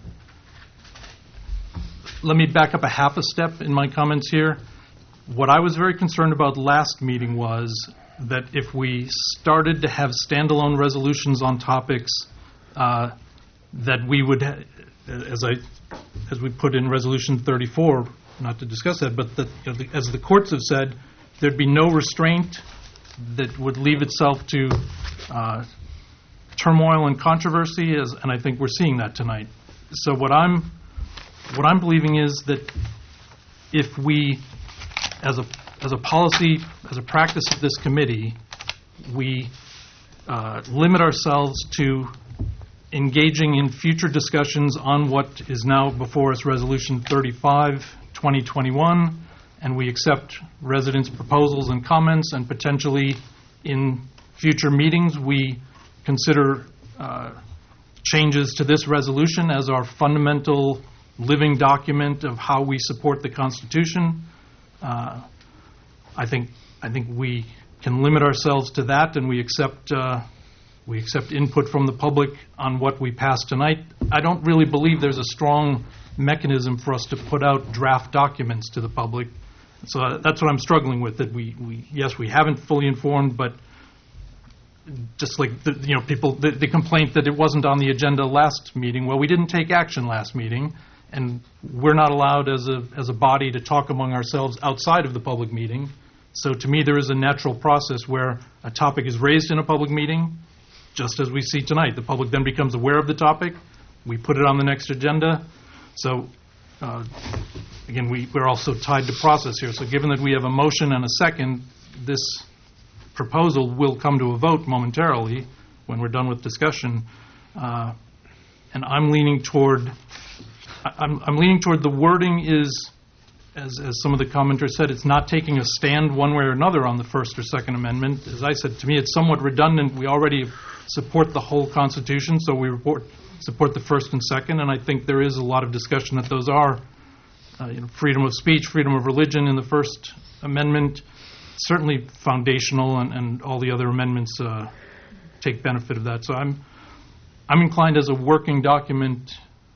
Speaker 2: let me back up a half a step in my comments here. What I was very concerned about last meeting was that if we started to have standalone resolutions on topics, uh, that we would, ha- as I, as we put in Resolution thirty-four, not to discuss that, but that, you know, the, as the courts have said, there'd be no restraint that would leave itself to uh, turmoil and controversy, as, and I think we're seeing that tonight. So what I'm, what I'm believing is that if we, as a as a policy, as a practice of this committee, we uh, limit ourselves to engaging in future discussions on what is now before us, Resolution thirty-five, twenty twenty-one, and we accept residents' proposals and comments, and potentially in future meetings we consider uh, changes to this resolution as our fundamental living document of how we support the Constitution. Uh, I think I think we can limit ourselves to that, and we accept uh, we accept input from the public on what we pass tonight. I don't really believe there's a strong mechanism for us to put out draft documents to the public. So uh, that's what I'm struggling with. That we, we yes we haven't fully informed, but just like the, you know people the, the complaint that it wasn't on the agenda last meeting. Well, we didn't take action last meeting, and we're not allowed as a as a body to talk among ourselves outside of the public meeting. So to me, there is a natural process where a topic is raised in a public meeting, just as we see tonight. The public then becomes aware of the topic. We put it on the next agenda. So uh, again, we, we're also tied to process here. So given that we have a motion and a second, this proposal will come to a vote momentarily when we're done with discussion. Uh, and I'm leaning toward, I'm, I'm leaning toward the wording is, as, as some of the commenters said, it's not taking a stand one way or another on the First or Second Amendment. As I said, to me, it's somewhat redundant. We already support the whole Constitution, so we report, support the First and Second, and I think there is a lot of discussion that those are uh, you know, freedom of speech, freedom of religion in the First Amendment, certainly foundational, and, and all the other amendments uh, take benefit of that. So I'm I'm inclined as a working document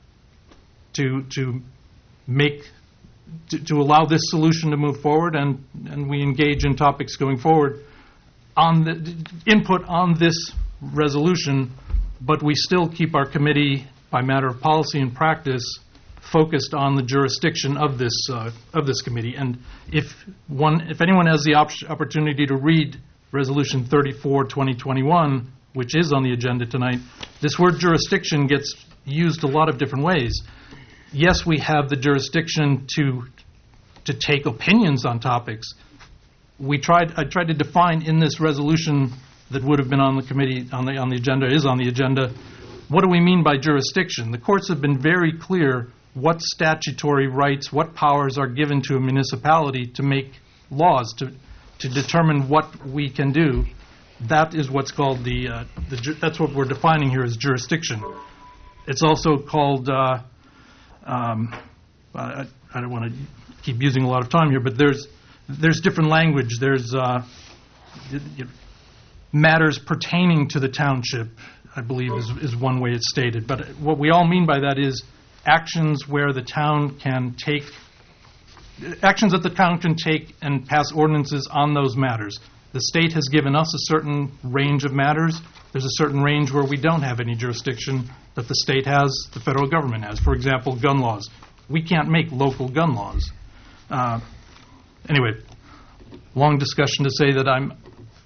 Speaker 2: to to make to, to allow this solution to move forward, and, and we engage in topics going forward on the input on this resolution, but we still keep our committee, by matter of policy and practice, focused on the jurisdiction of this uh, of this committee. And if one, if anyone has the op- opportunity to read Resolution thirty-four, twenty twenty-one, which is on the agenda tonight, this word jurisdiction gets used a lot of different ways. Yes, we have the jurisdiction to to take opinions on topics. We tried. I tried to define in this resolution that would have been on the committee on the on the agenda is on the agenda. What do we mean by jurisdiction? The courts have been very clear what statutory rights, what powers are given to a municipality to make laws, to to determine what we can do. That is what's called the, uh, the that's what we're defining here as jurisdiction. It's also called, uh, um, I, I don't want to keep using a lot of time here, but there's there's different language. There's uh, you know, matters pertaining to the township, I believe is, is one way it's stated. But what we all mean by that is actions where the town can take, actions that the town can take and pass ordinances on those matters. The state has given us a certain range of matters. There's a certain range where we don't have any jurisdiction that the state has, the federal government has. For example, gun laws. We can't make local gun laws. Uh, anyway, long discussion to say that I'm,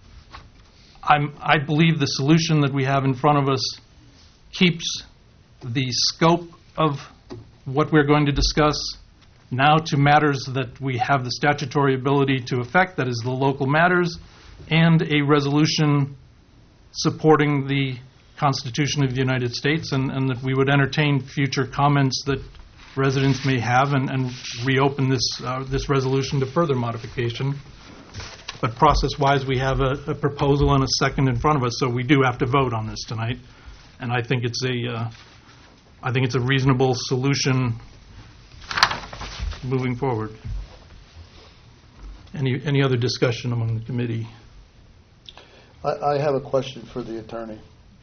Speaker 2: I'm, I believe the solution that we have in front of us keeps the scope of what we're going to discuss now to matters that we have the statutory ability to affect, that is the local matters, and a resolution supporting the Constitution of the United States, and, and that we would entertain future comments that residents may have and, and reopen this uh, this resolution to further modification. but process-wise, we have a, a proposal and a second in front of us, so we do have to vote on this tonight. And I think it's a, uh, I think it's a reasonable solution moving forward. Any any other discussion among the committee?
Speaker 3: I, I have a question for the attorney.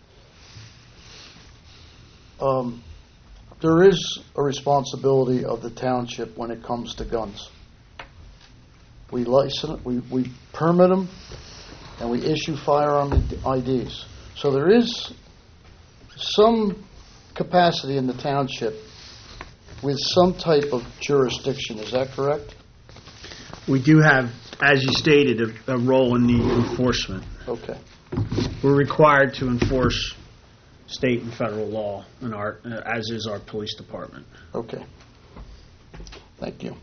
Speaker 3: Um, there is a responsibility of the township when it comes to guns. We license, we, we permit them, and we issue firearm I Ds. So there is some capacity in the township with some type of jurisdiction. Is that correct?
Speaker 24: We do have, as you stated, a, a role in the enforcement.
Speaker 3: Okay.
Speaker 24: We're required to enforce state and federal law, in our, uh, as is our police department.
Speaker 3: Okay. Thank you.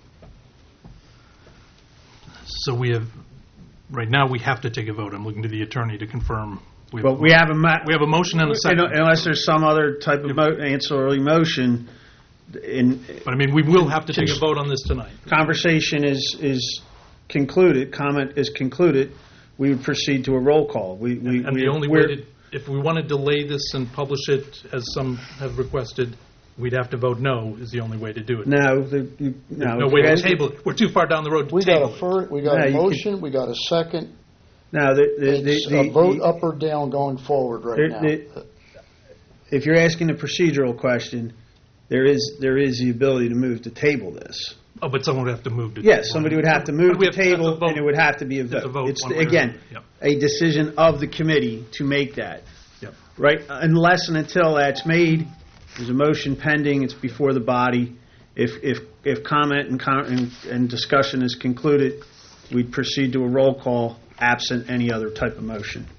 Speaker 2: So we have, right now, we have to take a vote. I'm looking to the attorney to confirm. We
Speaker 24: But we have a ma-
Speaker 2: we have a motion and a second.
Speaker 24: Unless there's some other type of mo- ancillary motion. In,
Speaker 2: but I mean, we will have to take a vote on this tonight.
Speaker 24: Conversation is is concluded. Comment is concluded. We would proceed to a roll call. We, we,
Speaker 2: and
Speaker 24: we,
Speaker 2: the only
Speaker 24: we're,
Speaker 2: way to, if we want to delay this and publish it as some have requested, we'd have to vote no. Is the only way to do it.
Speaker 24: No, the, you, no.
Speaker 2: no way to table it. We're too far down the road to
Speaker 3: we
Speaker 2: table
Speaker 3: got a fir- We got
Speaker 24: no,
Speaker 3: a motion.
Speaker 24: Can,
Speaker 3: we got a second.
Speaker 24: Now the the, the,
Speaker 3: it's
Speaker 24: the,
Speaker 3: a vote
Speaker 24: the,
Speaker 3: up or down going forward right
Speaker 24: there,
Speaker 3: now.
Speaker 24: The, if you're asking a procedural question, there is there is the ability to move to table this.
Speaker 2: Oh, but someone would have to move to.
Speaker 24: Yes, somebody would have to move the table,
Speaker 2: to
Speaker 24: and it would have to be a vote.
Speaker 2: vote
Speaker 24: It's
Speaker 2: the,
Speaker 24: again
Speaker 2: yep.
Speaker 24: a decision of the committee to make that.
Speaker 2: Yep.
Speaker 24: Right, unless and until that's made, there's a motion pending. It's before the body. If if if comment and com- and, and discussion is concluded, we'd proceed to a roll call, absent any other type of motion.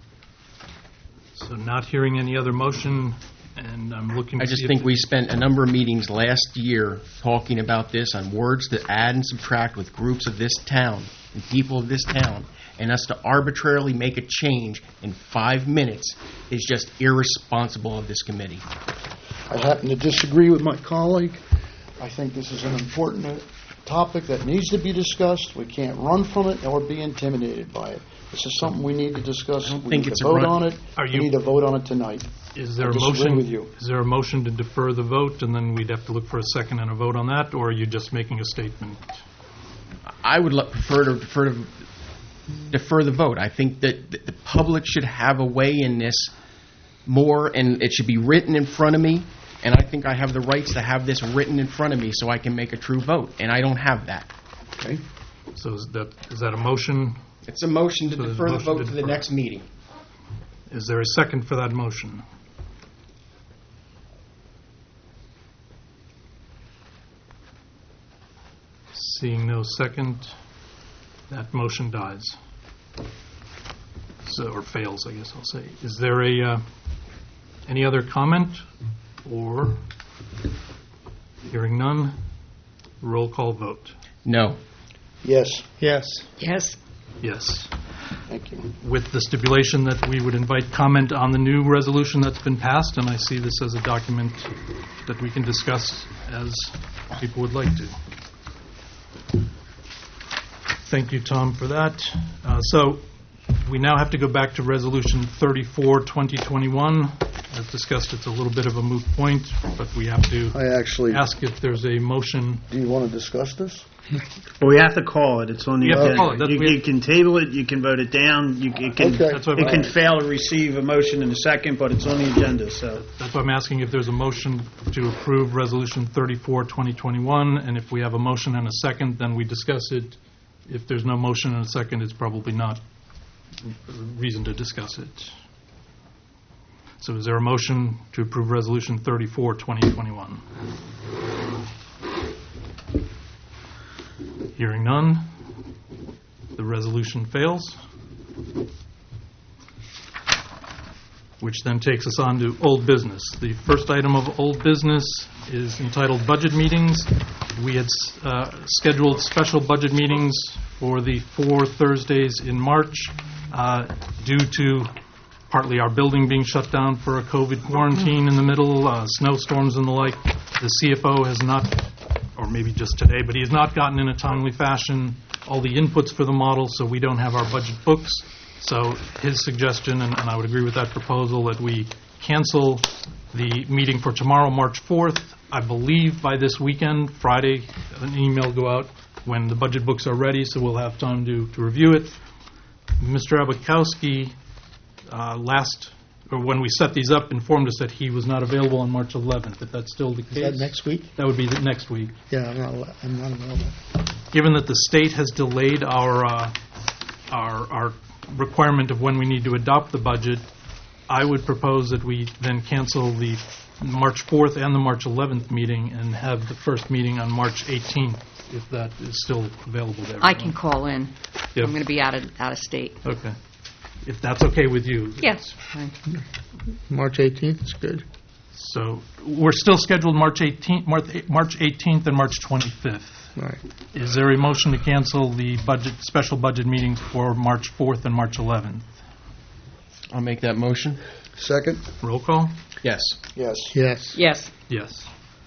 Speaker 2: So, not hearing any other motion. And I'm looking to
Speaker 6: I just
Speaker 2: see
Speaker 6: think
Speaker 2: if
Speaker 6: we spent a number of meetings last year talking about this on words to add and subtract with groups of this town and people of this town. And us to arbitrarily make a change in five minutes is just irresponsible of this committee.
Speaker 3: I happen to disagree with my colleague. I think this is an important topic that needs to be discussed. We can't run from it or be intimidated by it. This is something we need to discuss. We
Speaker 6: think
Speaker 3: need
Speaker 6: it's
Speaker 3: to
Speaker 6: a
Speaker 3: vote
Speaker 6: run-
Speaker 3: on it.
Speaker 2: Are
Speaker 3: We
Speaker 2: you-
Speaker 3: need to vote on it tonight.
Speaker 2: Is there
Speaker 3: I
Speaker 2: a
Speaker 3: disagree
Speaker 2: motion?
Speaker 3: with you.
Speaker 2: Is there a motion to defer the vote, and then we'd have to look for a second and a vote on that, or are you just making a statement?
Speaker 6: I would lo- prefer to defer to defer the vote. I think that th- the public should have a way in this more, and it should be written in front of me. And I think I have the rights to have this written in front of me so I can make a true vote, and I don't have that.
Speaker 2: Okay. So is that is that a motion?
Speaker 6: It's a motion to
Speaker 2: So there's a
Speaker 6: defer the
Speaker 2: motion
Speaker 6: vote
Speaker 2: to
Speaker 6: to the
Speaker 2: defer.
Speaker 6: next meeting.
Speaker 2: Is there a second for that motion? Seeing no second, that motion dies. So, or fails, I guess I'll say. Is there a uh, any other comment or hearing none? Roll call vote.
Speaker 6: No.
Speaker 3: Yes.
Speaker 11: Yes.
Speaker 13: Yes.
Speaker 2: Yes.
Speaker 3: Thank you.
Speaker 2: With the stipulation that we would invite comment on the new resolution that's been passed, and I see this as a document that we can discuss as people would like to. Thank you, Tom, for that. Uh, so we now have to go back to Resolution thirty-four, twenty twenty-one. As discussed, it's a little bit of a moot point, but we have to
Speaker 3: I actually
Speaker 2: ask if there's a motion.
Speaker 3: Do you want to discuss this?
Speaker 24: Well, we have to call it. It's on the
Speaker 2: You have to
Speaker 24: agenda.
Speaker 2: call it. That's-
Speaker 24: You,
Speaker 2: we
Speaker 24: you can table it. You can vote it down. You, it can,
Speaker 3: Okay.
Speaker 2: That's what
Speaker 24: it can
Speaker 2: I'm-
Speaker 24: fail to receive a motion in a second, but it's on the agenda. So
Speaker 2: That's why I'm asking if there's a motion to approve Resolution thirty-four, twenty twenty-one, and if we have a motion and a second, then we discuss it. If there's no motion and a second, it's probably not reason to discuss it. So is there a motion to approve Resolution thirty-four, twenty twenty-one? Hearing none, the resolution fails. Which then takes us on to old business. The first item of old business is entitled Budget Meetings. We had uh, scheduled special budget meetings for the four Thursdays in March uh, due to partly our building being shut down for a COVID quarantine in the middle, uh, snowstorms and the like. The C F O has not or maybe just today, but he has not gotten in a timely fashion all the inputs for the model, so we don't have our budget books. So his suggestion, and, and I would agree with that proposal, that we cancel the meeting for tomorrow, March fourth. I believe by this weekend, Friday, an email will go out when the budget books are ready, so we'll have time to, to review it. Mister Abakowski, uh, last, or when we set these up, informed us that he was not available on March eleventh. If that's still the case?
Speaker 3: Is that next week?
Speaker 2: That would be the next week.
Speaker 3: Yeah, I'm not, I'm not available.
Speaker 2: Given that the state has delayed our, uh, our, our requirement of when we need to adopt the budget, I would propose that we then cancel the March fourth and the March eleventh meeting and have the first meeting on March eighteenth, if that is still available to everyone.
Speaker 13: I can call in.
Speaker 2: Yep.
Speaker 13: I'm going to be out of out of state.
Speaker 2: Okay. If that's okay with you.
Speaker 13: Yes. Fine.
Speaker 11: March eighteenth is good.
Speaker 2: So we're still scheduled March eighteenth, March eighteenth and March twenty-fifth.
Speaker 11: Right.
Speaker 2: Is there a motion to cancel the budget, special budget meetings for March fourth and March eleventh?
Speaker 6: I'll make that motion.
Speaker 3: Second?
Speaker 2: Roll call?
Speaker 6: Yes.
Speaker 3: Yes.
Speaker 11: Yes.
Speaker 13: Yes.
Speaker 2: Yes.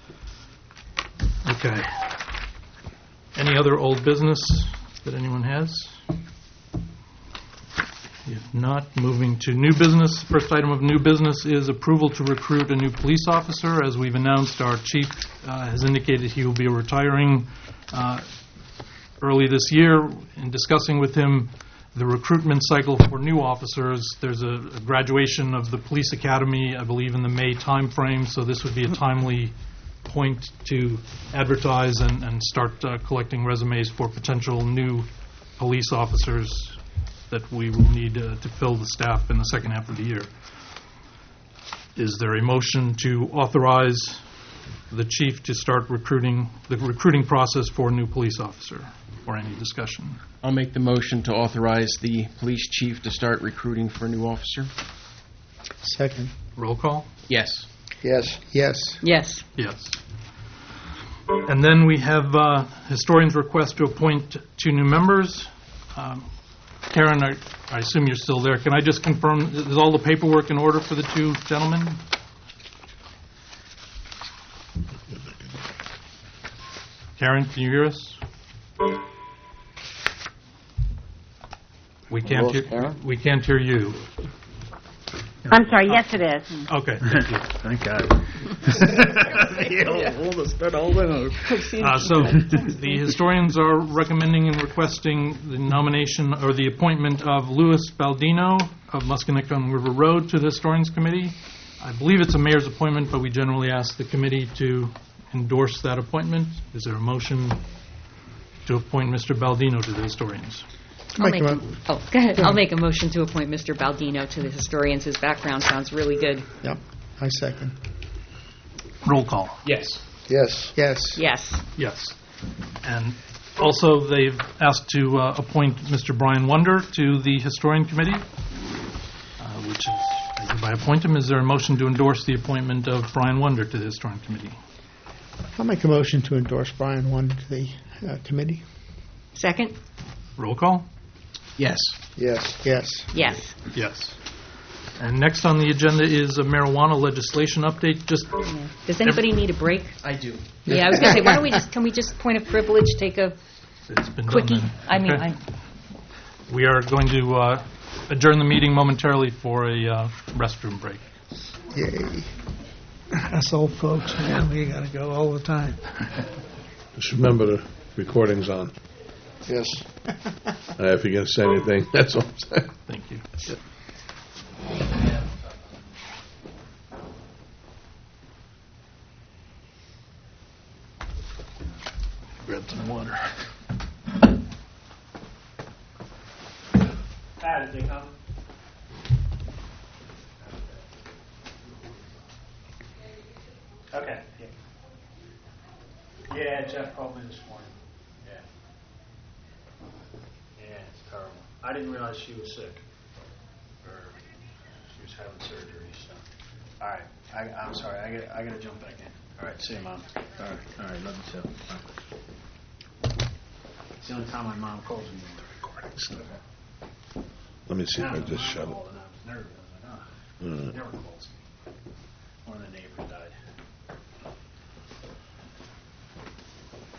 Speaker 2: Okay. Any other old business that anyone has? If not, moving to new business. First item of new business is approval to recruit a new police officer. As we've announced, our chief uh, has indicated he will be retiring uh, early this year. In discussing with him the recruitment cycle for new officers, there's a, a graduation of the police academy, I believe, in the May timeframe, so this would be a timely point to advertise and, and start uh, collecting resumes for potential new police officers that we will need uh, to fill the staff in the second half of the year. Is there a motion to authorize the chief to start recruiting, the recruiting process for a new police officer, or any discussion?
Speaker 6: I'll make the motion to authorize the police chief to start recruiting for a new officer.
Speaker 11: Second.
Speaker 2: Roll call?
Speaker 6: Yes.
Speaker 3: Yes.
Speaker 11: Yes.
Speaker 13: Yes.
Speaker 2: Yes. And then we have uh, historian's request to appoint two new members. Um, Karen, I, I assume you're still there. Can I just confirm, is all the paperwork in order for the two gentlemen? Karen, can you hear us? We can't hear. We can't hear you.
Speaker 10: I'm sorry. Yes, it is.
Speaker 2: Okay. Thank you.
Speaker 24: Thank God.
Speaker 2: Uh, so the historians are recommending and requesting the nomination or the appointment of Louis Baldino of Musconetcong River Road to the Historians Committee. I believe it's a mayor's appointment, but we generally ask the committee to endorse that appointment. Is there a motion to appoint Mister Baldino to the historians?
Speaker 13: I'll make a, oh, go ahead. I'll make a motion to appoint Mister Baldino to the historians. His background sounds really good.
Speaker 11: Yep. I second.
Speaker 2: Roll call.
Speaker 6: Yes.
Speaker 3: Yes.
Speaker 11: Yes.
Speaker 13: Yes.
Speaker 2: Yes. And also, they've asked to uh, appoint Mister Brian Wonder to the Historian Committee, uh, which is, I hereby appoint him. Is there a motion to endorse the appointment of Brian Wonder to the Historian Committee?
Speaker 11: I'll make a motion to endorse Brian Wonder to the uh, committee.
Speaker 13: Second?
Speaker 2: Roll call?
Speaker 6: Yes.
Speaker 3: Yes.
Speaker 11: Yes.
Speaker 13: Yes.
Speaker 2: Yes. And next on the agenda is a marijuana legislation update. Just
Speaker 13: Yeah. Does anybody need a break?
Speaker 6: I do.
Speaker 13: Yeah, I was going to say, why don't we just, can we just, point of privilege, take a
Speaker 2: It's been done
Speaker 13: quickie?
Speaker 2: then.
Speaker 13: I mean,
Speaker 2: Okay.
Speaker 13: I,
Speaker 2: We are going to uh, adjourn the meeting momentarily for a uh, restroom break.
Speaker 11: Yay. Us old folks, man, we got to go all the time.
Speaker 7: Just remember the recording's on.
Speaker 3: Yes.
Speaker 7: Uh, if you're going to say anything, that's all I'm saying.
Speaker 2: Thank you. Grab some water.
Speaker 24: Pat, did they come? Okay. Yeah. Yeah, Jeff called me this morning. Yeah. Yeah, it's terrible. I didn't realize she was sick. Or she was having surgery, so. All right. I, I'm sorry. I got I got to jump back in. All right. See you, Mom. All right. All right. Love you too. All right. It's the only time my mom calls me when the recording's okay.
Speaker 7: Let me see if I just shut it.
Speaker 24: I was nervous. I was like, oh,
Speaker 7: Mm.
Speaker 24: she never calls me. One of the neighbors died.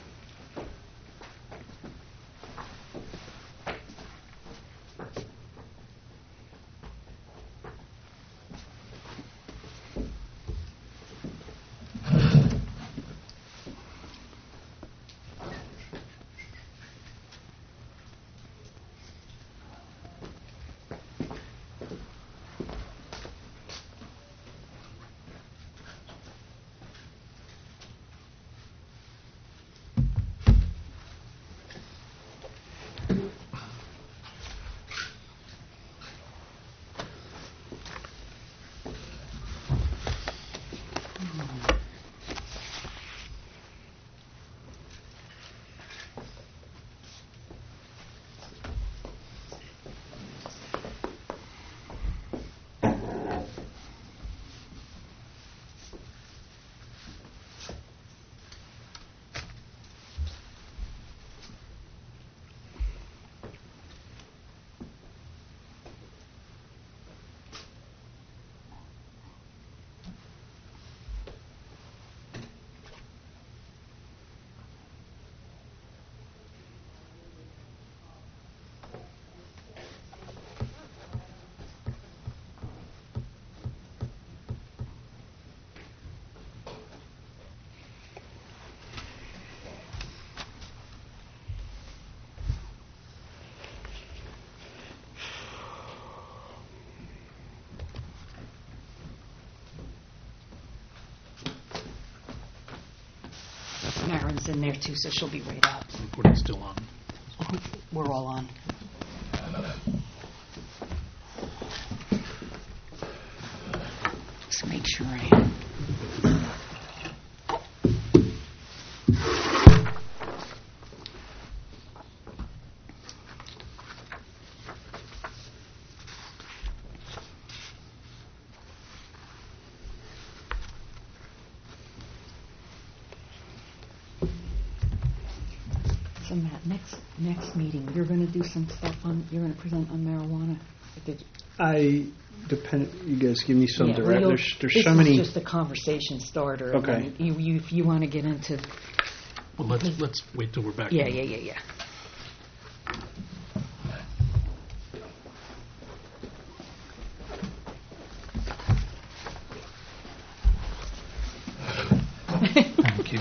Speaker 13: Susan's in there too, so she'll be right out.
Speaker 2: Recording's still on.
Speaker 13: We're all on. Just make sure I am. So Matt, next next meeting, you're going to do some stuff on. You're going to present on marijuana. Did you?
Speaker 24: I depend. You guys give me some
Speaker 13: Yeah,
Speaker 24: direct.
Speaker 13: we'll-
Speaker 24: There's, there's
Speaker 13: this
Speaker 24: so many.
Speaker 13: is just a conversation starter. and
Speaker 24: Okay.
Speaker 13: then You, you, if you want to get into.
Speaker 2: Well, let's let's wait till we're back.
Speaker 13: Yeah, yeah, yeah, yeah.
Speaker 2: Thank you.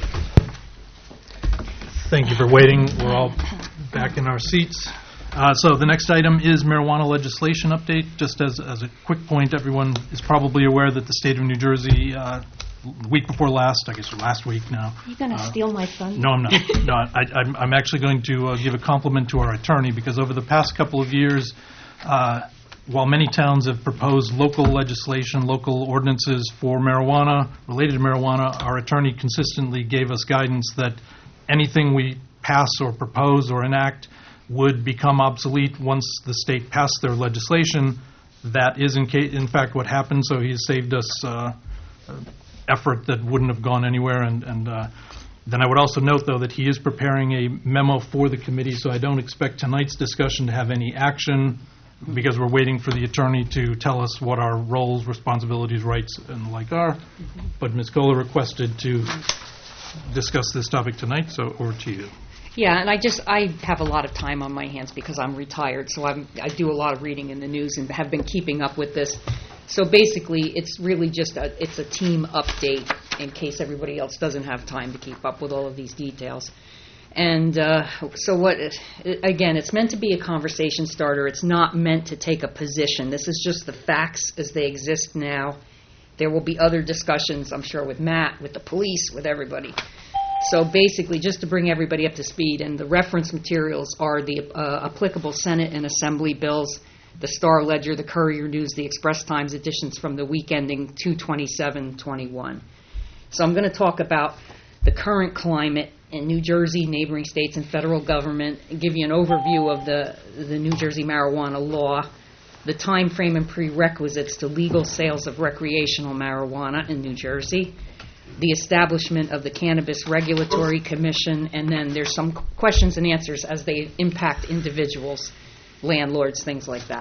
Speaker 2: Thank you for waiting. We're all back in our seats. Uh, So the next item is marijuana legislation update. Just as, as a quick point, everyone is probably aware that the state of New Jersey, uh, the week before last, I guess last week now.
Speaker 13: Are you going to
Speaker 2: uh,
Speaker 13: steal my thunder?
Speaker 2: No, I'm not. No, I, I'm, I'm actually going to uh, give a compliment to our attorney because over the past couple of years, uh, while many towns have proposed local legislation, local ordinances for marijuana, related to marijuana, our attorney consistently gave us guidance that anything we pass or propose or enact would become obsolete once the state passed their legislation. That is in, ca- in fact what happened, so he has saved us uh, effort that wouldn't have gone anywhere. And, and uh, then I would also note, though, that he is preparing a memo for the committee, so I don't expect tonight's discussion to have any action because we're waiting for the attorney to tell us what our roles, responsibilities, rights, and the like are. But Miz Kohler requested to discuss this topic tonight, so over to you.
Speaker 13: Yeah, and I just, I have a lot of time on my hands because I'm retired, so I'm, I do a lot of reading in the news and have been keeping up with this. So basically, it's really just a, it's a team update in case everybody else doesn't have time to keep up with all of these details. And uh, so what, again, it's meant to be a conversation starter. It's not meant to take a position. This is just the facts as they exist now. There will be other discussions, I'm sure, with Matt, with the police, with everybody. So basically, just to bring everybody up to speed, and the reference materials are the uh, applicable Senate and Assembly bills, the Star Ledger, the Courier News, the Express Times editions from the week ending two twenty-seven twenty-one. So I'm going to talk about the current climate in New Jersey, neighboring states, and federal government, and give you an overview of the, the New Jersey marijuana law, the time frame and prerequisites to legal sales of recreational marijuana in New Jersey, the establishment of the Cannabis Regulatory Commission, and then there's some questions and answers as they impact individuals, landlords, things like that.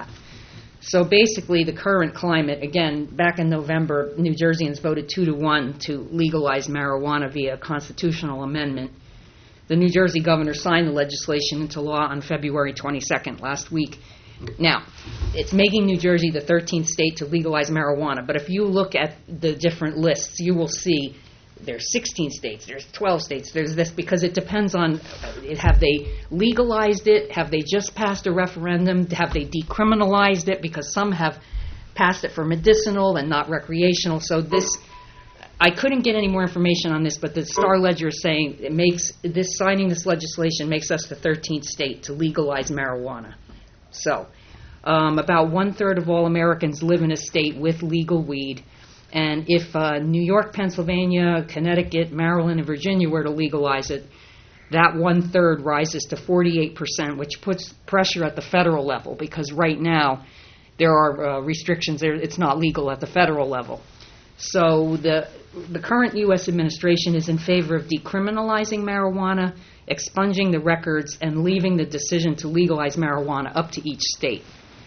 Speaker 13: So basically, the current climate, again, back in November, New Jerseyans voted two to one to legalize marijuana via a constitutional amendment. The New Jersey governor signed the legislation into law on February twenty-second, last week. Now, it's making New Jersey the thirteenth state to legalize marijuana, but if you look at the different lists, you will see there's sixteen states, there's twelve states, there's this, because it depends on, have they legalized it, have they just passed a referendum, have they decriminalized it, because some have passed it for medicinal and not recreational. So this, I couldn't get any more information on this, but the Star Ledger is saying it makes, this signing this legislation makes us the thirteenth state to legalize marijuana. So, um, about one-third of all Americans live in a state with legal weed. And if uh, New York, Pennsylvania, Connecticut, Maryland, and Virginia were to legalize it, that one-third rises to forty-eight percent, which puts pressure at the federal level, because right now there are uh, restrictions there. It's not legal at the federal level. So the the current U S administration is in favor of decriminalizing marijuana, expunging the records, and leaving the decision to legalize marijuana up to each state.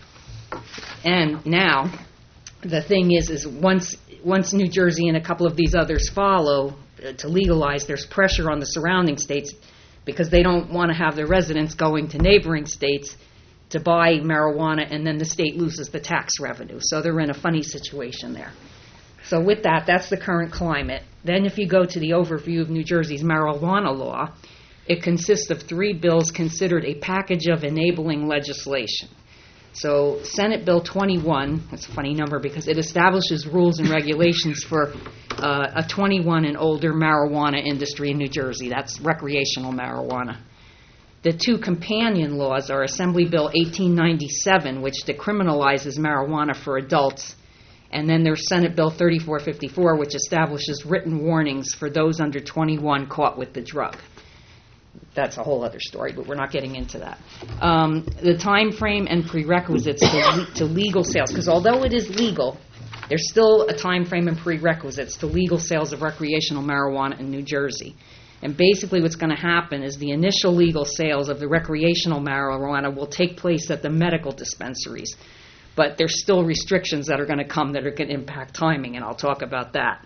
Speaker 13: And now, the thing is, is once once New Jersey and a couple of these others follow uh, to legalize, there's pressure on the surrounding states because they don't want to have their residents going to neighboring states to buy marijuana, and then the state loses the tax revenue. So they're in a funny situation there. So with that, that's the current climate. Then if you go to the overview of New Jersey's marijuana law, it consists of three bills considered a package of enabling legislation. So Senate Bill twenty-one, that's a funny number because it establishes rules and regulations for uh, a twenty-one and older marijuana industry in New Jersey. That's recreational marijuana. The two companion laws are Assembly Bill eighteen ninety-seven, which decriminalizes marijuana for adults, and then there's Senate Bill thirty-four fifty-four, which establishes written warnings for those under twenty-one caught with the drug. That's a whole other story, but we're not getting into that. Um, the time frame and prerequisites to, le- to legal sales, because although it is legal, there's still a time frame and prerequisites to legal sales of recreational marijuana in New Jersey. And basically what's going to happen is the initial legal sales of the recreational marijuana will take place at the medical dispensaries. But there's still restrictions that are going to come that are going to impact timing, and I'll talk about that.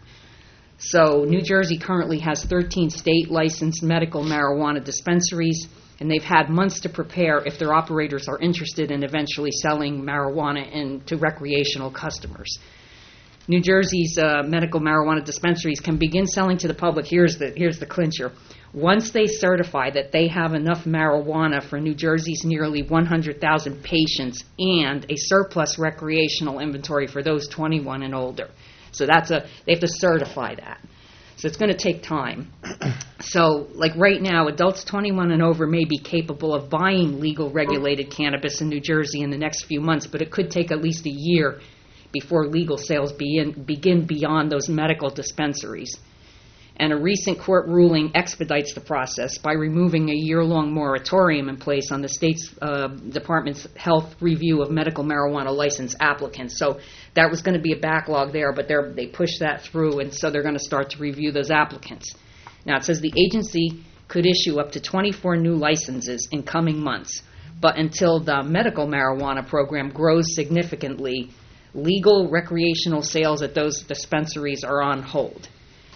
Speaker 13: So New Jersey currently has thirteen state-licensed medical marijuana dispensaries, and they've had months to prepare if their operators are interested in eventually selling marijuana in, to recreational customers. New Jersey's uh, medical marijuana dispensaries can begin selling to the public. Here's the, here's the clincher. Once they certify that they have enough marijuana for New Jersey's nearly one hundred thousand patients and a surplus recreational inventory for those twenty-one and older. So that's a, they have to certify that. So it's going to take time. So like right now, adults twenty-one and over may be capable of buying legal regulated cannabis in New Jersey in the next few months, but it could take at least a year before legal sales begin, begin beyond those medical dispensaries. And a recent court ruling expedites the process by removing a year-long moratorium in place on the state's uh, department's health review of medical marijuana license applicants. So that was going to be a backlog there, but they're, they pushed that through, and so they're going to start to review those applicants. Now, it says the agency could issue up to twenty-four new licenses in coming months, but until the medical marijuana program grows significantly, legal recreational sales at those dispensaries are on hold.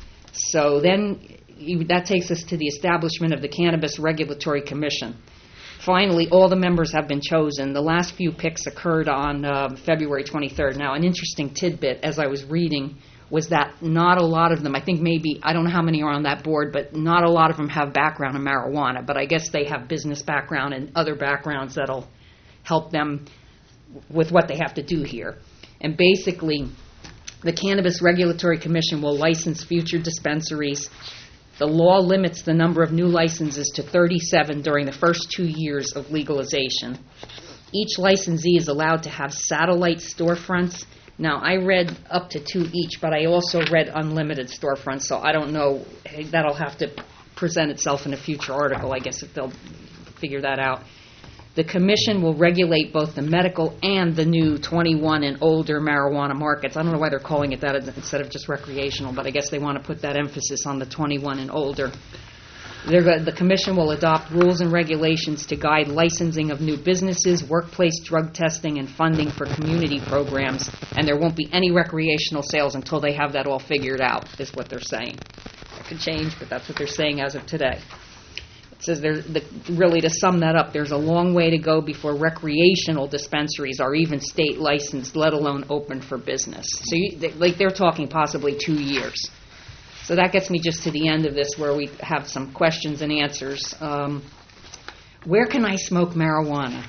Speaker 13: So then you, that takes us to the establishment of the Cannabis Regulatory Commission. Finally, all the members have been chosen. The last few picks occurred on uh, February twenty-third. Now, an interesting tidbit as I was reading was that not a lot of them, I think maybe, I don't know how many are on that board, but not a lot of them have background in marijuana. But I guess they have business background and other backgrounds that'll help them with what they have to do here. And basically, the Cannabis Regulatory Commission will license future dispensaries. The law limits the number of new licenses to thirty-seven during the first two years of legalization. Each licensee is allowed to have satellite storefronts. Now, I read up to two each, but I also read unlimited storefronts, so I don't know. That'll have to present itself in a future article, I guess, if they'll figure that out. The commission will regulate both the medical and the new twenty-one and older marijuana markets. I don't know why they're calling it that instead of just recreational, but I guess they want to put that emphasis on the twenty-one and older. They're, the commission will adopt rules and regulations to guide licensing of new businesses, workplace drug testing, and funding for community programs, and there won't be any recreational sales until they have that all figured out, is what they're saying. That could change, but that's what they're saying as of today. It says there's the, really to sum that up, there's a long way to go before recreational dispensaries are even state licensed, let alone open for business. So you, they, like they're talking possibly two years. So that gets me just to the end of this where we have some questions and answers. Um, where can I smoke marijuana?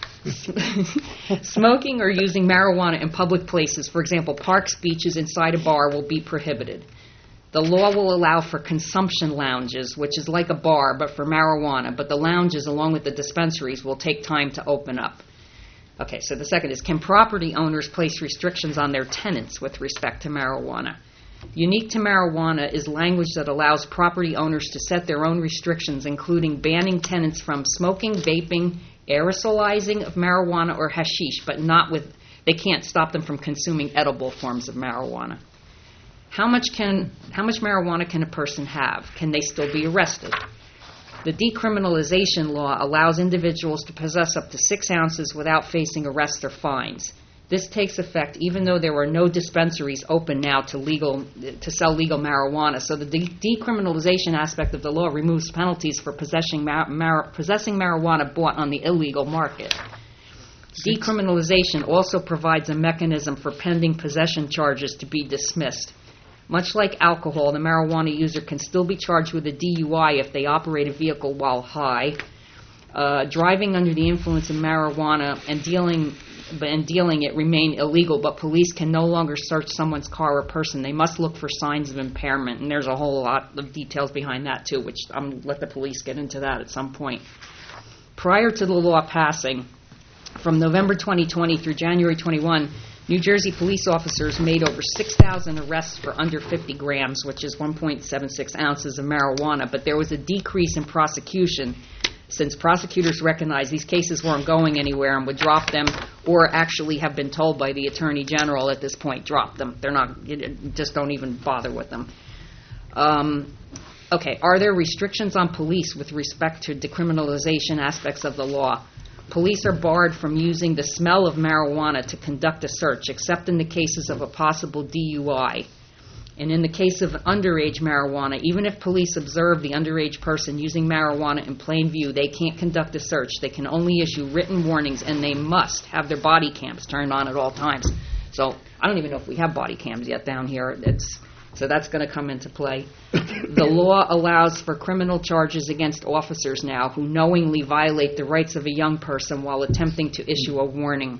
Speaker 13: Smoking or using marijuana in public places, for example, parks, beaches, inside a bar, will be prohibited. The law will allow for consumption lounges, which is like a bar, but for marijuana. But the lounges, along with the dispensaries, will take time to open up. Okay, so the second is, can property owners place restrictions on their tenants with respect to marijuana? Unique to marijuana is language that allows property owners to set their own restrictions, including banning tenants from smoking, vaping, aerosolizing of marijuana or hashish, but not with, they can't stop them from consuming edible forms of marijuana. How much can how much marijuana can a person have? Can they still be arrested? The decriminalization law allows individuals to possess up to six ounces without facing arrests or fines. This takes effect even though there are no dispensaries open now to legal to sell legal marijuana. So the de- decriminalization aspect of the law removes penalties for possessing mar- mar- possessing marijuana bought on the illegal market. Decriminalization also provides a mechanism for pending possession charges to be dismissed. Much like alcohol, the marijuana user can still be charged with a D U I if they operate a vehicle while high. Uh, driving under the influence of marijuana and dealing and dealing it remain illegal, but police can no longer search someone's car or person. They must look for signs of impairment, and there's a whole lot of details behind that too, which I'm going to let the police get into that at some point. Prior to the law passing, from November twenty twenty through January twenty-one, New Jersey police officers made over six thousand arrests for under fifty grams, which is one point seven six ounces of marijuana, but there was a decrease in prosecution since prosecutors recognized these cases weren't going anywhere and would drop them, or actually have been told by the Attorney General at this point, drop them. They're not, just don't even bother with them. Um, okay, are there restrictions on police with respect to decriminalization aspects of the law? Police are barred from using the smell of marijuana to conduct a search, except in the cases of a possible D U I. And in the case of underage marijuana, even if police observe the underage person using marijuana in plain view, they can't conduct a search. They can only issue written warnings, and they must have their body cams turned on at all times. So I don't even know if we have body cams yet down here. It's, so that's going to come into play. The law allows for criminal charges against officers now who knowingly violate the rights of a young person while attempting to issue a warning.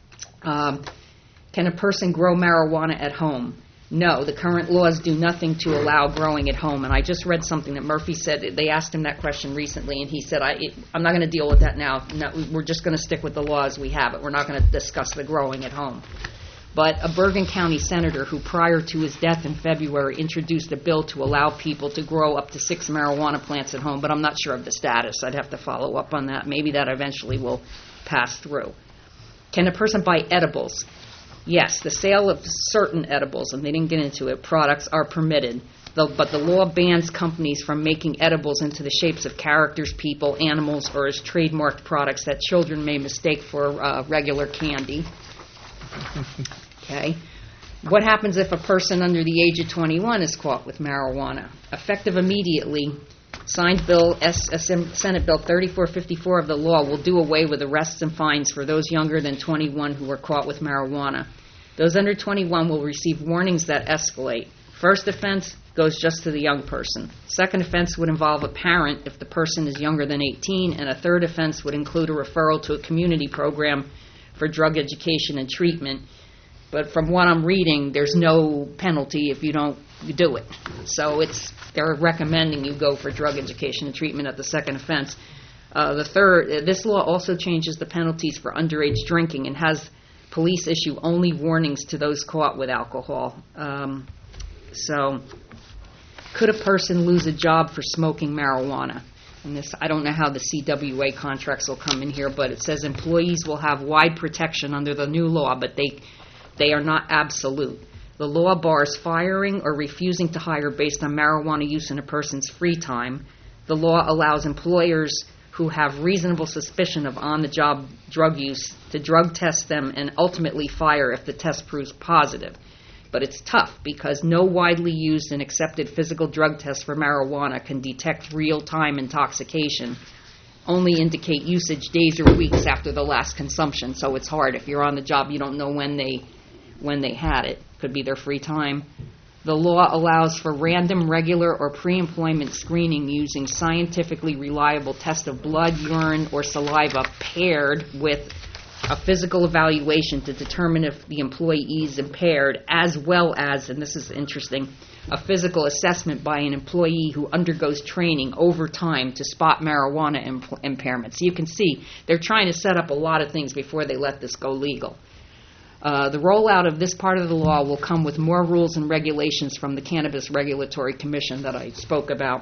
Speaker 13: Um, can a person grow marijuana at home? No, the current laws do nothing to allow growing at home. And I just read something that Murphy said. They asked him that question recently, and he said, I, it, I'm not going to deal with that now. No, we're just going to stick with the law as we have it. We're not going to discuss the growing at home. But a Bergen County senator who, prior to his death in February, introduced a bill to allow people to grow up to six marijuana plants at home, but I'm not sure of the status. I'd have to follow up on that. Maybe that eventually will pass through. Can a person buy edibles? Yes, the sale of certain edibles, and they didn't get into it, products are permitted, though, but the law bans companies from making edibles into the shapes of characters, people, animals, or as trademarked products that children may mistake for uh, regular candy. Okay. What happens if a person under the age of twenty-one is caught with marijuana? Effective immediately, signed bill S- Senate Bill thirty-four fifty-four of the law will do away with arrests and fines for those younger than twenty-one who are caught with marijuana. Those under twenty-one will receive warnings that escalate. First offense goes just to the young person. Second offense would involve a parent if the person is younger than eighteen, and a third offense would include a referral to a community program for drug education and treatment. But from what I'm reading, there's no penalty if you don't do it. So it's they're recommending you go for drug education and treatment at the second offense. Uh, the third, this law also changes the penalties for underage drinking and has police issue only warnings to those caught with alcohol. Um, so, could a person lose a job for smoking marijuana? And this, I don't know how the C W A contracts will come in here, but it says employees will have wide protection under the new law, but they they are not absolute. The law bars firing or refusing to hire based on marijuana use in a person's free time. The law allows employers who have reasonable suspicion of on-the-job drug use to drug test them and ultimately fire if the test proves positive. But it's tough because no widely used and accepted physical drug test for marijuana can detect real-time intoxication, only indicate usage days or weeks after the last consumption. So it's hard. If you're on the job, you don't know when they when they had it. Could be their free time. The law allows for random, regular, or pre-employment screening using scientifically reliable test of blood, urine, or saliva paired with a physical evaluation to determine if the employee is impaired, as well as, and this is interesting, a physical assessment by an employee who undergoes training over time to spot marijuana imp- impairment. So you can see they're trying to set up a lot of things before they let this go legal. Uh, the rollout of this part of the law will come with more rules and regulations from the Cannabis Regulatory Commission that I spoke about.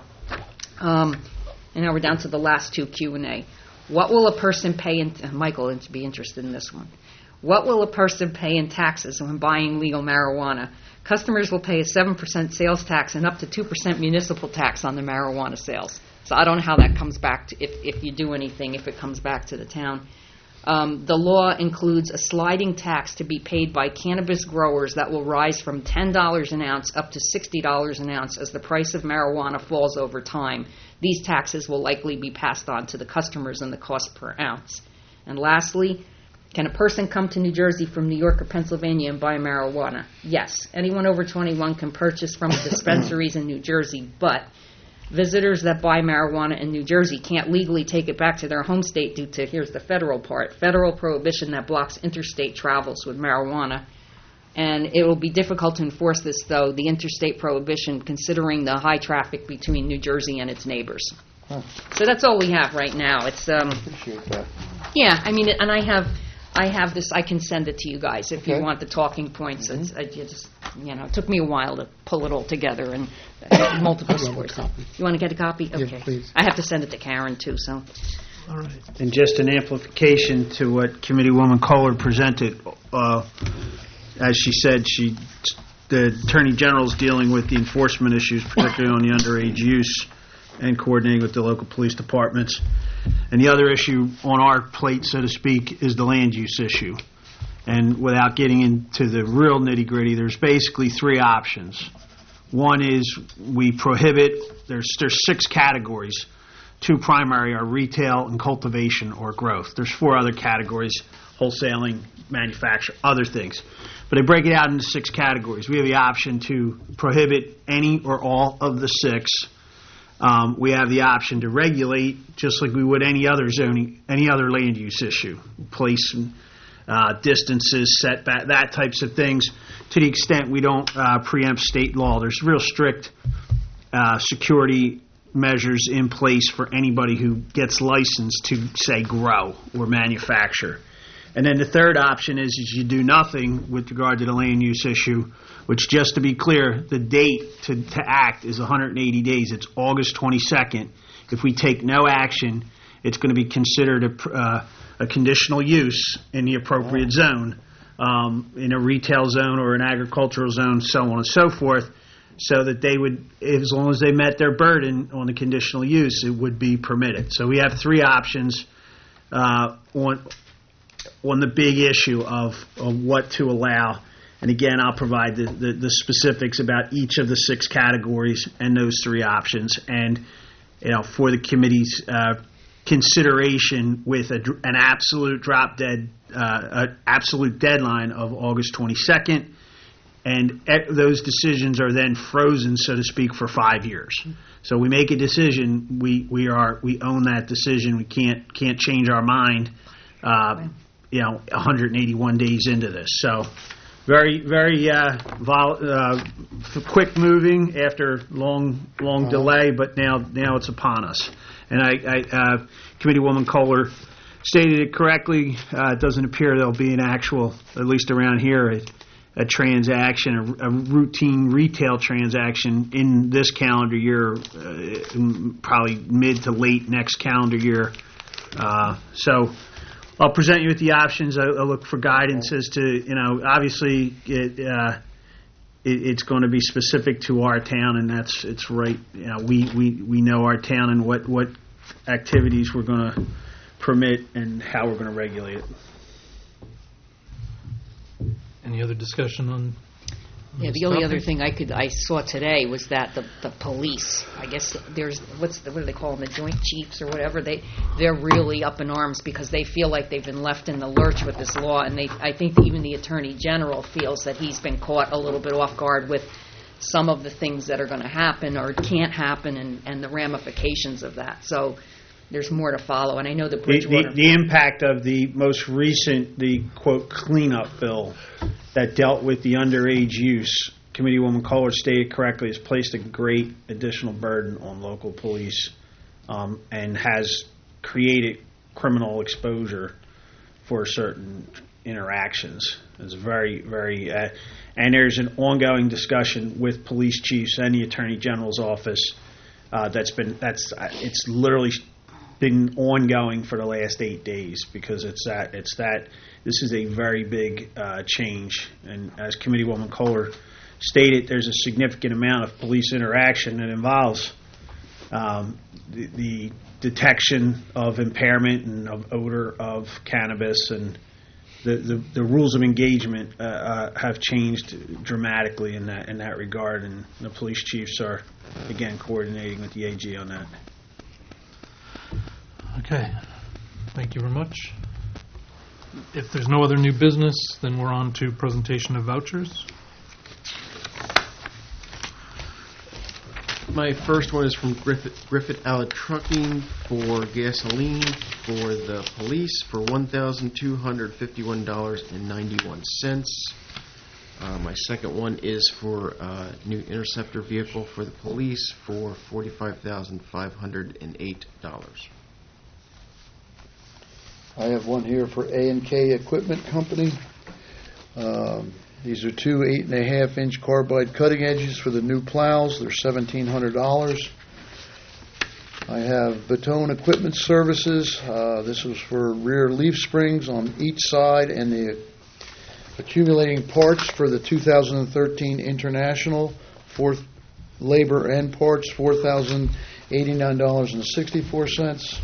Speaker 13: Um, and now we're down to the last two Q and A. What will a person pay in... Uh, Michael will be interested in this one. What will a person pay in taxes when buying legal marijuana? Customers will pay a seven percent sales tax and up to two percent municipal tax on the marijuana sales. So I don't know how that comes back to, if, if you do anything, if it comes back to the town. Um, the law includes a sliding tax to be paid by cannabis growers that will rise from ten dollars an ounce up to sixty dollars an ounce as the price of marijuana falls over time. These taxes will likely be passed on to the customers in the cost per ounce. And lastly, can a person come to New Jersey from New York or Pennsylvania and buy marijuana? Yes. Anyone over twenty-one can purchase from dispensaries in New Jersey, but Visitors that buy marijuana in New Jersey can't legally take it back to their home state due to, here's the federal part, federal prohibition that blocks interstate travels with marijuana. And it will be difficult to enforce this, though, the interstate prohibition, considering the high traffic between New Jersey and its neighbors.
Speaker 3: Huh.
Speaker 13: So that's all we have right now. It's um,
Speaker 3: Appreciate that.
Speaker 13: yeah, I mean, and I have, I have this. I can send it to you guys if
Speaker 3: Okay.
Speaker 13: you want the talking points. It's, I just, you know, it took me a while to pull it all together and uh, multiple
Speaker 3: I want a
Speaker 13: scores.
Speaker 3: copy.
Speaker 13: You want to get a copy?
Speaker 3: Yeah,
Speaker 13: Okay.
Speaker 3: please.
Speaker 13: I have to send it to Karen too. So.
Speaker 2: All right.
Speaker 24: And just an amplification to what Committeewoman Kohler presented, uh, as she said, she the Attorney General is dealing with the enforcement issues, particularly on the underage use, and coordinating with the local police departments. And the other issue on our plate, so to speak, is the land use issue. And without getting into the real nitty-gritty, there's basically three options. One is we prohibit, there's there's six categories. Two primary are retail and cultivation or growth. There's four other categories, wholesaling, manufacture, other things. But they break it out into six categories. We have the option to prohibit any or all of the six. Um, we have the option to regulate, just like we would any other zoning, any other land use issue, place, uh, distances, setback, that types of things. To the extent we don't uh, preempt state law, there's real strict uh, security measures in place for anybody who gets licensed to, say, grow or manufacture. And then the third option is, is you do nothing with regard to the land use issue, which, just to be clear, the date to, to act is one hundred eighty days. It's August twenty-second. If we take no action, it's going to be considered a, uh, a conditional use in the appropriate zone, um, in a retail zone or an agricultural zone, so on and so forth, so that they would, as long as they met their burden on the conditional use, it would be permitted. So we have three options uh, on on the big issue of, of what to allow. And again, I'll provide the, the, the specifics about each of the six categories and those three options. And, you know, for the committee's uh, consideration with a, an absolute drop dead, uh, an absolute deadline of August twenty-second. And e- those decisions are then frozen, so to speak, for five years. So we make a decision, we, we are we own that decision. We can't can't change our mind. Uh, you know, one hundred eighty-one days into this. So very, very uh, vol- uh, f- quick moving after long, long uh-huh. delay, but now now it's upon us. And I, I uh, Committeewoman Kohler stated it correctly. Uh, it doesn't appear there'll be an actual, at least around here, a, a transaction, a, a routine retail transaction in this calendar year, uh, probably mid to late next calendar year. Uh, so I'll present you with the options. I, I look for guidance as to, you know, obviously it, uh, it, it's going to be specific to our town, and that's it's right. You know, we, we, we know our town and what, what activities we're going to permit and how we're going to regulate it.
Speaker 2: Any other discussion on?
Speaker 13: Yeah, the only other thing I could I saw today was that the the police, I guess there's what's the, what do they call them, the Joint Chiefs or whatever, they they're really up in arms because they feel like they've been left in the lurch with this law, and they I think even the Attorney General feels that he's been caught a little bit off guard with some of the things that are going to happen or can't happen, and, and the ramifications of that. So there's more to follow, and I know the Bridgewater.
Speaker 24: The, the, the impact of the most recent, the quote cleanup bill that dealt with the underage use, Committeewoman Kohler stated correctly, has placed a great additional burden on local police um, and has created criminal exposure for certain interactions. It's very, very, uh, and there's an ongoing discussion with police chiefs and the Attorney General's office uh, that's been, that's, uh, it's literally been ongoing for the last eight days because it's that, it's that, this is a very big uh, change. And as Committeewoman Kohler stated, there's a significant amount of police interaction that involves um, the, the detection of impairment and of odor of cannabis, and the, the, the rules of engagement uh, uh, have changed dramatically in that in that regard, and the police chiefs are, again, coordinating with the A G on that.
Speaker 2: Okay. Thank you very much. If there's no other new business, then we're on to presentation of vouchers.
Speaker 6: My first one is from Griffith, Griffith Allied Trucking for gasoline for the police for one thousand two hundred fifty-one dollars and ninety-one cents. Uh, my second one is for uh, new interceptor vehicle for the police for forty-five thousand five hundred eight dollars.
Speaker 3: I have one here for A and K Equipment Company. Um, these are two eight and a half inch carbide cutting edges for the new plows. They're seventeen hundred dollars. I have Baton Equipment Services. Uh, this was for rear leaf springs on each side and the accumulating parts for the two thousand thirteen International. Fourth labor and parts, four thousand eighty-nine dollars and sixty-four cents.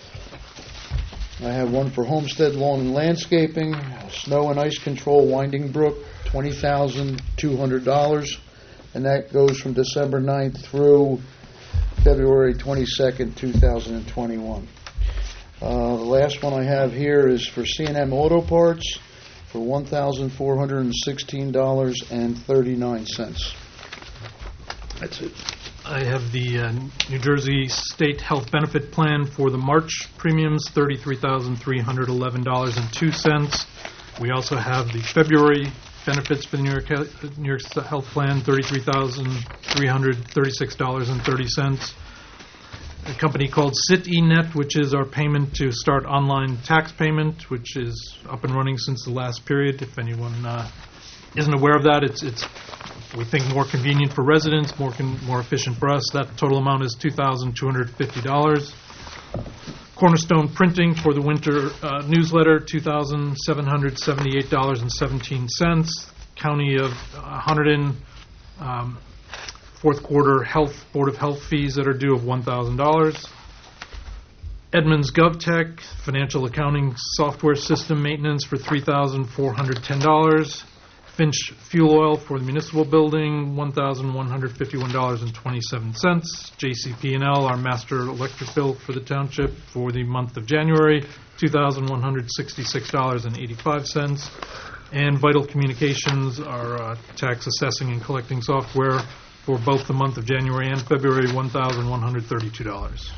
Speaker 3: I have one for Homestead Lawn and Landscaping, Snow and Ice Control, Winding Brook, twenty thousand two hundred dollars, and that goes from December ninth through February twenty-second, two thousand twenty-one. Uh, the last one I have here is for C and M Auto Parts for one thousand four hundred sixteen dollars and thirty-nine cents. That's it.
Speaker 2: I have the uh, New Jersey State Health Benefit Plan for the March premiums, thirty-three thousand three hundred eleven dollars and two cents. We also have the February benefits for the New York, New York Health Plan, thirty-three thousand three hundred thirty-six dollars and thirty cents. A company called CitENet, which is our payment to start online tax payment, which is up and running since the last period. If anyone uh, isn't aware of that, it's it's we think more convenient for residents, more con- more efficient for us. That total amount is two thousand two hundred fifty dollars. Cornerstone Printing for the winter uh, newsletter, two thousand seven hundred seventy-eight dollars and seventeen cents. County of uh, Hunterdon, um, fourth quarter health Board of Health fees that are due of one thousand dollars. Edmunds GovTech, financial accounting software system maintenance for three thousand four hundred ten dollars. Finch Fuel Oil for the municipal building, one thousand one hundred fifty-one dollars and twenty-seven cents. J C P and L, our master electric bill for the township for the month of January, two thousand one hundred sixty-six dollars and eighty-five cents. And Vital Communications, our uh, tax assessing and collecting software for both the month of January and February, one thousand one hundred thirty-two dollars.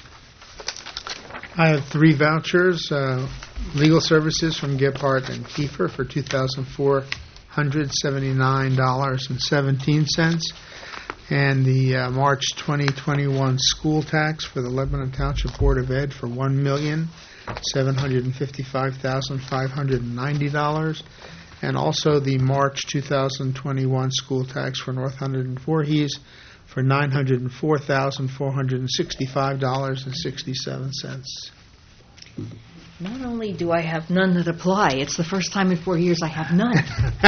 Speaker 11: I have three vouchers. Uh, legal services from Gebhardt and Kiefer for two thousand four hundred seventy-nine dollars and seventeen cents, and the uh, March twenty twenty-one school tax for the Lebanon Township Board of Ed for one million seven hundred fifty-five thousand five hundred ninety dollars, and also the March two thousand twenty-one school tax for North Hunterdon and Voorhees for nine hundred four thousand four hundred sixty-five dollars and sixty-seven cents.
Speaker 13: Not only do I have none that apply, it's the first time in four years I have none.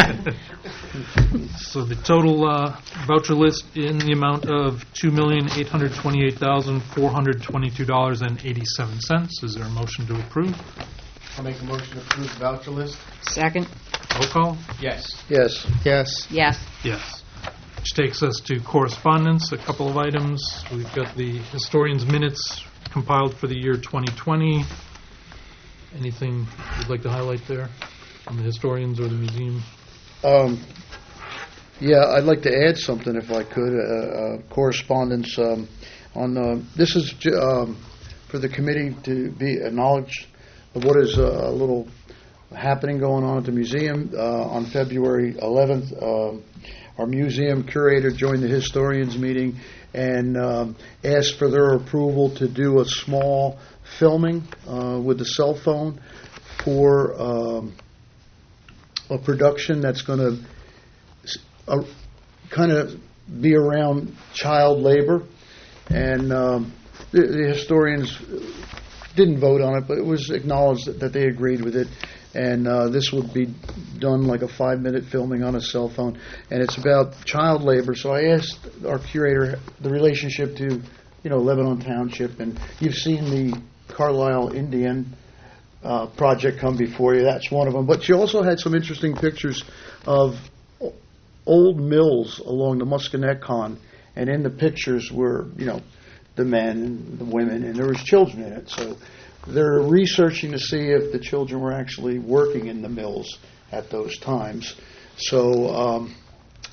Speaker 2: So the total uh, voucher list in the amount of two million eight hundred twenty-eight thousand four hundred twenty-two dollars and eighty-seven cents. Is there a motion to approve?
Speaker 6: I'll make a motion to approve the voucher list.
Speaker 13: Second.
Speaker 2: Roll call?
Speaker 6: Yes.
Speaker 3: Yes.
Speaker 11: Yes.
Speaker 13: Yes.
Speaker 2: Yes. Which takes us to correspondence, a couple of items. We've got the historian's minutes compiled for the year twenty twenty. Anything you'd like to highlight there from the historians or the museum?
Speaker 3: Um, yeah, I'd like to add something if I could. Uh, uh, correspondence um, on uh, this is j- um, for the committee to be acknowledged of what is uh, a little happening going on at the museum. Uh, on February eleventh, uh, our museum curator joined the historians meeting and um, asked for their approval to do a small filming uh, with the cell phone for um, a production that's going to uh, kind of be around child labor. And um, the, the historians didn't vote on it, but it was acknowledged that, that they agreed with it. And uh, this would be done like a five-minute filming on a cell phone. And it's about child labor. So I asked our curator the relationship to, you know, Lebanon Township. And you've seen the Carlisle Indian uh, project come before you. That's one of them. But she also had some interesting pictures of old mills along the Musconetcon. And in the pictures were, you know, the men and the women, and there was children in it. So they're researching to see if the children were actually working in the mills at those times. So um,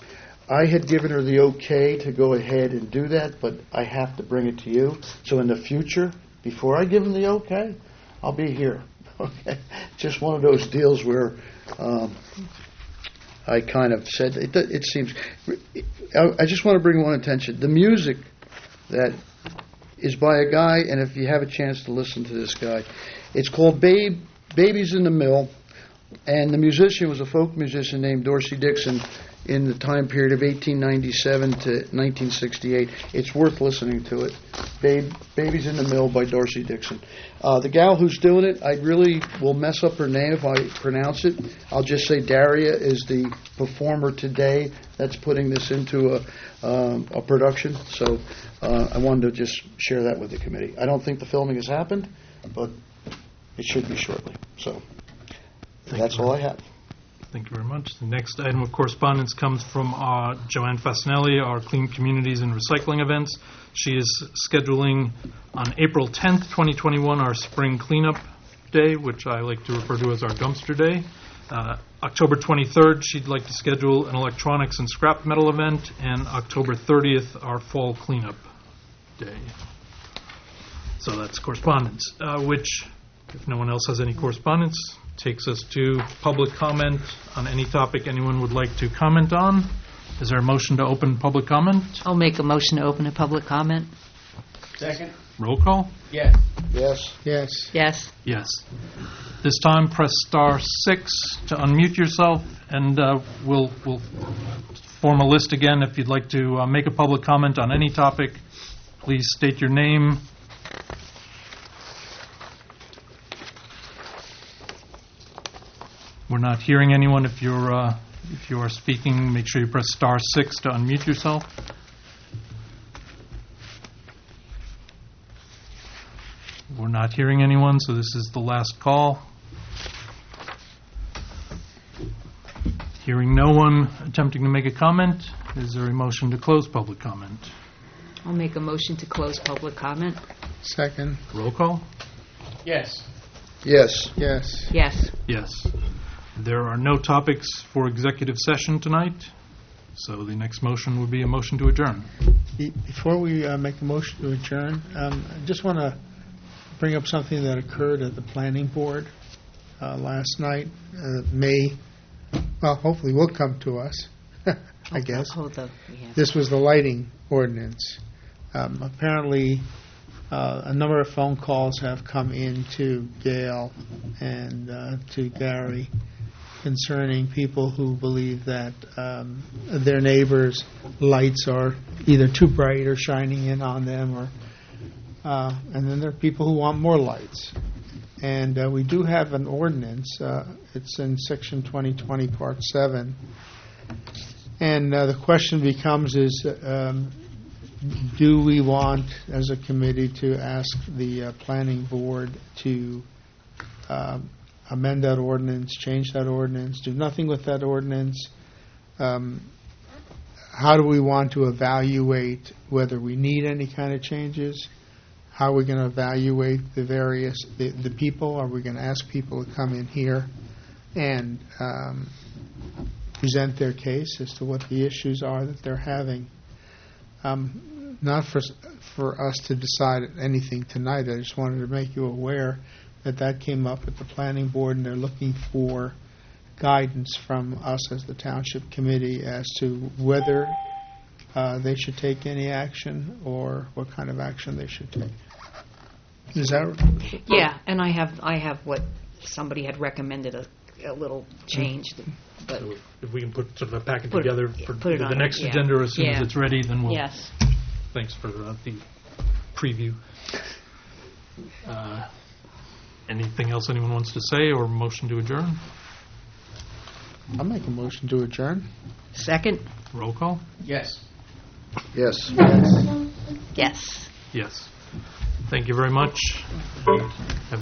Speaker 3: I had given her the okay to go ahead and do that, but I have to bring it to you. So in the future, before I give them the okay, I'll be here. Okay, just one of those deals where um, I kind of said it. It seems. I, I just want to bring one attention. The music that is by a guy, and if you have a chance to listen to this guy, it's called Babe Babies in the Mill, and the musician was a folk musician named Dorsey Dixon in the time period of eighteen ninety-seven to nineteen sixty-eight. It's worth listening to it. Babe, Babies in the Mill by Dorsey Dixon. Uh, the gal who's doing it, I really will mess up her name if I pronounce it. I'll just say Daria is the performer today that's putting this into a, um, a production. So uh, I wanted to just share that with the committee. I don't think the filming has happened, but it should be shortly. So
Speaker 2: Thank
Speaker 3: that's all I have.
Speaker 2: Thank you very much. The next item of correspondence comes from uh, Joanne Fasinelli, our Clean Communities and Recycling events. She is scheduling on April tenth, twenty twenty-one, our Spring Cleanup Day, which I like to refer to as our Dumpster Day. Uh, October twenty-third, she'd like to schedule an electronics and scrap metal event, and October thirtieth, our Fall Cleanup Day. So that's correspondence, uh, which, if no one else has any correspondence, takes us to public comment on any topic anyone would like to comment on. Is there a motion to open public comment?
Speaker 13: I'll make a motion to open a public comment.
Speaker 6: Second.
Speaker 2: Roll call?
Speaker 6: Yes.
Speaker 3: Yes.
Speaker 11: Yes.
Speaker 13: Yes.
Speaker 2: Yes. This time, press star six to unmute yourself, and uh, we'll we'll form a list again. If you'd like to uh, make a public comment on any topic, please state your name. We're not hearing anyone. If you're uh, if you are speaking, make sure you press star six to unmute yourself. We're not hearing anyone, so this is the last call. Hearing no one attempting to make a comment, is there a motion to close public comment?
Speaker 13: I'll make a motion to close public comment.
Speaker 11: Second.
Speaker 2: Roll call?
Speaker 6: Yes.
Speaker 3: Yes.
Speaker 11: Yes.
Speaker 13: Yes.
Speaker 2: Yes. There are no topics for executive session tonight, so the next motion would be a motion to adjourn.
Speaker 11: Be- Before we uh, make a motion to adjourn, um, I just want to bring up something that occurred at the planning board uh, last night. Uh, may, well, hopefully will come to us, I guess.
Speaker 13: Oh, the, yeah.
Speaker 11: This was the lighting ordinance. Um, apparently, uh, a number of phone calls have come in to Gail and uh, to Gary concerning people who believe that um, their neighbors' lights are either too bright or shining in on them, or uh, and then there are people who want more lights. And uh, we do have an ordinance. Uh, it's in Section twenty twenty, Part seven. And uh, the question becomes is, um, do we want, as a committee, to ask the uh, planning board to um, amend that ordinance, change that ordinance, do nothing with that ordinance? Um, how do we want to evaluate whether we need any kind of changes? How are we going to evaluate the various, the, the people? Are we going to ask people to come in here and um, present their case as to what the issues are that they're having? Um, not for for us to decide anything tonight. I just wanted to make you aware that that came up at the planning board, and they're looking for guidance from us as the township committee as to whether uh, they should take any action or what kind of action they should take. Is that
Speaker 13: Yeah, and I have I have what somebody had recommended, a, a little change. But
Speaker 2: So if we can put sort of a packet
Speaker 13: Put it-
Speaker 2: together
Speaker 13: yeah,
Speaker 2: for
Speaker 13: put it
Speaker 2: the
Speaker 13: on
Speaker 2: next
Speaker 13: it, yeah.
Speaker 2: agenda as soon as
Speaker 13: Yeah.
Speaker 2: it's ready, then we'll.
Speaker 13: Yes.
Speaker 2: Thanks for uh, the preview. Uh, anything else anyone wants to say, or motion to adjourn?
Speaker 11: I'll make a motion to adjourn.
Speaker 13: Second.
Speaker 2: Roll call?
Speaker 6: Yes.
Speaker 3: Yes.
Speaker 13: Yes.
Speaker 2: Yes. Thank you very much. Have